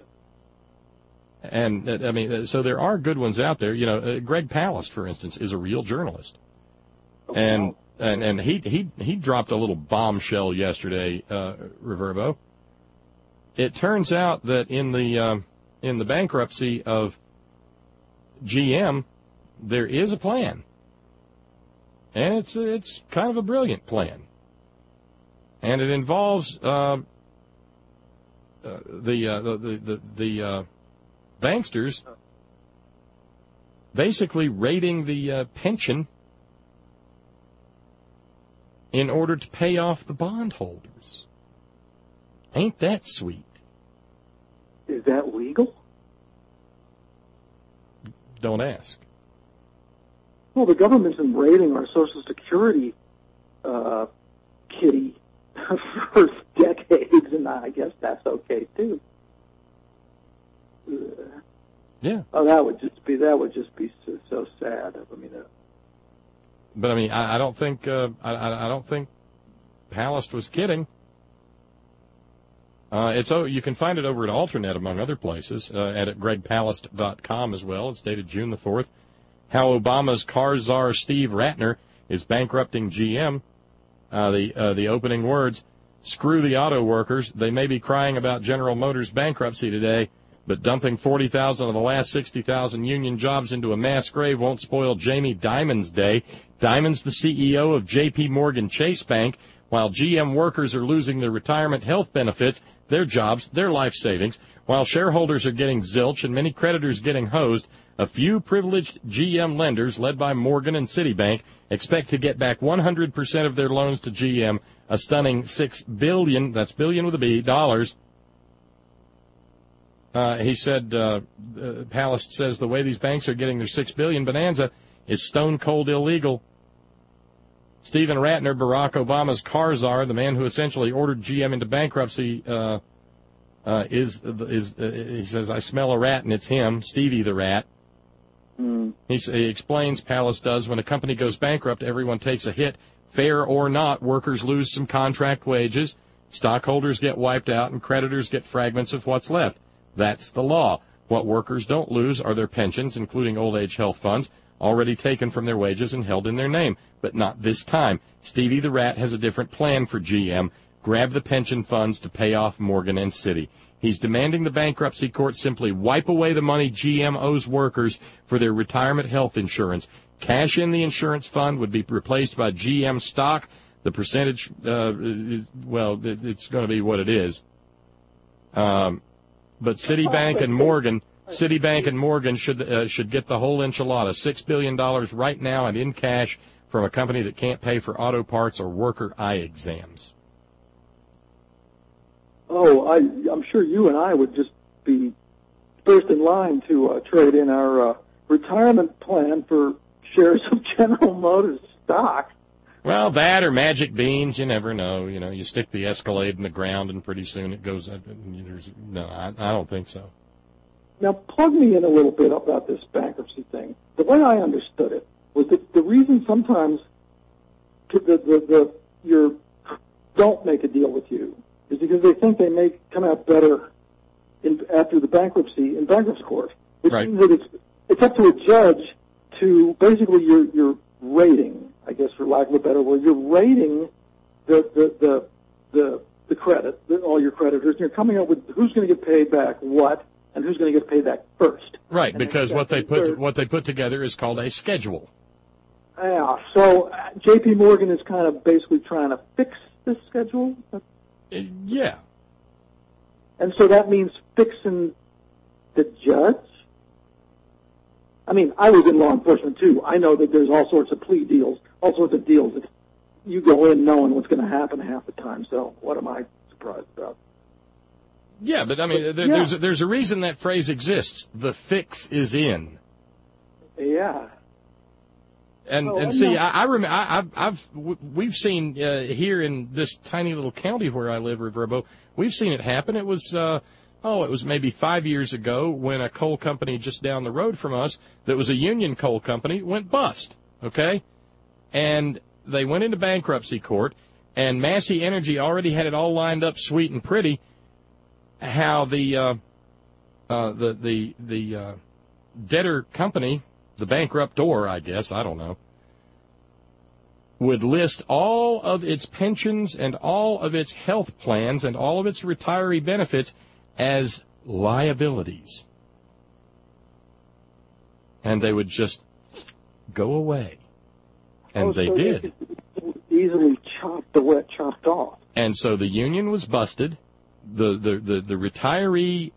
And, so there are good ones out there. Greg Palast, for instance, is a real journalist. Okay. And he dropped a little bombshell yesterday, Reverbo. It turns out that in the bankruptcy of GM, there is a plan. And it's kind of a brilliant plan. And it involves the banksters basically raiding the pension in order to pay off the bondholders. Ain't that sweet? Is that legal? Don't ask. Well, the government's been raiding our Social Security kitty for decades, and I guess that's okay too. Yeah. Oh, that would just be so sad. But I don't think Palast was kidding. You can find it over at Alternet, among other places, at gregpalast.com as well. It's dated June the 4th. How Obama's car czar Steve Ratner is bankrupting GM. The opening words, "Screw the auto workers. They may be crying about General Motors bankruptcy today, but dumping 40,000 of the last 60,000 union jobs into a mass grave won't spoil Jamie Dimon's day. Dimon's the CEO of J.P. Morgan Chase Bank. While GM workers are losing their retirement health benefits, their jobs, their life savings, while shareholders are getting zilch and many creditors getting hosed, a few privileged GM lenders, led by Morgan and Citibank, expect to get back 100% of their loans to GM, a stunning $6 billion, that's billion with a B, dollars." He said, Palast says the way these banks are getting their $6 billion bonanza is stone cold illegal. Stephen Ratner, Barack Obama's car czar, the man who essentially ordered GM into bankruptcy, he says, "I smell a rat and it's him, Stevie the Rat." He explains, Palast does, when a company goes bankrupt, everyone takes a hit. Fair or not, workers lose some contract wages, stockholders get wiped out, and creditors get fragments of what's left. That's the law. What workers don't lose are their pensions, including old age health funds, already taken from their wages and held in their name. But not this time. Stevie the Rat has a different plan for GM. Grab the pension funds to pay off Morgan and Citi. He's demanding the bankruptcy court simply wipe away the money GM owes workers for their retirement health insurance. Cash in the insurance fund would be replaced by GM stock. The percentage, it's going to be what it is. But Citibank and Morgan should get the whole enchilada, $6 billion right now and in cash from a company that can't pay for auto parts or worker eye exams. Oh, I'm sure you and I would just be first in line to trade in our retirement plan for shares of General Motors stock. Well, that or magic beans, you never know. You know, you stick the Escalade in the ground and pretty soon it goes up. No, I don't think so. Now, plug me in a little bit about this bankruptcy thing. The way I understood it was that the reason sometimes your don't make a deal with you is because they think they may come out better after the bankruptcy in bankruptcy court, which means that it's up to a judge to basically your rating, I guess, for lack of a better word, you're rating the credit, all your creditors, and you're coming up with who's going to get paid back what, and who's going to get paid back first. Right, because what they put together is called a schedule. Yeah, so J.P. Morgan is kind of basically trying to fix this schedule? Yeah. And so that means fixing the judge? I mean, I was in law enforcement, too. I know that there's all sorts of plea deals, all sorts of deals that you go in knowing what's going to happen half the time, so what am I surprised about? Yeah, but I mean, there's a reason that phrase exists. The fix is in. Yeah. And see, I remember we've seen here in this tiny little county where I live, Reverbo, we've seen it happen. It was it was maybe 5 years ago when a coal company just down the road from us that was a union coal company went bust. Okay, and they went into bankruptcy court, and Massey Energy already had it all lined up, sweet and pretty. How the debtor company, the bankruptor, I guess, I don't know, would list all of its pensions and all of its health plans and all of its retiree benefits as liabilities. And they would just go away. And they did. Easily chopped off. And so the union was busted. The retiree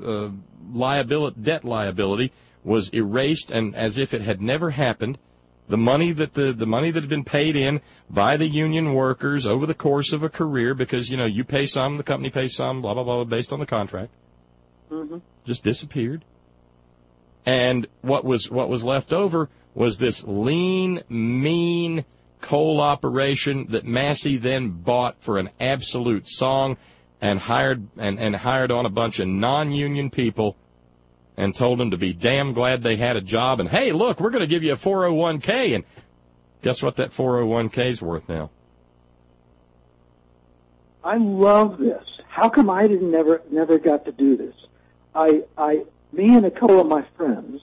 debt liability was erased, and as if it had never happened, the money that had been paid in by the union workers over the course of a career, because you pay some, the company pays some, blah blah blah, based on the contract, just disappeared. And what was left over was this lean, mean coal operation that Massey then bought for an absolute song. And hired on a bunch of non-union people and told them to be damn glad they had a job. And, hey, look, we're going to give you a 401k. And guess what that 401k is worth now? I love this. How come I never got to do this? Me and a couple of my friends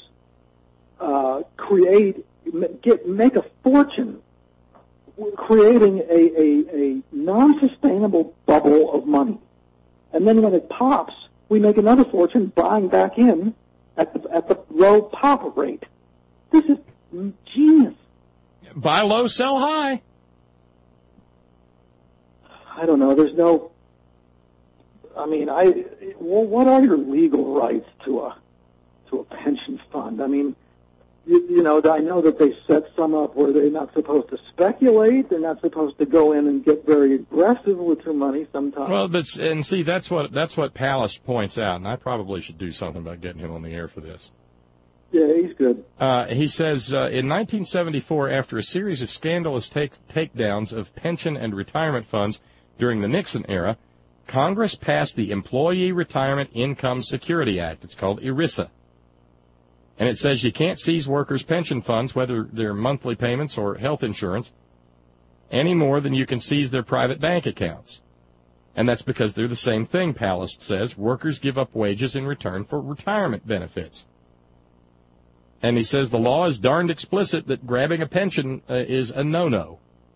make a fortune creating a non-sustainable bubble of money, and then when it pops, we make another fortune buying back in at the low pop rate. This is genius. Buy low, sell high. I don't know. There's no. I mean, what are your legal rights to a pension fund? I mean, you know, I know that they set some up where they're not supposed to speculate. They're not supposed to go in and get very aggressive with your money sometimes. Well, that's what Pallas points out, and I probably should do something about getting him on the air for this. Yeah, he's good. He says, in 1974, after a series of scandalous takedowns of pension and retirement funds during the Nixon era, Congress passed the Employee Retirement Income Security Act. It's called ERISA. And it says you can't seize workers' pension funds, whether they're monthly payments or health insurance, any more than you can seize their private bank accounts. And that's because they're the same thing, Pallas says. Workers give up wages in return for retirement benefits. And he says the law is darned explicit that grabbing a pension is a no-no.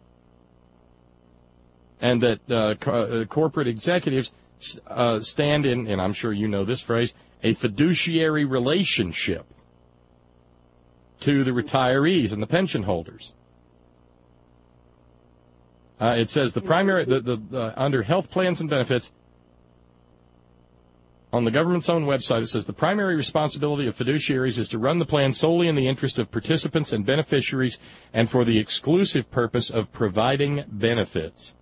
And that corporate executives stand in, and I'm sure you know this phrase, a fiduciary relationship to the retirees and the pension holders. It says the primary, under health plans and benefits, on the government's own website, it says the primary responsibility of fiduciaries is to run the plan solely in the interest of participants and beneficiaries and for the exclusive purpose of providing benefits.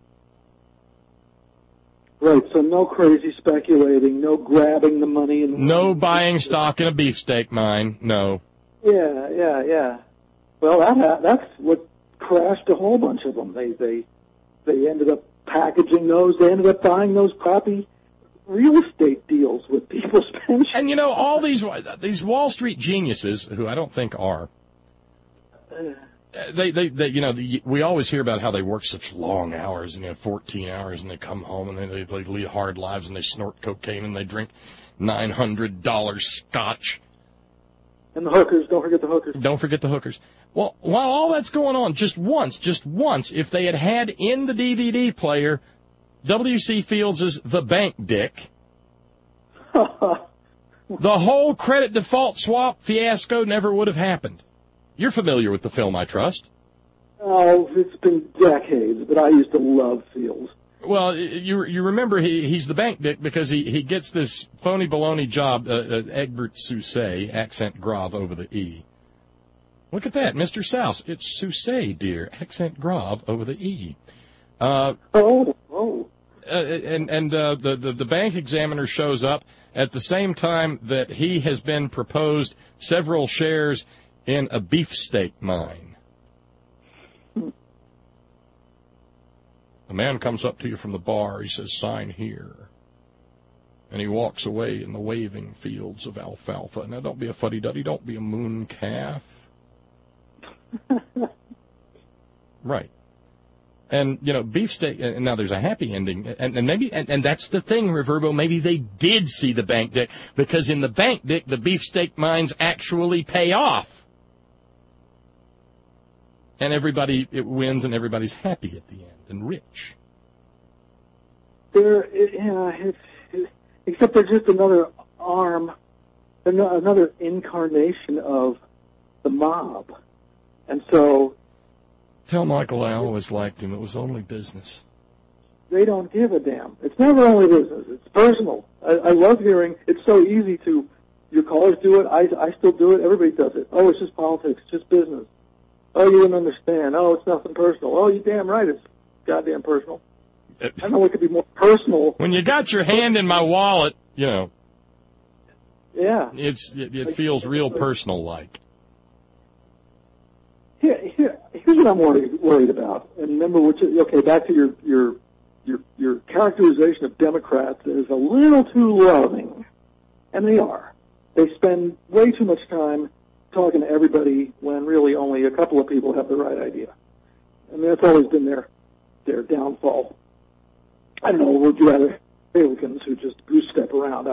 Right, so no crazy speculating, no grabbing the money. No buying stock in a beefsteak mine, no. Yeah. Well, that's what crashed a whole bunch of them. They ended up packaging those. They ended up buying those crappy real estate deals with people's pensions. And you know, all these Wall Street geniuses, who I don't think are, we always hear about how they work such long hours, and 14 hours, and they come home and they lead hard lives, and they snort cocaine and they drink $900 scotch. And the hookers, don't forget the hookers. Don't forget the hookers. Well, while all that's going on, just once, if they had in the DVD player W.C. Fields' The Bank Dick, the whole credit default swap fiasco never would have happened. You're familiar with the film, I trust. Oh, it's been decades, but I used to love Fields. Well, you remember he's the bank dick because he gets this phony baloney job, Egbert Sousay, accent grave over the E. Look at that, Mr. Souse. It's Sousay, dear, accent grave over the E. And the bank examiner shows up at the same time that he has been proposed several shares in a beefsteak mine. A man comes up to you from the bar. He says, "Sign here." And he walks away in the waving fields of alfalfa. Now, don't be a fuddy-duddy. Don't be a moon calf. Right. And, beefsteak, and now there's a happy ending. And maybe, and that's the thing, Reverbo, maybe they did see the bank dick, because in the bank dick, the beefsteak mines actually pay off. And it wins, and everybody's happy at the end and rich. Except they're just another arm, another incarnation of the mob. And so... Tell Michael I always liked him. It was only business. They don't give a damn. It's never only business. It's personal. I love hearing, it's so easy to, your callers do it, I still do it, everybody does it. Oh, it's just politics, it's just business. Oh, you wouldn't understand. Oh, it's nothing personal. Oh, you're damn right, it's goddamn personal. I don't know what could be more personal. When you got your hand in my wallet, Yeah. it feels real personal-like. Here's what I'm worried about. And remember, back to your characterization of Democrats as a little too loving, and they are. They spend way too much time talking to everybody when really only a couple of people have the right idea. I mean, that's always been their downfall. I don't know, would you rather Republicans who just goose step around?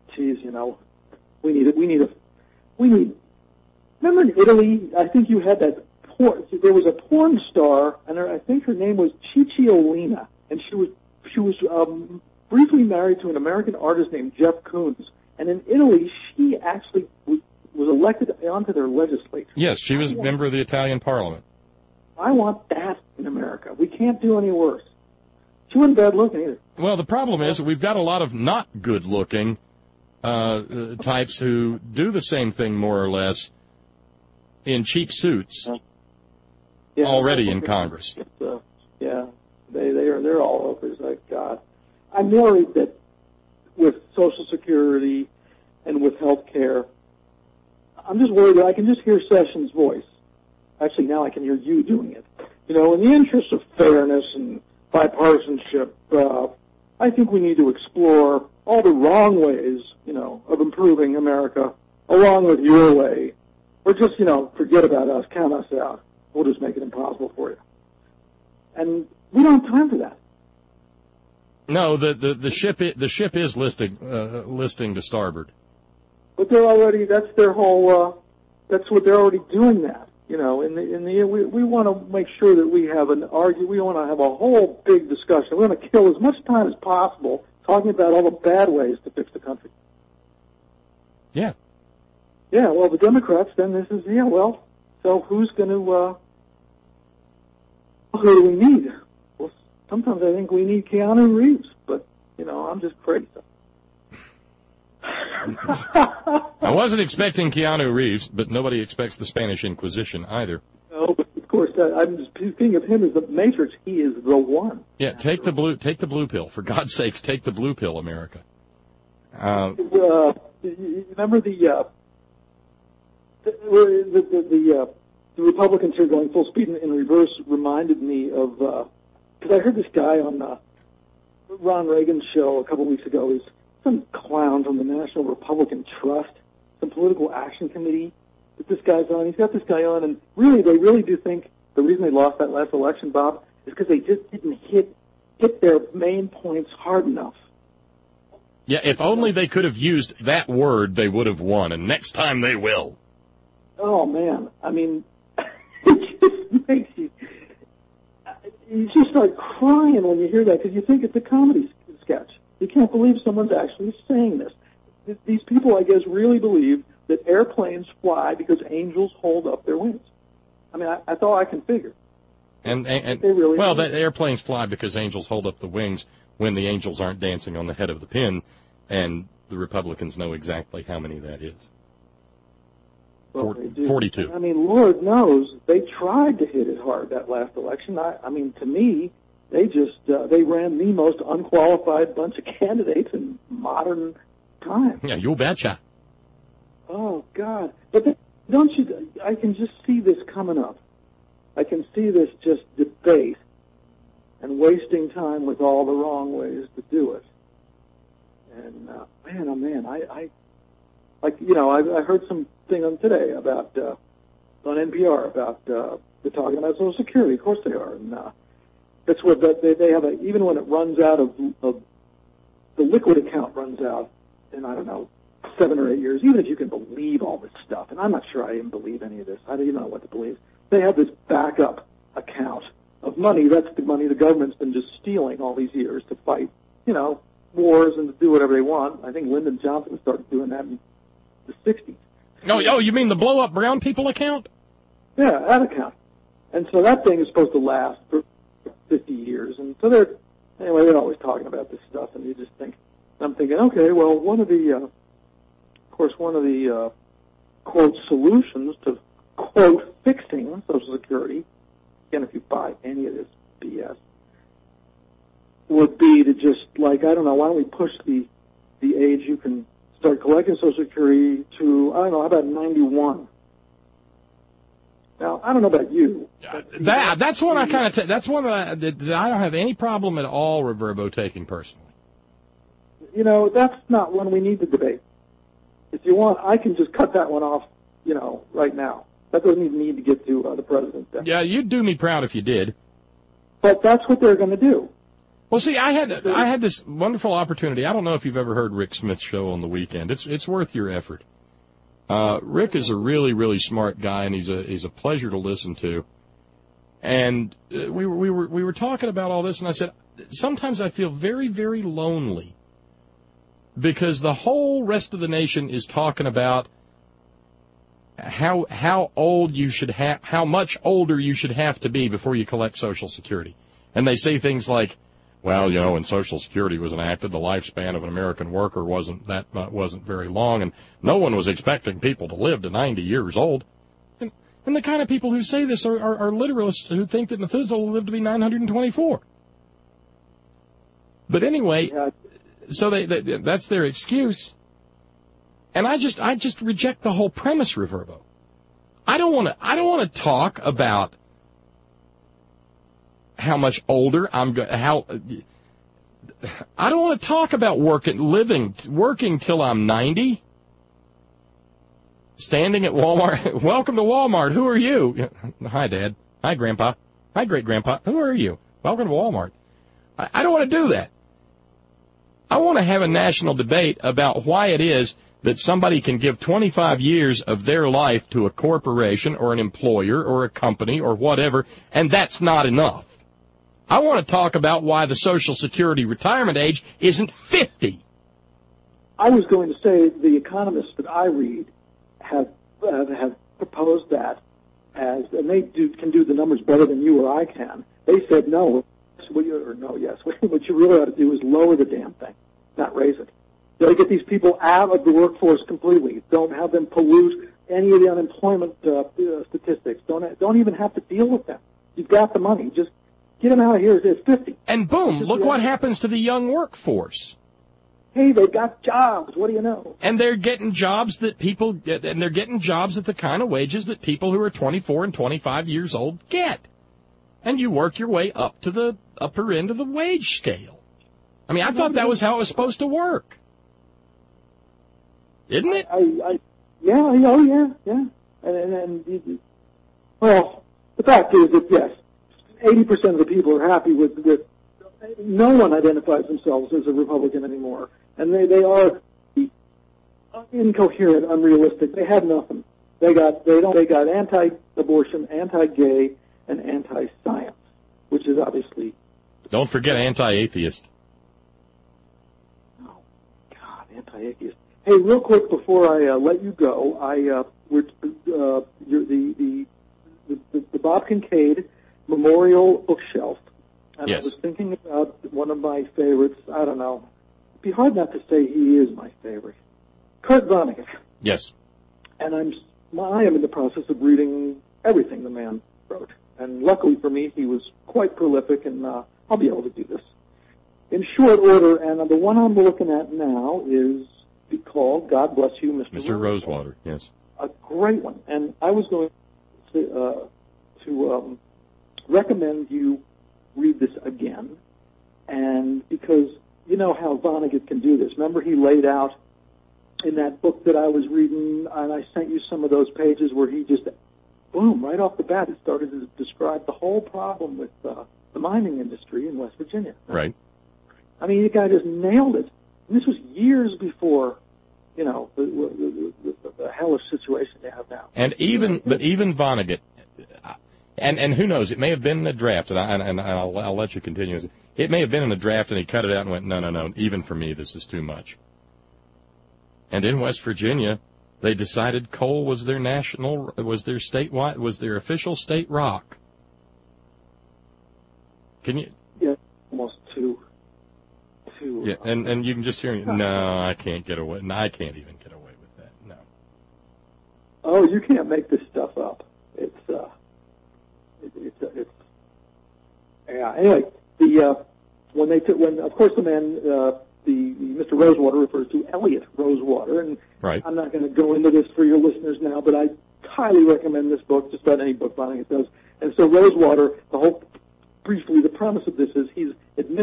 We need. Remember in Italy, I think you had that there was a porn star, and I think her name was Cicciolina, and she was briefly married to an American artist named Jeff Koons. And in Italy, she actually was elected onto their legislature. Yes, she was a member of the Italian Parliament. I want that in America. We can't do any worse. She wasn't bad looking either. Well, the problem is we've got a lot of not good looking types who do the same thing more or less in cheap suits already in Congress. They're all over. It's like, God. I'm worried that with Social Security and with health care, I'm just worried that I can just hear Sessions' voice. Actually, now I can hear you doing it. In the interest of fairness and bipartisanship, I think we need to explore all the wrong ways, of improving America along with your way. Or just, forget about us, count us out. We'll just make it impossible for you. And we don't have time for that. No, the ship is listing to starboard. But that's their whole, that's what they're already doing that. We want to make sure that we have we want to have a whole big discussion. We want to kill as much time as possible talking about all the bad ways to fix the country. Yeah. Yeah, well, the Democrats, then this is, so who's going to, who do we need? Well, sometimes I think we need Keanu Reeves, but, I'm just crazy. I wasn't expecting Keanu Reeves, but nobody expects the Spanish Inquisition either. No, but of course, I'm just thinking of him as the Matrix. He is the one. Yeah, take the blue pill. For God's sakes, take the blue pill, America. Remember the Republicans here going full speed in reverse reminded me of, because I heard this guy on Ron Reagan's show a couple weeks ago. He's some clown from the National Republican Trust, some political action committee that this guy's on. He's got this guy on, and they really do think the reason they lost that last election, Bob, is because they just didn't hit their main points hard enough. Yeah, if only they could have used that word, they would have won, and next time they will. Oh, man. I mean, it just makes you just start crying when you hear that, because you think it's a comedy sketch. You can't believe someone's actually saying this. These people, I guess, really believe that airplanes fly because angels hold up their wings. I mean, that's all I can figure. And the airplanes fly because angels hold up the wings when the angels aren't dancing on the head of the pin, and the Republicans know exactly how many that is. Well, 42. I mean, Lord knows they tried to hit it hard that last election. I mean, to me, they ran the most unqualified bunch of candidates in modern times. Yeah, you betcha. Oh, God. But don't you, I can just see this coming up. I can see this just debate and wasting time with all the wrong ways to do it. And, man, oh, man, I heard something on today about, on NPR about, they're talking about Social Security. Of course they are. And, that's what they have even when it runs out of the liquid account runs out in, 7 or 8 years, even if you can believe all this stuff, and I'm not sure I even believe any of this. I don't even know what to believe. They have this backup account of money. That's the money the government's been just stealing all these years to fight, wars and to do whatever they want. I think Lyndon Johnson started doing that in the 60s. Oh, you mean the blow-up brown people account? Yeah, that account. And so that thing is supposed to last for 50 years. And so they're always talking about this stuff, and you just think, I'm thinking, okay, well, one of the quote, solutions to, quote, fixing Social Security, again, if you buy any of this BS, would be to just, why don't we push the age you can start collecting Social Security to, how about 91? Now, I don't know about you. That's one that's one that I don't have any problem at all, Reverbo, taking personally. That's not one we need to debate. If you want, I can just cut that one off, right now. That doesn't even need to get to the president. Yeah, you'd do me proud if you did. But that's what they're going to do. Well, see, I had this wonderful opportunity. I don't know if you've ever heard Rick Smith's show on the weekend. It's worth your effort. Rick is a really, really smart guy, and he's a pleasure to listen to. And we were talking about all this, and I said, sometimes I feel very, very lonely because the whole rest of the nation is talking about how old you should have, how much older you should have to be before you collect Social Security. And they say things like, well, you know, when Social Security was enacted, the lifespan of an American worker wasn't very long, and no one was expecting people to live to 90 years old. And the kind of people who say this are literalists who think that Methuselah will live to be 924. But anyway, so that's their excuse. And I just reject the whole premise, Reverbo. I don't want to talk about how much older I don't want to talk about working till I'm 90. Standing at Walmart. Welcome to Walmart. Who are you? Hi, Dad. Hi, Grandpa. Hi, Great-Grandpa. Who are you? Welcome to Walmart. I don't want to do that. I want to have a national debate about why it is that somebody can give 25 years of their life to a corporation or an employer or a company or whatever, and that's not enough. I want to talk about why the Social Security retirement age isn't 50. I was going to say the economists that I read have proposed that and they can do the numbers better than you or I can. They said no. What you really ought to do is lower the damn thing, not raise it. Got to get these people out of the workforce completely. Don't have them pollute any of the unemployment statistics. Don't even have to deal with them. You've got the money. Just get them out of here. It's 50. And boom, look what happens to the young workforce. Hey, they've got jobs. What do you know? And they're getting jobs at the kind of wages that people who are 24 and 25 years old get. And you work your way up to the upper end of the wage scale. I mean, I thought that was how it was supposed to work. Isn't it? Yeah. Well, the fact is that, yes, 80% of the people are happy with no one identifies themselves as a Republican anymore. And they are incoherent, unrealistic. They have nothing. They got anti-abortion, anti-gay, and anti-science, which is obviously... Don't forget anti-atheist. Oh, God, anti-atheist. Hey, real quick before I let you go, the Bob Kincaid Memorial Bookshelf. And yes. I was thinking about one of my favorites. I don't know. It'd be hard not to say he is my favorite. Kurt Vonnegut. Yes. And I am in the process of reading everything the man wrote. And luckily for me, he was quite prolific, and I'll be able to do this in short order. And the one I'm looking at now is called God Bless You, Mr. Rosewater. Yes. A great one. And I was going to recommend you read this again, and because you know how Vonnegut can do this. Remember, he laid out in that book that I was reading, and I sent you some of those pages where he just, boom, right off the bat, it started to describe the whole problem with the mining industry in West Virginia. Right. I mean, the guy just nailed it. And this was years before, you know, the hellish situation they have now. And even Vonnegut. And who knows? It may have been in a draft, and I'll let you continue. It may have been in a draft, and he cut it out and went, no. Even for me, this is too much. And in West Virginia, they decided coal was their official state rock. Can you? Yeah, almost two. Yeah, and you can just hear me. No, I can't get away. No, I can't even get away with that. No. Oh, you can't make this stuff up. It's yeah. Anyway, when of course the man, the Mr. Rosewater refers to Elliot Rosewater, and right. I'm not going to go into this for your listeners now, but I highly recommend this book, just about any book Vonnegut does. And so Rosewater, briefly, the premise of this is he's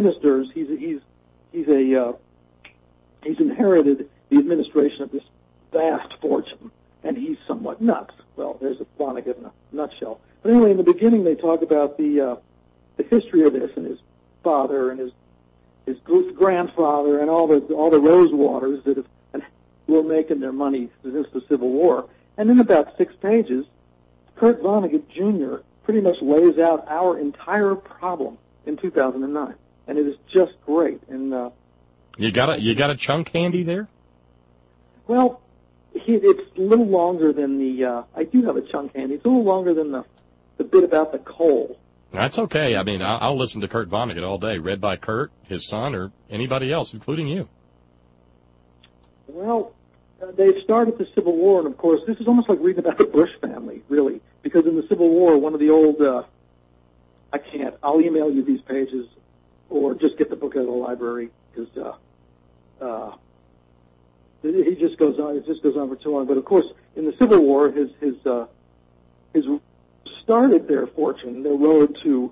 inherited the administration of this vast fortune, and he's somewhat nuts. Well, there's a Vonnegut in a nutshell. But anyway, in the beginning, they talk about the history of this and his father and his his grandfather, and all the Rosewaters that were making their money since the Civil War. And in about 6 pages, Kurt Vonnegut Jr. pretty much lays out our entire problem in 2009, and it is just great. And you got a chunk handy there? Well, it's a little longer than the. I do have a chunk handy. It's a little longer than the bit about the coal. That's okay. I mean, I'll listen to Kurt Vonnegut all day, read by Kurt, his son, or anybody else, including you. Well, they started the Civil War, and of course, this is almost like reading about the Bush family, really, because in the Civil War, one of the old. I can't. I'll email you these pages, or just get the book out of the library, because it just goes on. It just goes on for too long. But of course, in the Civil War, his started their fortune, their road to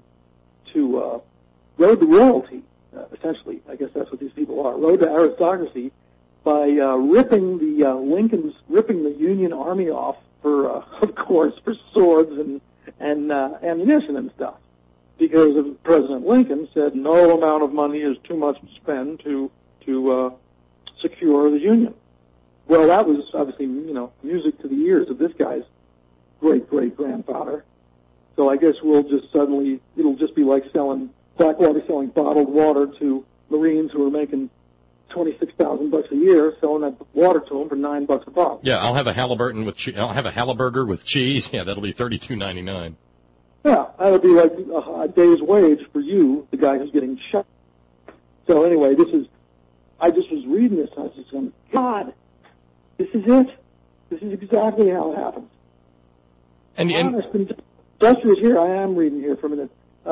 royalty, essentially. I guess that's what these people are. Road to aristocracy by ripping the Union Army off for, of course, for swords and ammunition and stuff. Because President Lincoln said no amount of money is too much to spend to secure the Union. Well, that was obviously, music to the ears of this guy's great-great-grandfather. So I guess it'll just be like Blackwater selling bottled water to Marines who are making $26,000 a year, selling that water to them for $9 a bottle. Yeah, I'll have a Halliburger with cheese. Yeah, that'll be $32.99. Yeah, that'll be like a day's wage for you, the guy who's getting shot. So anyway, I just was reading this, and I was just going, God, this is it. This is exactly how it happens. And Industrious here, I am reading here for a minute.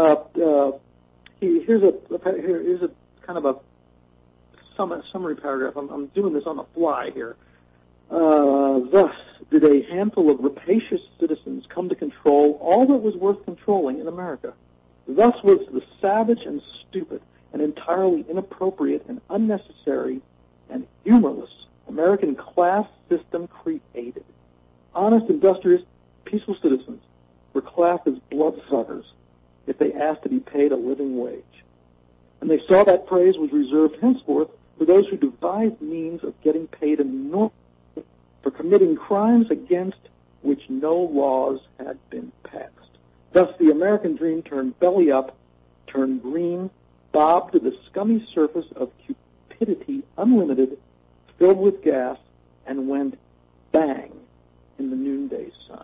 Here's a kind of a summary paragraph. I'm doing this on the fly here. Thus did a handful of rapacious citizens come to control all that was worth controlling in America. Thus was the savage and stupid and entirely inappropriate and unnecessary and humorless American class system created. Honest, industrious, peaceful citizens were classed as bloodsuckers if they asked to be paid a living wage. And they saw that praise was reserved henceforth for those who devised means of getting paid enormously for committing crimes against which no laws had been passed. Thus the American dream turned belly up, turned green, bobbed to the scummy surface of cupidity unlimited, filled with gas, and went bang in the noonday sun.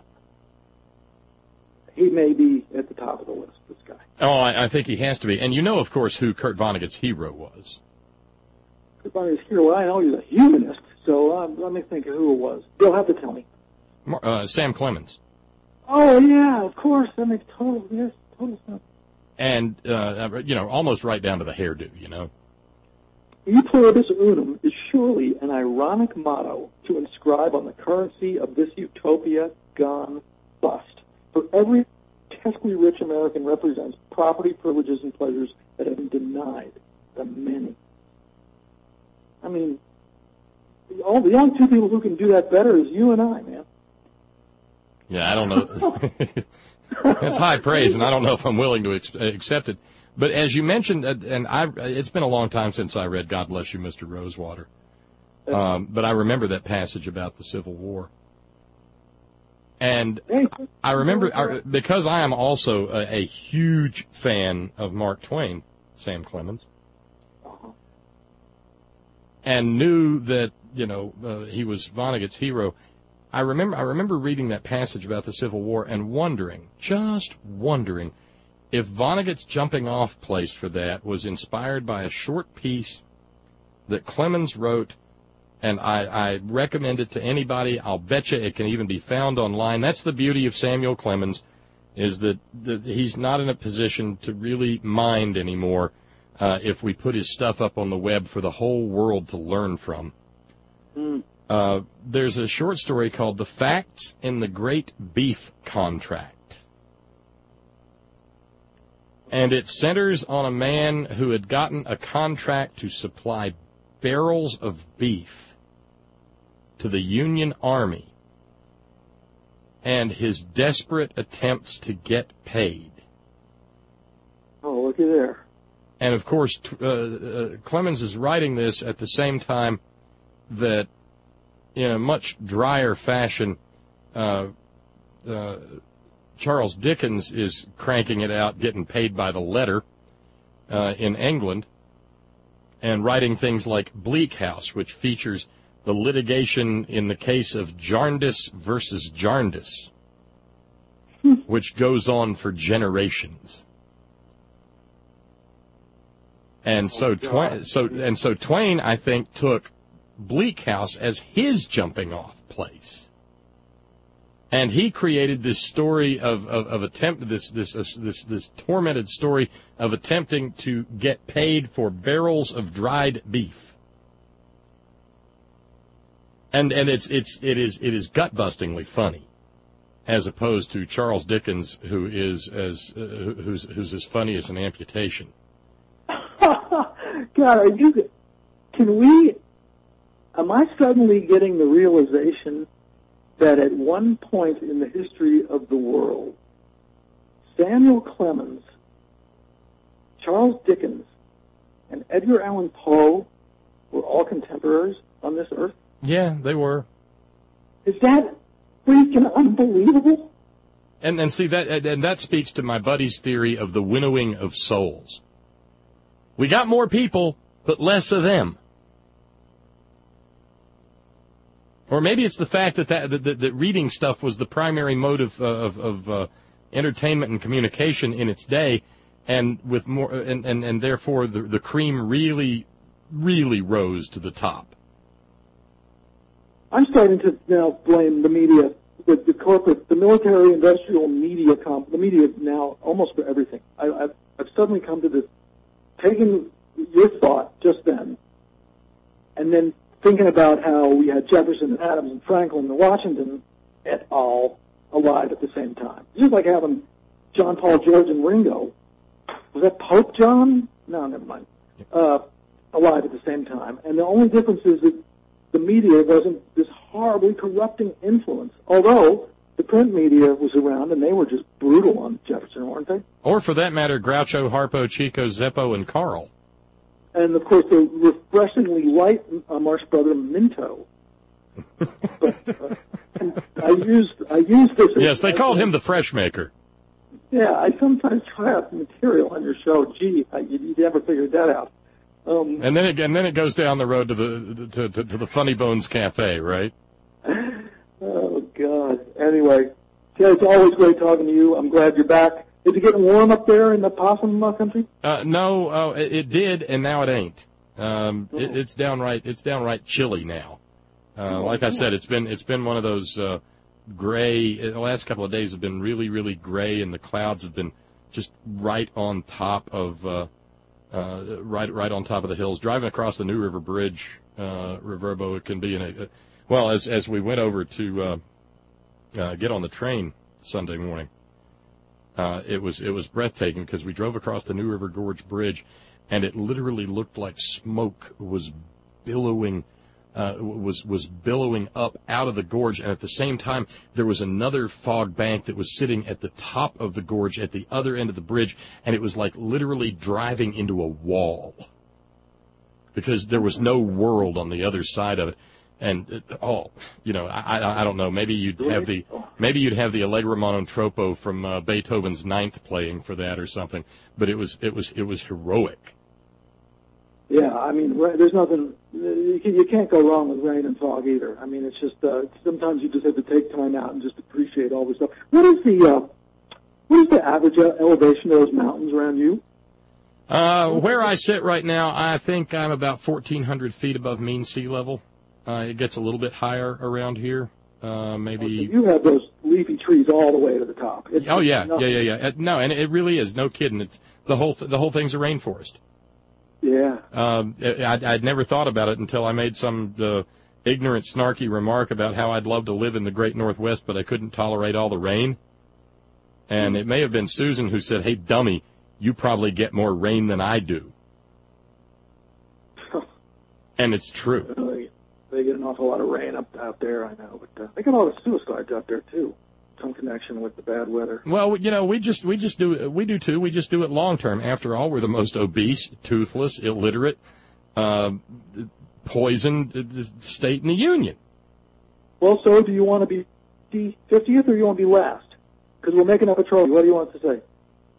He may be at the top of the list, this guy. Oh, I think he has to be. And you know, of course, who Kurt Vonnegut's hero was. Kurt Vonnegut's hero, I know he's a humanist, so let me think of who it was. You'll have to tell me. Sam Clemens. Oh, yeah, of course. That makes total sense. And, almost right down to the hairdo, E pluribus unum is surely an ironic motto to inscribe on the currency of this utopia gone bust. For every grotesquely rich American represents property, privileges, and pleasures that have been denied the many. I mean, the only two people who can do that better is you and I, man. Yeah, I don't know. That's high praise, and I don't know if I'm willing to accept it. But as you mentioned, it's been a long time since I read God Bless You, Mr. Rosewater. But I remember that passage about the Civil War. And I remember, because I am also a huge fan of Mark Twain, Sam Clemens, and knew that, he was Vonnegut's hero, I remember reading that passage about the Civil War and just wondering, if Vonnegut's jumping off place for that was inspired by a short piece that Clemens wrote. And I recommend it to anybody. I'll bet you it can even be found online. That's the beauty of Samuel Clemens, is that he's not in a position to really mind anymore if we put his stuff up on the web for the whole world to learn from. There's a short story called The Facts in the Great Beef Contract. And it centers on a man who had gotten a contract to supply barrels of beef to the Union Army and his desperate attempts to get paid. Oh, looky there. And, of course, Clemens is writing this at the same time that, in a much drier fashion, Charles Dickens is cranking it out, getting paid by the letter in England, and writing things like Bleak House, which features the litigation in the case of Jarndyce versus Jarndyce, which goes on for generations. And so Twain, I think, took Bleak House as his jumping-off place. And he created this story of this tormented story of attempting to get paid for barrels of dried beef. And it is gut-bustingly funny, as opposed to Charles Dickens, who's as funny as an amputation. God, am I suddenly getting the realization that at one point in the history of the world, Samuel Clemens, Charles Dickens, and Edgar Allan Poe were all contemporaries on this earth? Yeah, they were. Is that freaking unbelievable? And see, that speaks to my buddy's theory of the winnowing of souls. We got more people, but less of them. Or maybe it's the fact that reading stuff was the primary mode of entertainment and communication in its day, and with more, and therefore the cream really rose to the top. I'm starting to now blame the media, the corporate, the military-industrial media, the media now almost for everything. I've suddenly come to this, taking your thought just then, and then thinking about how we had Jefferson and Adams and Franklin and Washington et al. Alive at the same time. Just like having John, Paul, George, and Ringo. Was that Pope John? No, never mind. Alive at the same time. And the only difference is that the media wasn't this horribly corrupting influence. Although the print media was around and they were just brutal on Jefferson, weren't they? Or for that matter, Groucho, Harpo, Chico, Zeppo, and Carl. And, of course, the refreshingly light Marx Brother Minto. But, I used this. Yes, they called him the Fresh Maker. Yeah, I sometimes try out material on your show. Gee, you never figured that out. And then it goes down the road to the Funny Bones Cafe, right? Oh God. Anyway, yeah, it's always great talking to you. I'm glad you're back. Is it getting warm up there in the possum country? No, it did, and now it ain't. It's downright chilly now. Like I said, it's been one of those gray. The last couple of days have been really, really gray, and the clouds have been just right on top of right on top of the hills. Driving across the New River Bridge, Reverbo, it can be as we went over to get on the train Sunday morning. It was breathtaking because we drove across the New River Gorge Bridge, and it literally looked like smoke was billowing up out of the gorge, and at the same time there was another fog bank that was sitting at the top of the gorge at the other end of the bridge, and it was like literally driving into a wall because there was no world on the other side of it. And I don't know. Maybe you'd have the Allegro mono troppo from Beethoven's Ninth playing for that or something. But it was heroic. Yeah, I mean, there's nothing. You can't go wrong with rain and fog either. I mean, it's just sometimes you just have to take time out and just appreciate all this stuff. What is the average elevation of those mountains around you? Where I sit right now, I think I'm about 1,400 feet above mean sea level. It gets a little bit higher around here, maybe. Okay, you have those leafy trees all the way to the top. Yeah. No, and it really is, no kidding. It's the whole thing's a rainforest. Yeah. I'd never thought about it until I made some ignorant, snarky remark about how I'd love to live in the Great Northwest, but I couldn't tolerate all the rain. And it may have been Susan who said, "Hey, dummy, you probably get more rain than I do." And it's true. They get an awful lot of rain up out there, I know, but they get all the suicides out there too. some connection with the bad weather. Well, we do too. We just do it long term. After all, we're the most obese, toothless, illiterate, poisoned state in the union. Well, so do you want to be 50th or do you want to be last? Because we're making up a trophy. What do you want to say?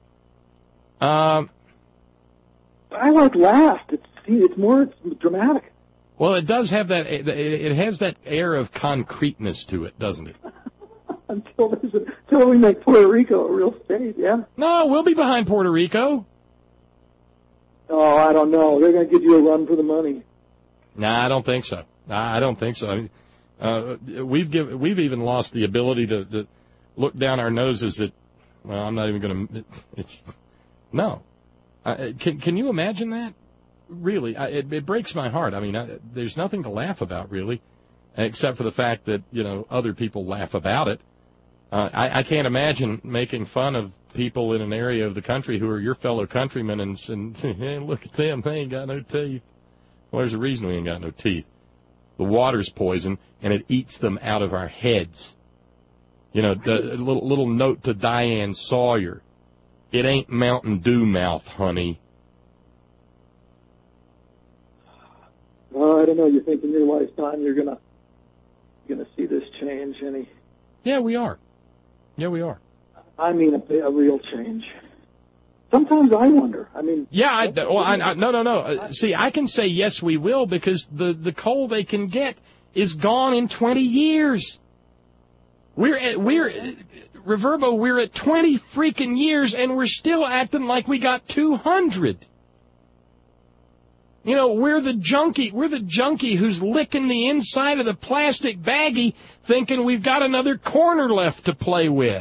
I like last. It's more dramatic. Well, it does have that. It has that air of concreteness to it, doesn't it? until we make Puerto Rico a real state, yeah. No, we'll be behind Puerto Rico. Oh, I don't know. They're going to give you a run for the money. Nah, I don't think so. I don't think so. We've even lost the ability to look down our noses at. Well, I'm not even going to. No. Can you imagine that? Really, it breaks my heart. I mean, there's nothing to laugh about, really, except for the fact that, other people laugh about it. I can't imagine making fun of people in an area of the country who are your fellow countrymen and hey, look at them, they ain't got no teeth. Well, there's a reason we ain't got no teeth. The water's poison, and it eats them out of our heads. The little note to Diane Sawyer. It ain't Mountain Dew mouth, honey. Well, I don't know. You think in your lifetime you're gonna see this change any? Yeah, we are. I mean, a real change. Sometimes I wonder. I mean. Yeah, no. See, I can say yes, we will, because the coal they can get is gone in 20 years. We're at 20 freaking years, and we're still acting like we got 200. We're the junkie who's licking the inside of the plastic baggie thinking we've got another corner left to play with.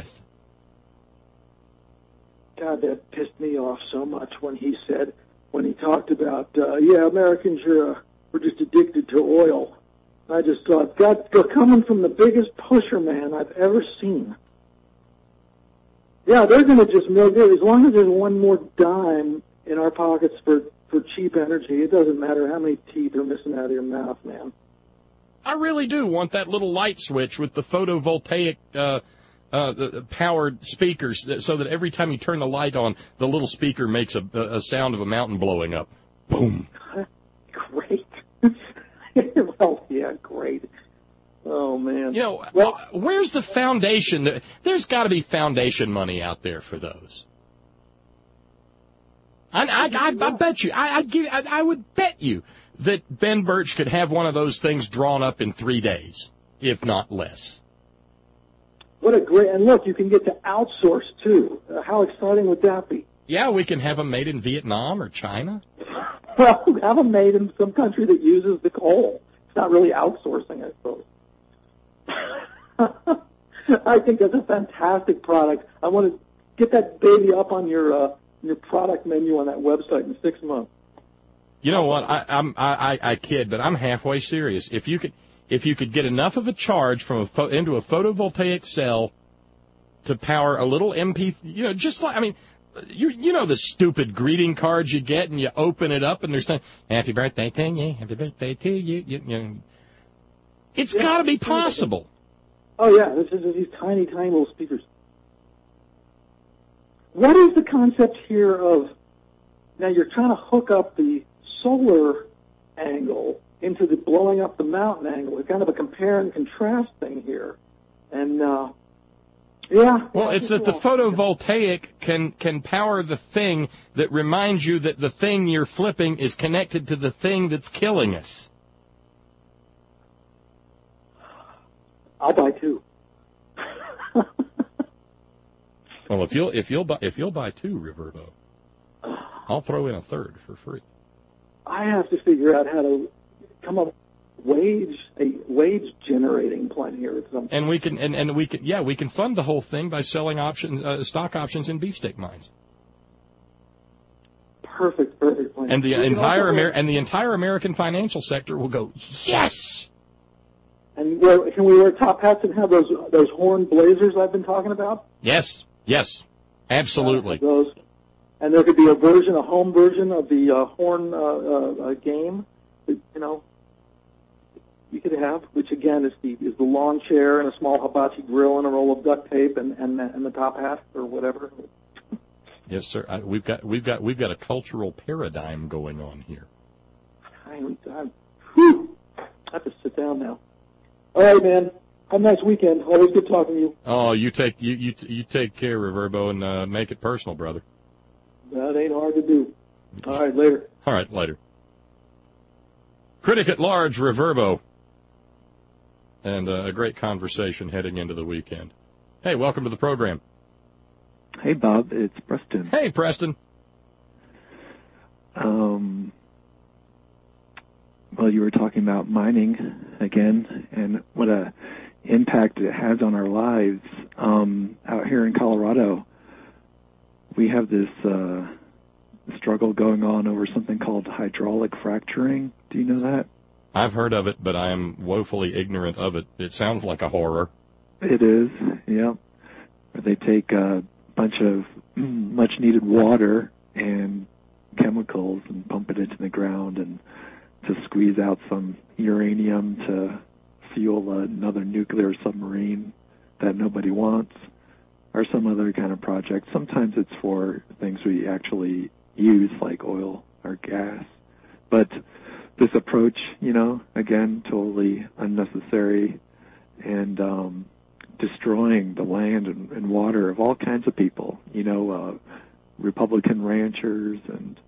God, that pissed me off so much when he talked about, Americans we're just addicted to oil. I just thought, God, they're coming from the biggest pusher man I've ever seen. Yeah, they're going to just milk it. As long as there's one more dime in our pockets for cheap energy, it doesn't matter how many teeth are missing out of your mouth, man. I really do want that little light switch with the photovoltaic powered speakers, so that every time you turn the light on, the little speaker makes a sound of a mountain blowing up. Boom. Great. Well, yeah, great. Oh, man. Where's the foundation? There's got to be foundation money out there for those. I bet you. I would bet you that Ben Birch could have one of those things drawn up in 3 days, if not less. What a great... And look, you can get to outsource, too. How exciting would that be? Yeah, we can have them made in Vietnam or China. Well, have them made in some country that uses the coal. It's not really outsourcing, I suppose. I think that's a fantastic product. I want to get that baby up on your product menu on that website in 6 months. You know what? I kid, but I'm halfway serious. If you could get enough of a charge from into a photovoltaic cell to power a little MP, just like, I mean, you know the stupid greeting cards you get, and you open it up and there's happy birthday to you, happy birthday to you. It's got to be possible. Oh yeah, this is these tiny little speakers. What is the concept here of, now you're trying to hook up the solar angle into the blowing up the mountain angle. It's kind of a compare and contrast thing here. And, well, it's that the photovoltaic can power the thing that reminds you that the thing you're flipping is connected to the thing that's killing us. I'll buy two. Well, if you'll buy two, Riverbo, I'll throw in a third for free. I have to figure out how to come up with a wage generating plan here. And we can we can fund the whole thing by selling stock options in beefsteak mines. Perfect plan. And the entire American financial sector will go, yes. And can we wear top hats and have those horn blazers I've been talking about? Yes, absolutely. Those, and there could be a home version of the horn game. you could have, which again is the lawn chair and a small hibachi grill and a roll of duct tape and the top half or whatever. Yes, sir. We've got a cultural paradigm going on here. I have to sit down now. All right, man. Have a nice weekend. Always good talking to you. Oh, you take care, Reverbo, and make it personal, brother. That ain't hard to do. All right, later. All right, later. Critic at Large, Reverbo. And a great conversation heading into the weekend. Hey, welcome to the program. Hey, Bob. It's Preston. Hey, Preston. Well, you were talking about mining again and what a impact it has on our lives. Out here in Colorado, we have this struggle going on over something called hydraulic fracturing. Do you know that? I've heard of it, but I am woefully ignorant of it. It sounds like a horror. It is, yeah. They take a bunch of much-needed water and chemicals and pump it into the ground and to squeeze out some uranium to fuel another nuclear submarine that nobody wants, or some other kind of project. Sometimes it's for things we actually use, like oil or gas. But this approach, again, totally unnecessary and destroying the land and water of all kinds of people, Republican ranchers and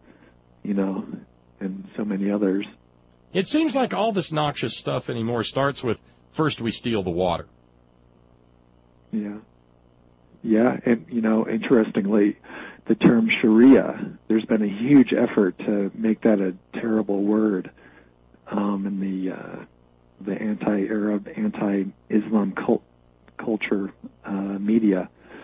so many others. It seems like all this noxious stuff anymore starts with, first we steal the water. Yeah. Yeah, and, interestingly, the term Sharia, there's been a huge effort to make that a terrible word in the anti-Arab, anti-Islam culture media,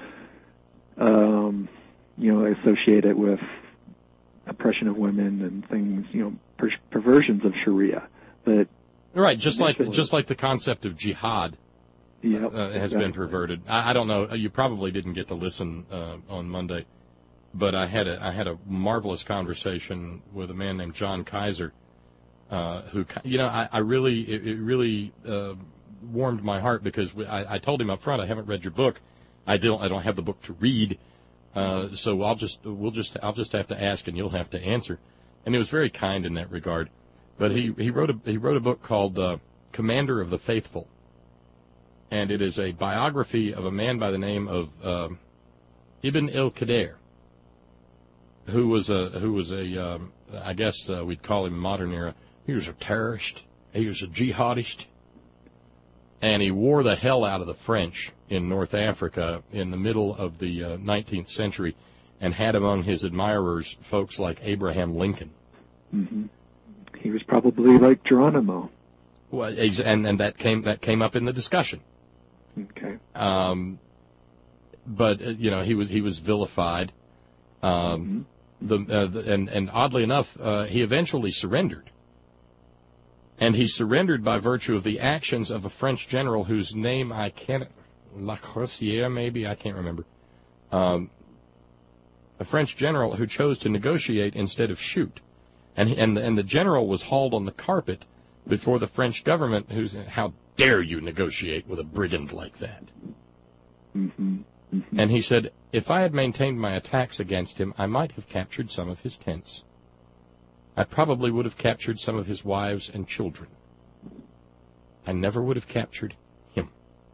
associate it with oppression of women and things, perversions of Sharia. But right, just like the concept of jihad has been perverted. I don't know. You probably didn't get to listen on Monday, but I had a marvelous conversation with a man named John Kaiser, who it really warmed my heart because I told him up front, I haven't read your book. I don't have the book to read. So I'll just have to ask and you'll have to answer. And he was very kind in that regard. But he wrote a book called Commander of the Faithful, and it is a biography of a man by the name of Ibn al-Qadir, who was a I guess we'd call him modern era. He was a terrorist. He was a jihadist. And he wore the hell out of the French in North Africa in the middle of the 19th century, and had among his admirers folks like Abraham Lincoln. Mm-hmm. He was probably like Geronimo. Well, and that came up in the discussion. Okay. But he was vilified. And oddly enough, he eventually surrendered. And he surrendered by virtue of the actions of a French general whose name I can't, Lacrossière maybe, I can't remember. A French general who chose to negotiate instead of shoot. And the general was hauled on the carpet before the French government, how dare you negotiate with a brigand like that? Mm-hmm. Mm-hmm. And he said, if I had maintained my attacks against him, I might have captured some of his tents. I probably would have captured some of his wives and children. I never would have captured him.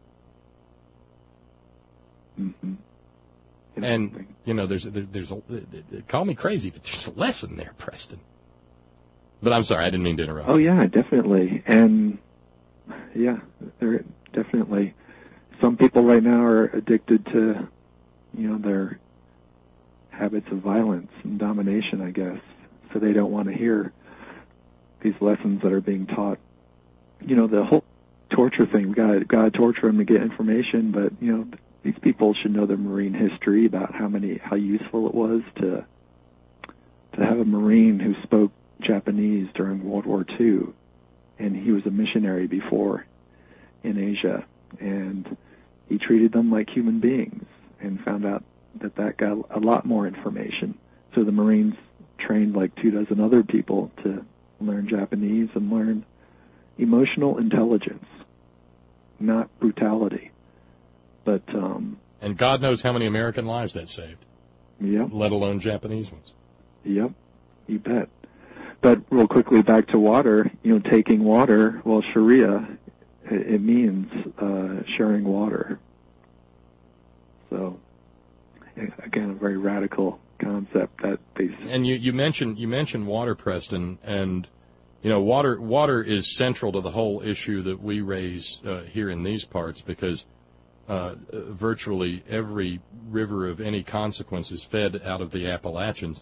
Mm-hmm. And, there's call me crazy, but there's a lesson there, Preston. But I'm sorry, I didn't mean to interrupt. Oh, yeah, definitely. And, yeah, there definitely. Some people right now are addicted to, their habits of violence and domination, I guess. So they don't want to hear these lessons that are being taught. The whole torture thing, we got to torture them to get information, but, these people should know their Marine history about how useful it was to have a Marine who spoke Japanese during World War II, and he was a missionary before in Asia, and he treated them like human beings and found out that got a lot more information. So the Marines trained like 24 other people to learn Japanese and learn, emotional intelligence, not brutality. But and God knows how many American lives that saved. Yep. Let alone Japanese ones. Yep, you bet. But real quickly back to water, taking water, well, Sharia, it means sharing water. So, again, a very radical concept that basis. And you mentioned water, Preston, and water is central to the whole issue that we raise here in these parts, because virtually every river of any consequence is fed out of the Appalachians.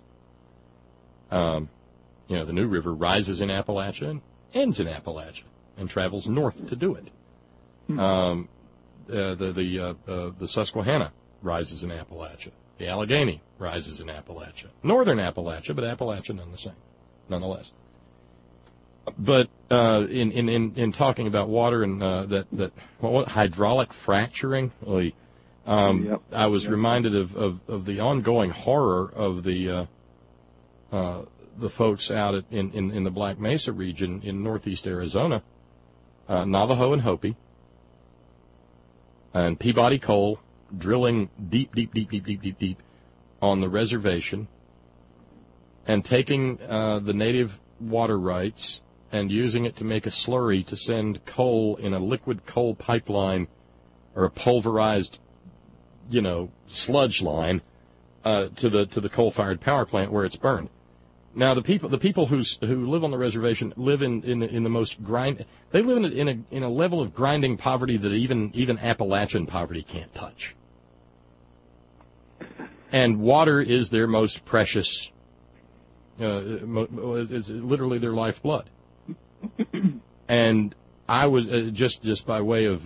The New River rises in Appalachia and ends in Appalachia and travels north to do it. The Susquehanna rises in Appalachia. The Allegheny rises in Appalachia. Northern Appalachia, but Appalachia nonetheless. But in talking about water and hydraulic fracturing, I was reminded of the ongoing horror of the folks out in the Black Mesa region in northeast Arizona, Navajo and Hopi, and Peabody Coal drilling deep on the reservation and taking the native water rights and using it to make a slurry to send coal in a liquid coal pipeline or a pulverized, sludge line to the coal-fired power plant where it's burned. Now the people who live on the reservation live in the most they live in a level of grinding poverty that even Appalachian poverty can't touch. And water is their most precious. It's literally their lifeblood. And I was just by way of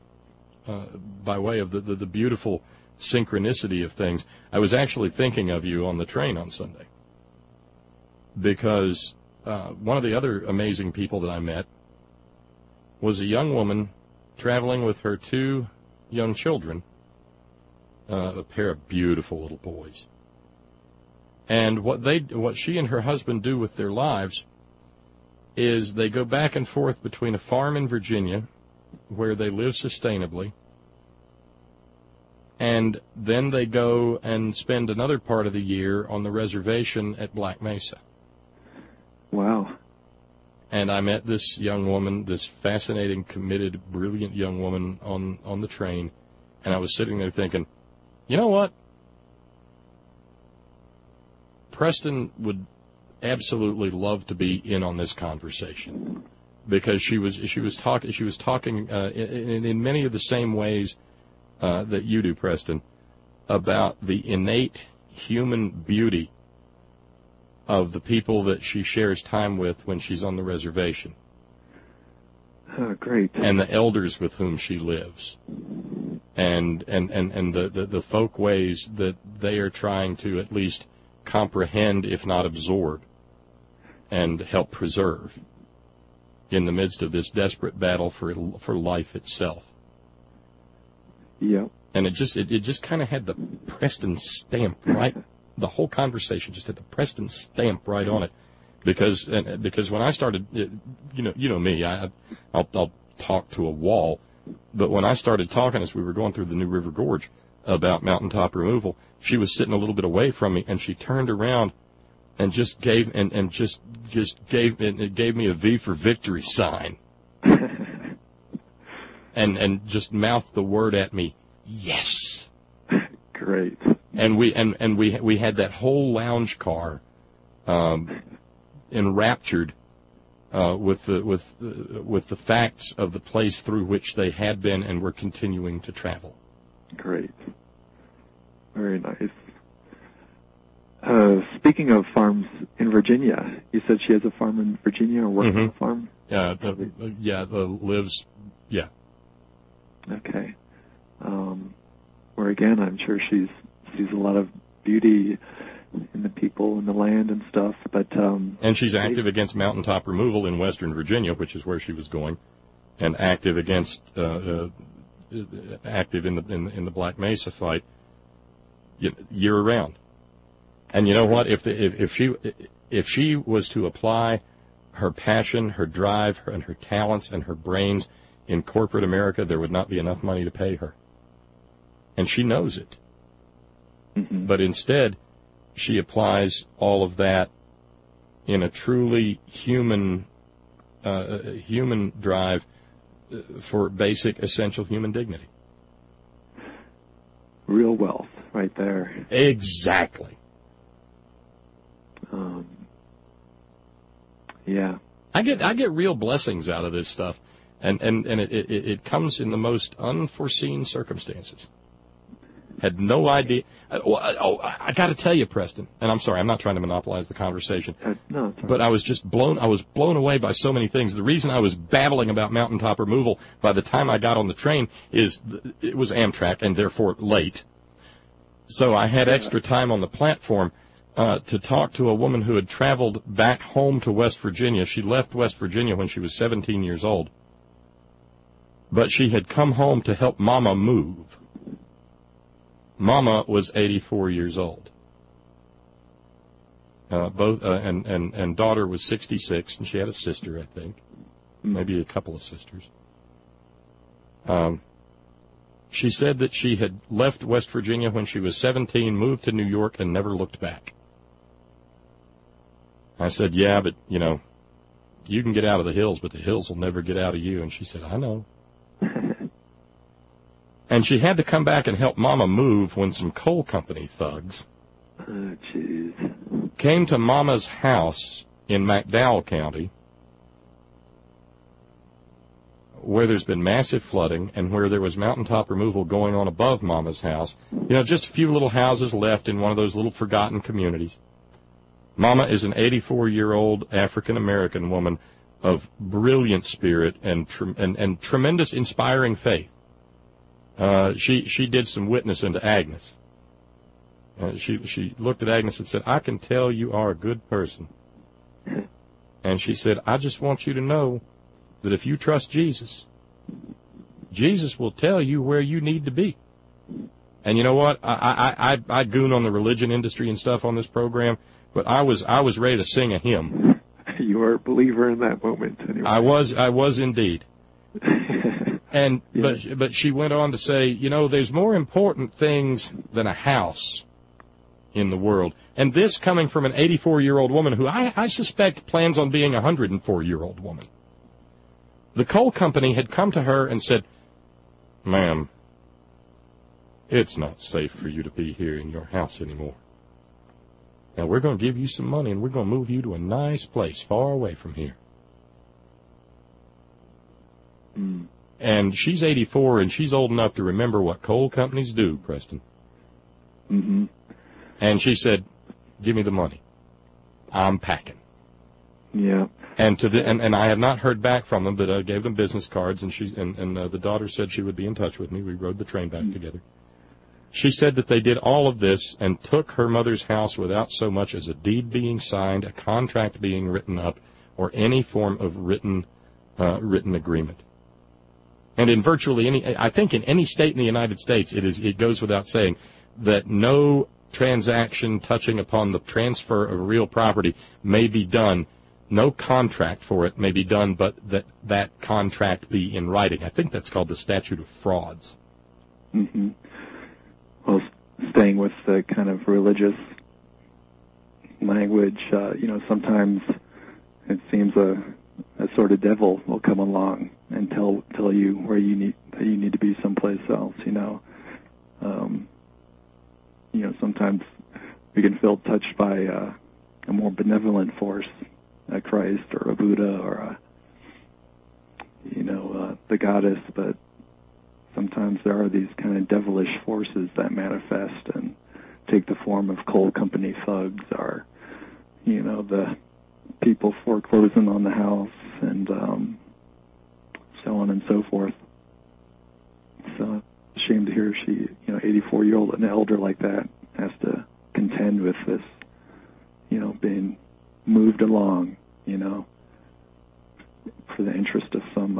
the beautiful synchronicity of things, I was actually thinking of you on the train on Sunday, because one of the other amazing people that I met was a young woman traveling with her 2 young children, a pair of beautiful little boys. And what she and her husband do with their lives is they go back and forth between a farm in Virginia where they live sustainably, and then they go and spend another part of the year on the reservation at Black Mesa. Wow. And I met this young woman, this fascinating, committed, brilliant young woman on the train, and I was sitting there thinking, you know what? Preston would absolutely love to be in on this conversation, because she was talking in many of the same ways that you do, Preston, about the innate human beauty of the people that she shares time with when she's on the reservation. Oh, great. And the elders with whom she lives, and the folk ways that they are trying to at least comprehend, if not absorb, and help preserve in the midst of this desperate battle for life itself. Yeah. And it just kind of had the Preston stamp, right? The whole conversation just had the Preston stamp right on it, because when I started, you know me, I'll talk to a wall, but when I started talking as we were going through the New River Gorge about mountaintop removal, she was sitting a little bit away from me, and she turned around and just gave me a V for victory sign, and just mouthed the word at me, yes. Great. And we had that whole lounge car enraptured with the facts of the place through which they had been and were continuing to travel. Great. Very nice. Speaking of farms in Virginia, you said she has a farm in Virginia, or works on a farm? Lives. Yeah. Okay. Where again, I'm sure she sees a lot of beauty in the people and the land and stuff. But and she's active against mountaintop removal in Western Virginia, which is where she was going, and active against active in the Black Mesa fight year round. And you know what? If she was to apply her passion, her drive, and her talents and her brains in corporate America, there would not be enough money to pay her. And she knows it. Mm-hmm. But instead, she applies all of that in a truly human drive for basic, essential human dignity. Real wealth, right there. Exactly. Yeah. I get real blessings out of this stuff, and it comes in the most unforeseen circumstances. Had no idea. I got to tell you, Preston, and I'm sorry, I'm not trying to monopolize the conversation. No, but I was blown away by so many things. The reason I was babbling about mountaintop removal by the time I got on the train is it was Amtrak and therefore late. So I had extra time on the platform to talk to a woman who had traveled back home to West Virginia. She left West Virginia when she was 17 years old. But she had come home to help Mama move. Mama was 84 years old. And daughter was 66, and she had a sister, I think, maybe a couple of sisters. She said that she had left West Virginia when she was 17, moved to New York, and never looked back. I said, yeah, but, you can get out of the hills, but the hills will never get out of you. And she said, I know. And she had to come back and help Mama move when some coal company thugs came to Mama's house in McDowell County, where there's been massive flooding and where there was mountaintop removal going on above Mama's house. Just a few little houses left in one of those little forgotten communities. Mama is an 84-year-old African-American woman of brilliant spirit and tremendous inspiring faith. She did some witnessing to Agnes. She looked at Agnes and said, I can tell you are a good person. And she said, I just want you to know that if you trust Jesus, Jesus will tell you where you need to be. And you know what? I goon on the religion industry and stuff on this program, but I was ready to sing a hymn. You were a believer in that moment, anyway. I was indeed. And but she went on to say, there's more important things than a house in the world. And this coming from an 84-year-old woman who I suspect plans on being a 104-year-old woman. The coal company had come to her and said, ma'am, it's not safe for you to be here in your house anymore. Now, we're going to give you some money, and we're going to move you to a nice place far away from here. And she's 84, and she's old enough to remember what coal companies do, Preston. Mm-hmm. And she said, give me the money. I'm packing. Yeah. And I have not heard back from them, but I gave them business cards, and the daughter said she would be in touch with me. We rode the train back together. She said that they did all of this and took her mother's house without so much as a deed being signed, a contract being written up, or any form of written agreement. And in virtually I think in any state in the United States, it goes without saying that no transaction touching upon the transfer of real property may be done. No contract for it may be done, but that contract be in writing. I think that's called the statute of frauds. Mm-hmm. Well, staying with the kind of religious language, sometimes it seems a sort of devil will come along and tell you where you need to be someplace else. Sometimes we can feel touched by a more benevolent force, a Christ or a Buddha or the goddess, but sometimes there are these kind of devilish forces that manifest and take the form of coal company thugs or, the people foreclosing on the house and so on and so forth. So it's a shame to hear 84-year-old, an elder like that has to contend with this, being moved along, for the interest of some,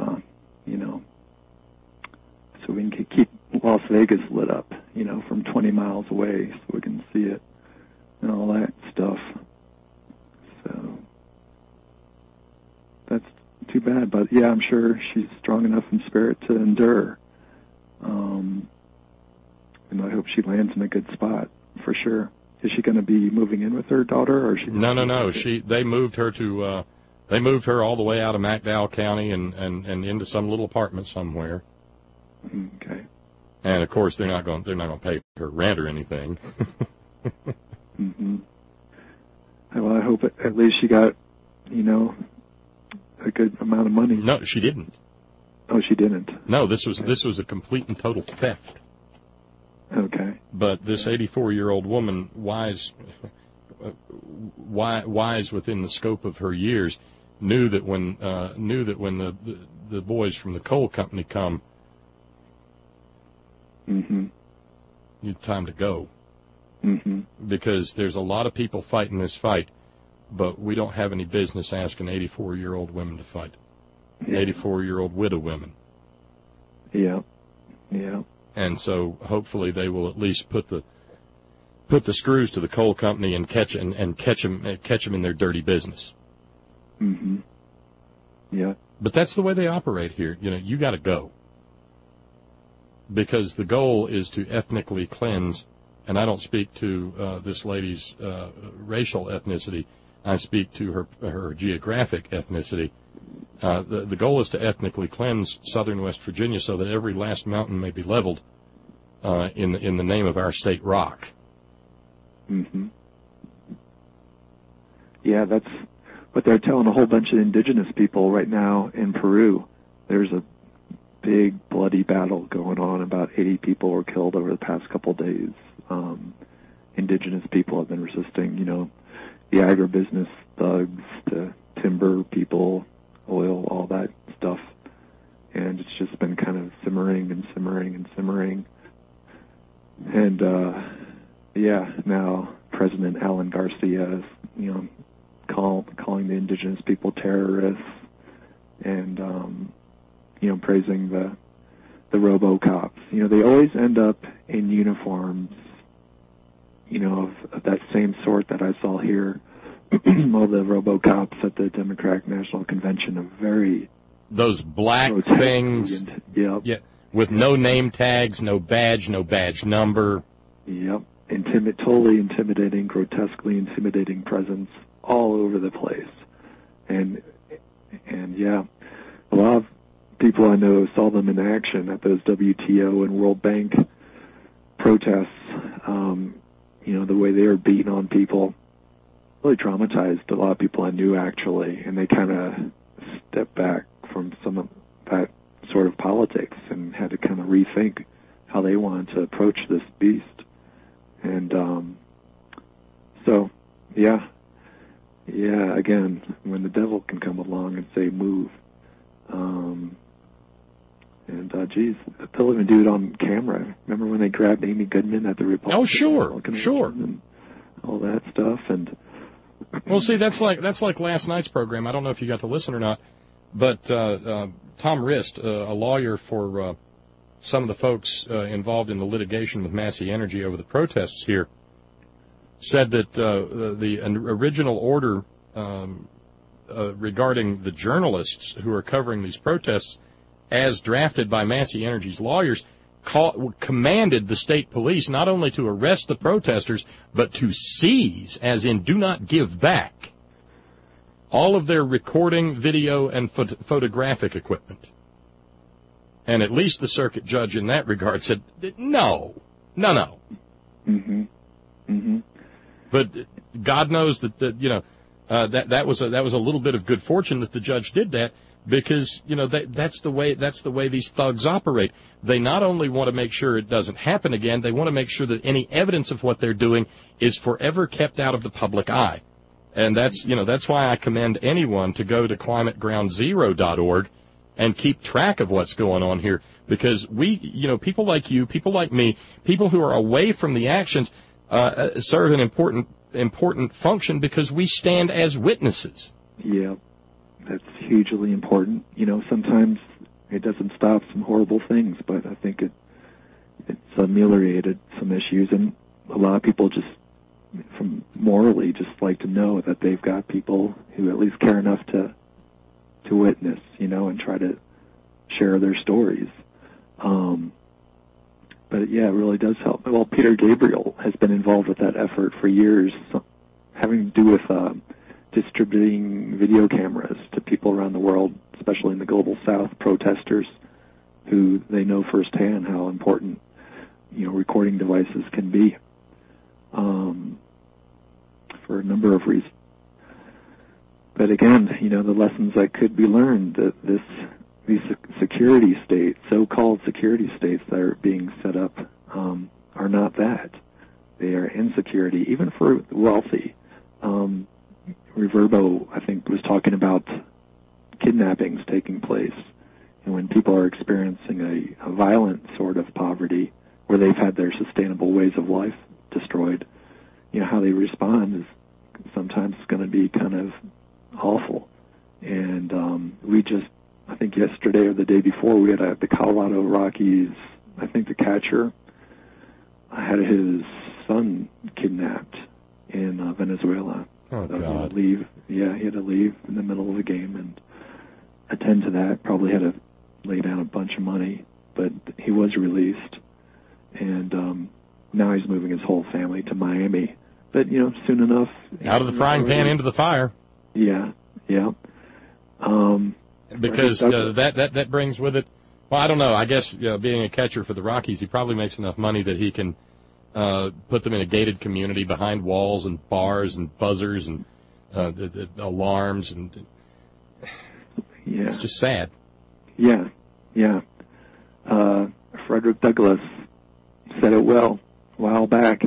so we can keep Las Vegas lit up, from 20 miles away so we can see it and all that stuff. So, sad, but yeah, I'm sure she's strong enough in spirit to endure. And I hope she lands in a good spot for sure. Is she going to be moving in with her daughter, or is she? No. They moved her to. They moved her all the way out of McDowell County and into some little apartment somewhere. Okay. And of course they're not going to pay her rent or anything. Mm-hmm. Well, I hope at least she got, a good amount of money. No, she didn't. Oh, she didn't. No, this was a complete and total theft. Okay. But this 84-year-old woman, wise within the scope of her years, knew that when the boys from the coal company come, mm-hmm. it's time to go. Mm-hmm. Because there's a lot of people fighting this fight, but we don't have any business asking 84-year-old women to fight. Yeah. 84-year-old widow women. Yeah. Yeah. And so hopefully they will at least put the screws to the coal company and catch them in their dirty business. Mm-hmm. Yeah. But that's the way they operate here. You got to go. Because the goal is to ethnically cleanse, and I don't speak to this lady's racial ethnicity. I speak to her geographic ethnicity. The goal is to ethnically cleanse southern West Virginia so that every last mountain may be leveled in the name of our state rock. Mm-hmm. Yeah, that's what they're telling a whole bunch of indigenous people right now in Peru. There's a big bloody battle going on. About 80 people were killed over the past couple of days. Indigenous people have been resisting, the agribusiness thugs, the timber people, oil, all that stuff. And it's just been kind of simmering and simmering and simmering. And, now President Alan Garcia is, calling the indigenous people terrorists and, praising the robo-cops. They always end up in uniforms, of that same sort that I saw here. All the robo-cops at the Democratic National Convention are those black things. Yep. Yeah. With no name tags, no badge number. Yep. Totally intimidating, grotesquely intimidating presence all over the place. And yeah, a lot of people I know saw them in action at those WTO and World Bank protests. The way they were beating on people really traumatized a lot of people I knew, actually, and they kind of stepped back from some of that sort of politics and had to kind of rethink how they wanted to approach this beast. And again, when the devil can come along and say move, they'll even do it on camera. Remember when they grabbed Amy Goodman at the Republican? Oh, sure. And all that stuff. And well, see, that's like last night's program. I don't know if you got to listen or not, but Tom Rist, a lawyer for some of the folks involved in the litigation with Massey Energy over the protests here, said that the original order regarding the journalists who are covering these protests, as drafted by Massey Energy's lawyers, commanded the state police not only to arrest the protesters, but to seize, as in do not give back, all of their recording, video, and photographic equipment. And at least the circuit judge in that regard said, no. Mm-hmm. Mm-hmm. But God knows that that was a little bit of good fortune that the judge did that, because that's the way these thugs operate. They not only want to make sure it doesn't happen again, they want to make sure that any evidence of what they're doing is forever kept out of the public eye. And that's why I commend anyone to go to climategroundzero.org and keep track of what's going on here, because people like you, people like me, people who are away from the actions serve an important function, because we stand as witnesses. Yeah. That's hugely important. Sometimes it doesn't stop some horrible things, but I think it's ameliorated some issues, and a lot of people just morally like to know that they've got people who at least care enough to witness, and try to share their stories. But yeah, it really does help. Well, Peter Gabriel has been involved with that effort for years, having to do with distributing video cameras to people around the world, especially in the global south, protesters who they know firsthand how important, recording devices can be, for a number of reasons. But again, the lessons that could be learned, that these security states, so-called security states that are being set up, are not that. They are insecurity, even for the wealthy. Reverbo, I think, was talking about kidnappings taking place. And when people are experiencing a violent sort of poverty, where they've had their sustainable ways of life destroyed, how they respond is sometimes going to be kind of awful. And I think yesterday or the day before, we had the Colorado Rockies, I think the catcher had his son kidnapped in Venezuela. Oh, so God. He had to leave. Yeah, he had to leave in the middle of the game and attend to that. Probably had to lay down a bunch of money, but he was released. And now he's moving his whole family to Miami. But, soon enough... Out of the frying pan into the fire. Yeah. Because that brings with it... Well, I don't know. I guess being a catcher for the Rockies, he probably makes enough money that he can put them in a gated community behind walls and bars and buzzers and the alarms. And it's just sad. Yeah. Frederick Douglass said it well a while back.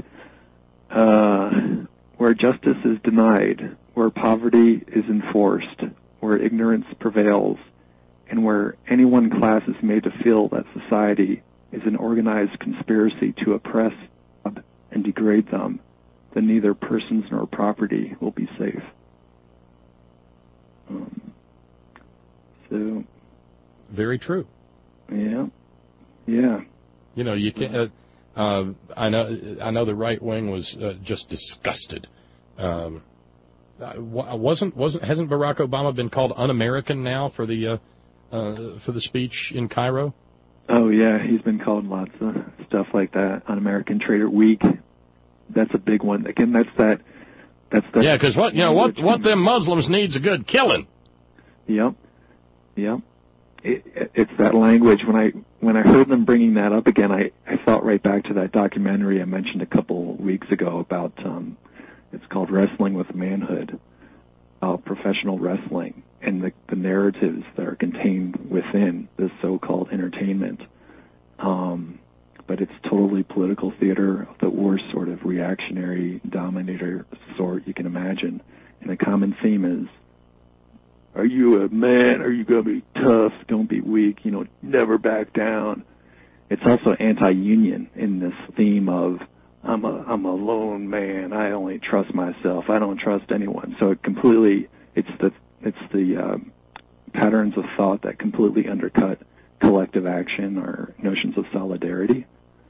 Where justice is denied, where poverty is enforced, where ignorance prevails, and where any one class is made to feel that society is an organized conspiracy to oppress and degrade them, then neither persons nor property will be safe. Very true. Yeah. You can't. I know the right wing was just disgusted. Hasn't Barack Obama been called un-American now for the speech in Cairo? Oh yeah, he's been called lots of stuff like that. Un-American, traitor, weak. That's a big one. Again, that's that. Yeah, because what them Muslims needs a good killing. Yep. It's that language. When I heard them bringing that up again, I thought right back to that documentary I mentioned a couple weeks ago about it's called Wrestling with Manhood, professional wrestling, and the narratives that are contained within this so-called entertainment. But it's totally political theater of the worst sort of reactionary dominator sort you can imagine. And the common theme is, are you a man? Are you going to be tough? Don't be weak. Never back down. It's also anti-union in this theme of, I'm a lone man. I only trust myself. I don't trust anyone. So it's the patterns of thought that completely undercut collective action or notions of solidarity.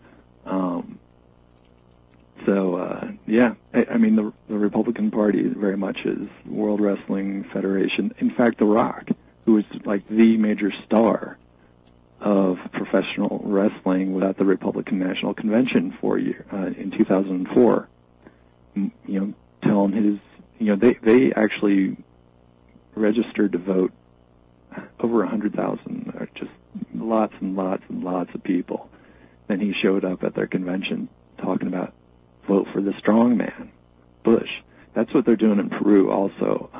The Republican Party very much is World Wrestling Federation. In fact, The Rock, who is like the major star of professional wrestling without the Republican National Convention in 2004, telling his, they actually registered to vote over 100,000, just lots and lots and lots of people. Then he showed up at their convention talking about vote for the strong man, Bush. That's what they're doing in Peru also.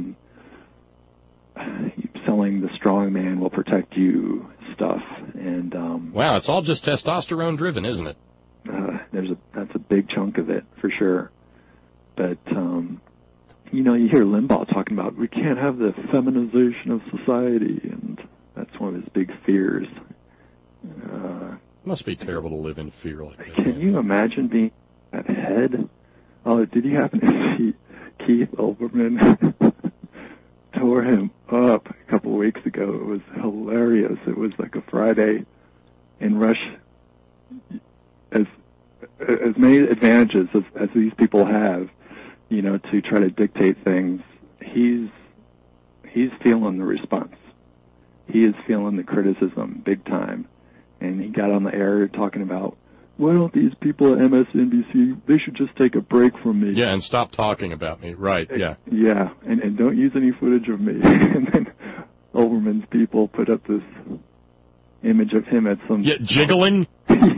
Selling the strong man will protect you stuff. And wow, it's all just testosterone driven, isn't it? That's a big chunk of it for sure. But you hear Limbaugh talking about we can't have the feminization of society, and that's one of his big fears. Must be terrible to live in fear like that. Can you imagine being at head? Oh, did you happen to see Keith Olbermann tore him up a couple of weeks ago? It was hilarious. It was like a Friday, and Rush, as many advantages as these people have, to try to dictate things, he he's feeling the response. He is feeling the criticism big time. And he got on the air talking about, why don't these people at MSNBC, they should just take a break from me. Yeah, and stop talking about me. Right, yeah. Yeah, and don't use any footage of me. And then Olbermann's people put up this image of him at some... Yeah, jiggling?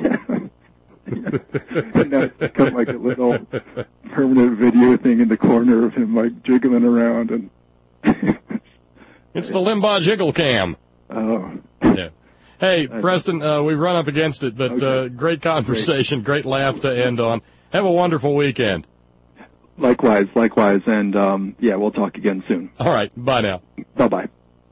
And that's become like a little permanent video thing in the corner of him, like, jiggling around. And it's the Limbaugh jiggle cam. Oh. Yeah. Hey, Preston, we've run up against it, but great conversation, great laugh to end on. Have a wonderful weekend. Likewise, and we'll talk again soon. All right, bye now. Bye-bye.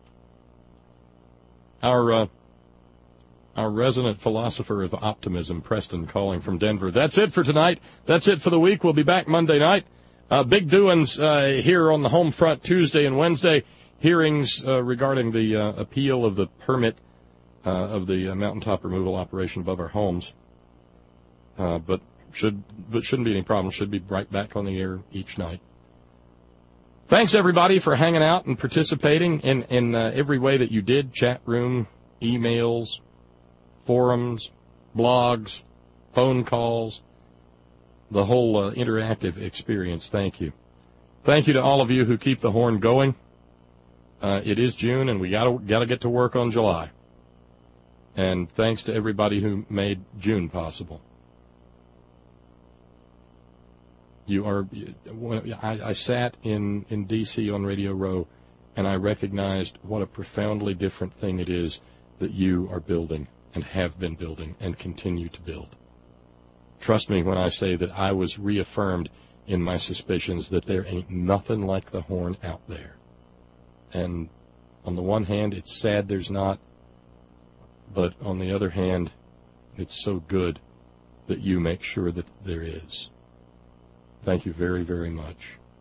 Our resident philosopher of optimism, Preston, calling from Denver. That's it for tonight. That's it for the week. We'll be back Monday night. Big doings here on the home front Tuesday and Wednesday. Hearings regarding the appeal of the permit of the mountaintop removal operation above our homes. But shouldn't be any problem. Should be right back on the air each night. Thanks, everybody, for hanging out and participating in every way that you did. Chat room, emails, forums, blogs, phone calls, the whole interactive experience. Thank you. Thank you to all of you who keep the horn going. It is June, and we gotta get to work on July. And thanks to everybody who made June possible. I sat in D.C. on Radio Row, and I recognized what a profoundly different thing it is that you are building and have been building and continue to build. Trust me when I say that I was reaffirmed in my suspicions that there ain't nothing like the horn out there. And on the one hand, it's sad there's not, but on the other hand, it's so good that you make sure that there is. Thank you very, very much.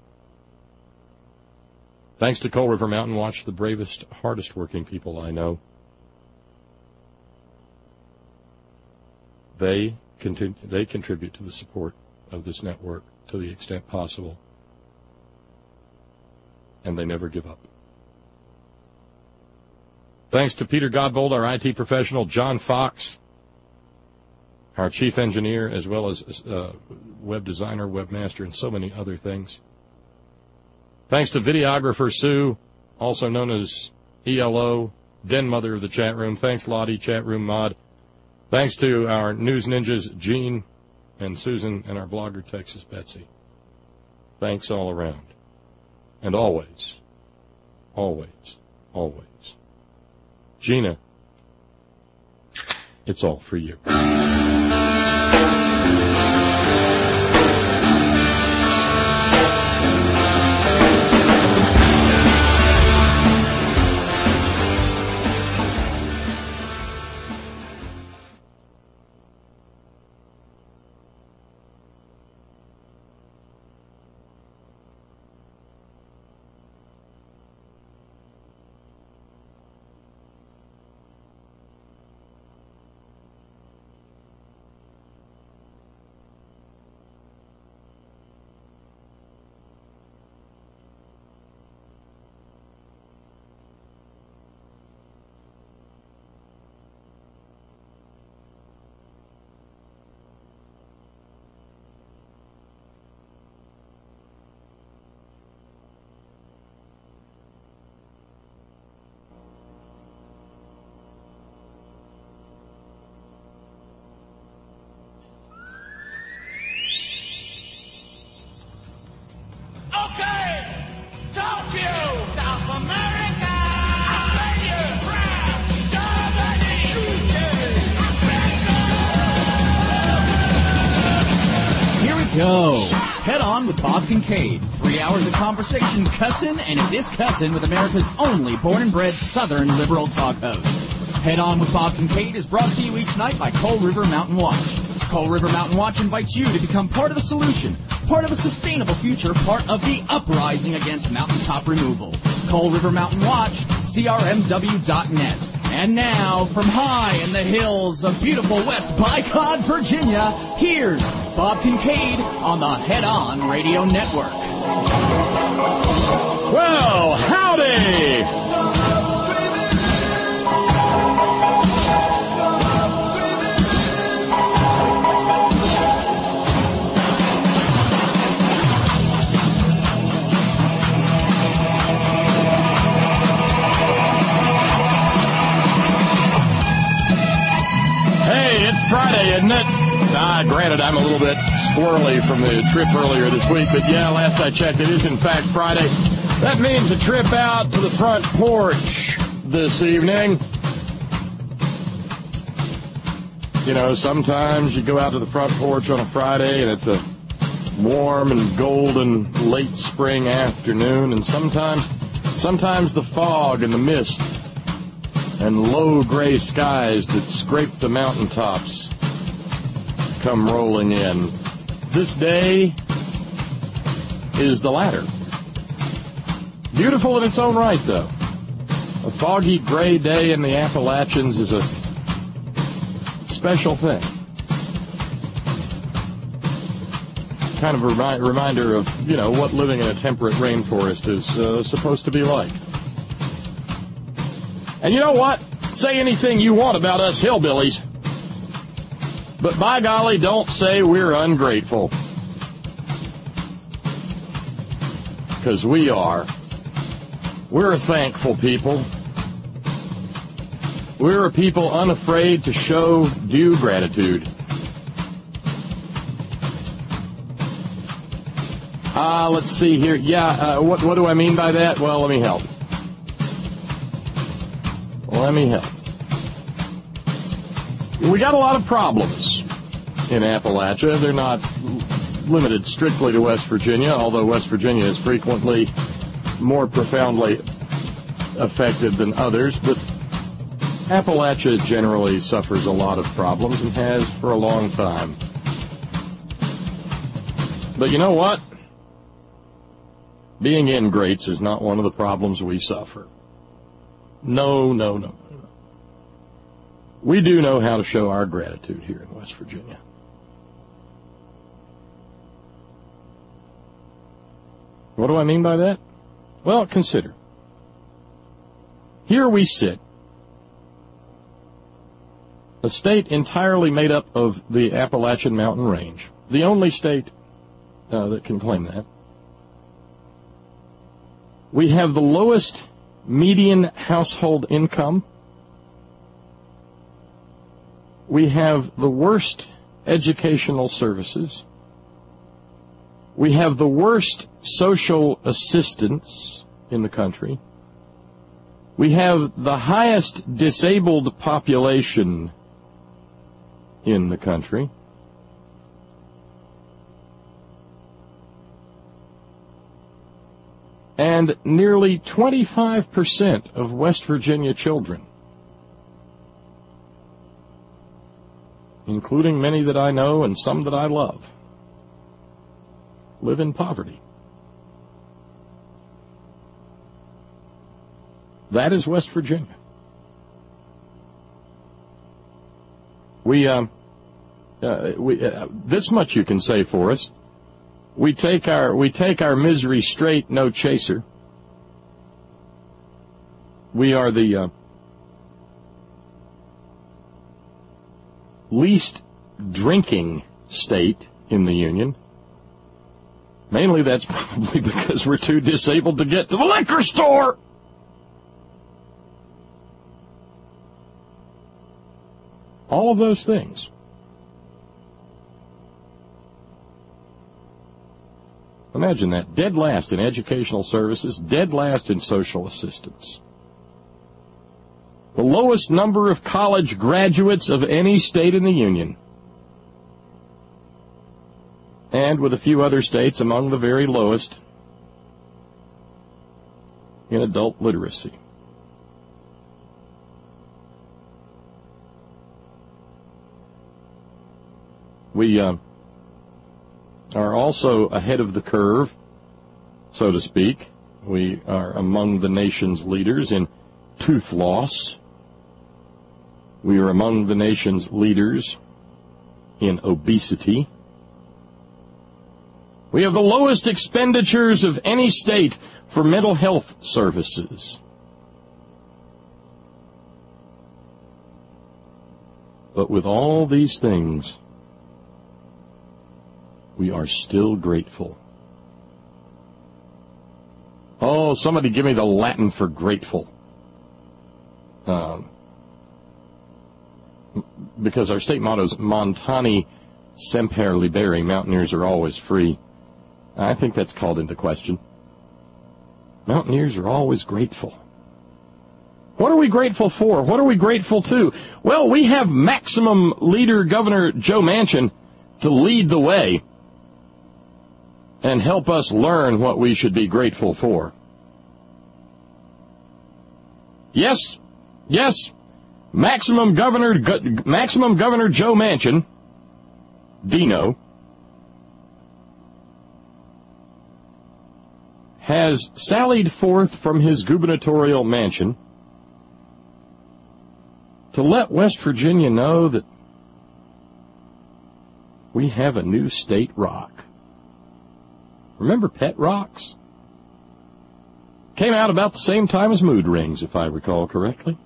Thanks to Coal River Mountain Watch, the bravest, hardest working people I know. They contribute to the support of this network to the extent possible, and they never give up. Thanks to Peter Godbold, our IT professional, John Fox, our chief engineer, as well as web designer, webmaster, and so many other things. Thanks to videographer Sue, also known as ELO, den mother of the chat room. Thanks, Lottie, chat room mod. Thanks to our news ninjas, Gene and Susan, and our blogger, Texas Betsy. Thanks all around. And always, always, always, Gina, it's all for you. Go. Head on with Bob Kincaid. 3 hours of conversation, cussing and discussing with America's only born and bred Southern liberal talk host. Head on with Bob Kincaid is brought to you each night by Coal River Mountain Watch. Coal River Mountain Watch invites you to become part of the solution, part of a sustainable future, part of the uprising against mountaintop removal. Coal River Mountain Watch, CRMW.net. And now, from high in the hills of beautiful West Bicod, Virginia, here's Bob Kincaid on the Head On Radio Network. Well, howdy! granted, I'm a little bit squirrely from the trip earlier this week, but yeah, last I checked, it is in fact Friday. That means a trip out to the front porch this evening. You know, sometimes you go out to the front porch on a Friday and it's a warm and golden late spring afternoon, and sometimes the fog and the mist and low gray skies that scrape the mountaintops come rolling in. This day is the latter. Beautiful in its own right, though. A foggy gray day in the Appalachians is a special thing. Kind of a reminder of, you know, what living in a temperate rainforest is supposed to be like. And you know what? Say anything you want about us hillbillies, but by golly, don't say we're ungrateful. Because we are. We're a thankful people. We're a people unafraid to show due gratitude. Let's see here. Yeah, what do I mean by that? Well, let me help. We got a lot of problems in Appalachia. They're not limited strictly to West Virginia, although West Virginia is frequently more profoundly affected than others. But Appalachia generally suffers a lot of problems and has for a long time. But you know what? Being ingrates is not one of the problems we suffer. No. We do know how to show our gratitude here in West Virginia. What do I mean by that? Well, consider. Here we sit, a state entirely made up of the Appalachian Mountain Range, the only state that can claim that. We have the lowest median household income. We have the worst educational services. We have the worst social assistance in the country. We have the highest disabled population in the country. And nearly 25% of West Virginia children, including many that I know and some that I love, live in poverty. That is West Virginia. This much you can say for us. We take our misery straight, no chaser. We are the least drinking state in the Union. Mainly that's probably because we're too disabled to get to the liquor store. All of those things. Imagine that. Dead last in educational services, dead last in social assistance. The lowest number of college graduates of any state in the Union. And with a few other states among the very lowest in adult literacy. We are also ahead of the curve, so to speak. We are among the nation's leaders in tooth loss. We are among the nation's leaders in obesity. We have the lowest expenditures of any state for mental health services. But with all these things, we are still grateful. Oh, somebody give me the Latin for grateful. Because our state motto is Montani Semper Liberi, Mountaineers are always free. I think that's called into question. Mountaineers are always grateful. What are we grateful for? What are we grateful to? Well, we have maximum leader Governor Joe Manchin to lead the way and help us learn what we should be grateful for. Yes, Maximum Governor Joe Manchin, Dino, has sallied forth from his gubernatorial mansion to let West Virginia know that we have a new state rock. Remember Pet Rocks? Came out about the same time as Mood Rings, if I recall correctly.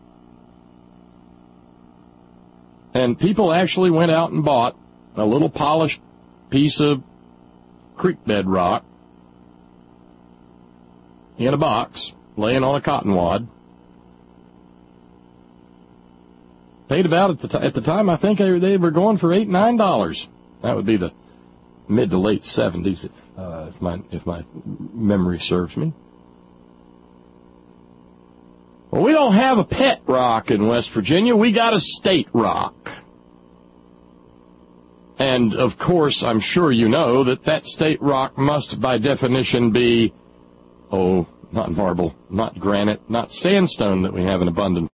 And people actually went out and bought a little polished piece of creek bed rock in a box, laying on a cotton wad. Paid about, at the time, I think they were going for $8, $9. That would be the mid to late 70s, if my memory serves me. Well, we don't have a pet rock in West Virginia. We got a state rock. And, of course, I'm sure you know that state rock must, by definition, be, not marble, not granite, not sandstone that we have in abundance.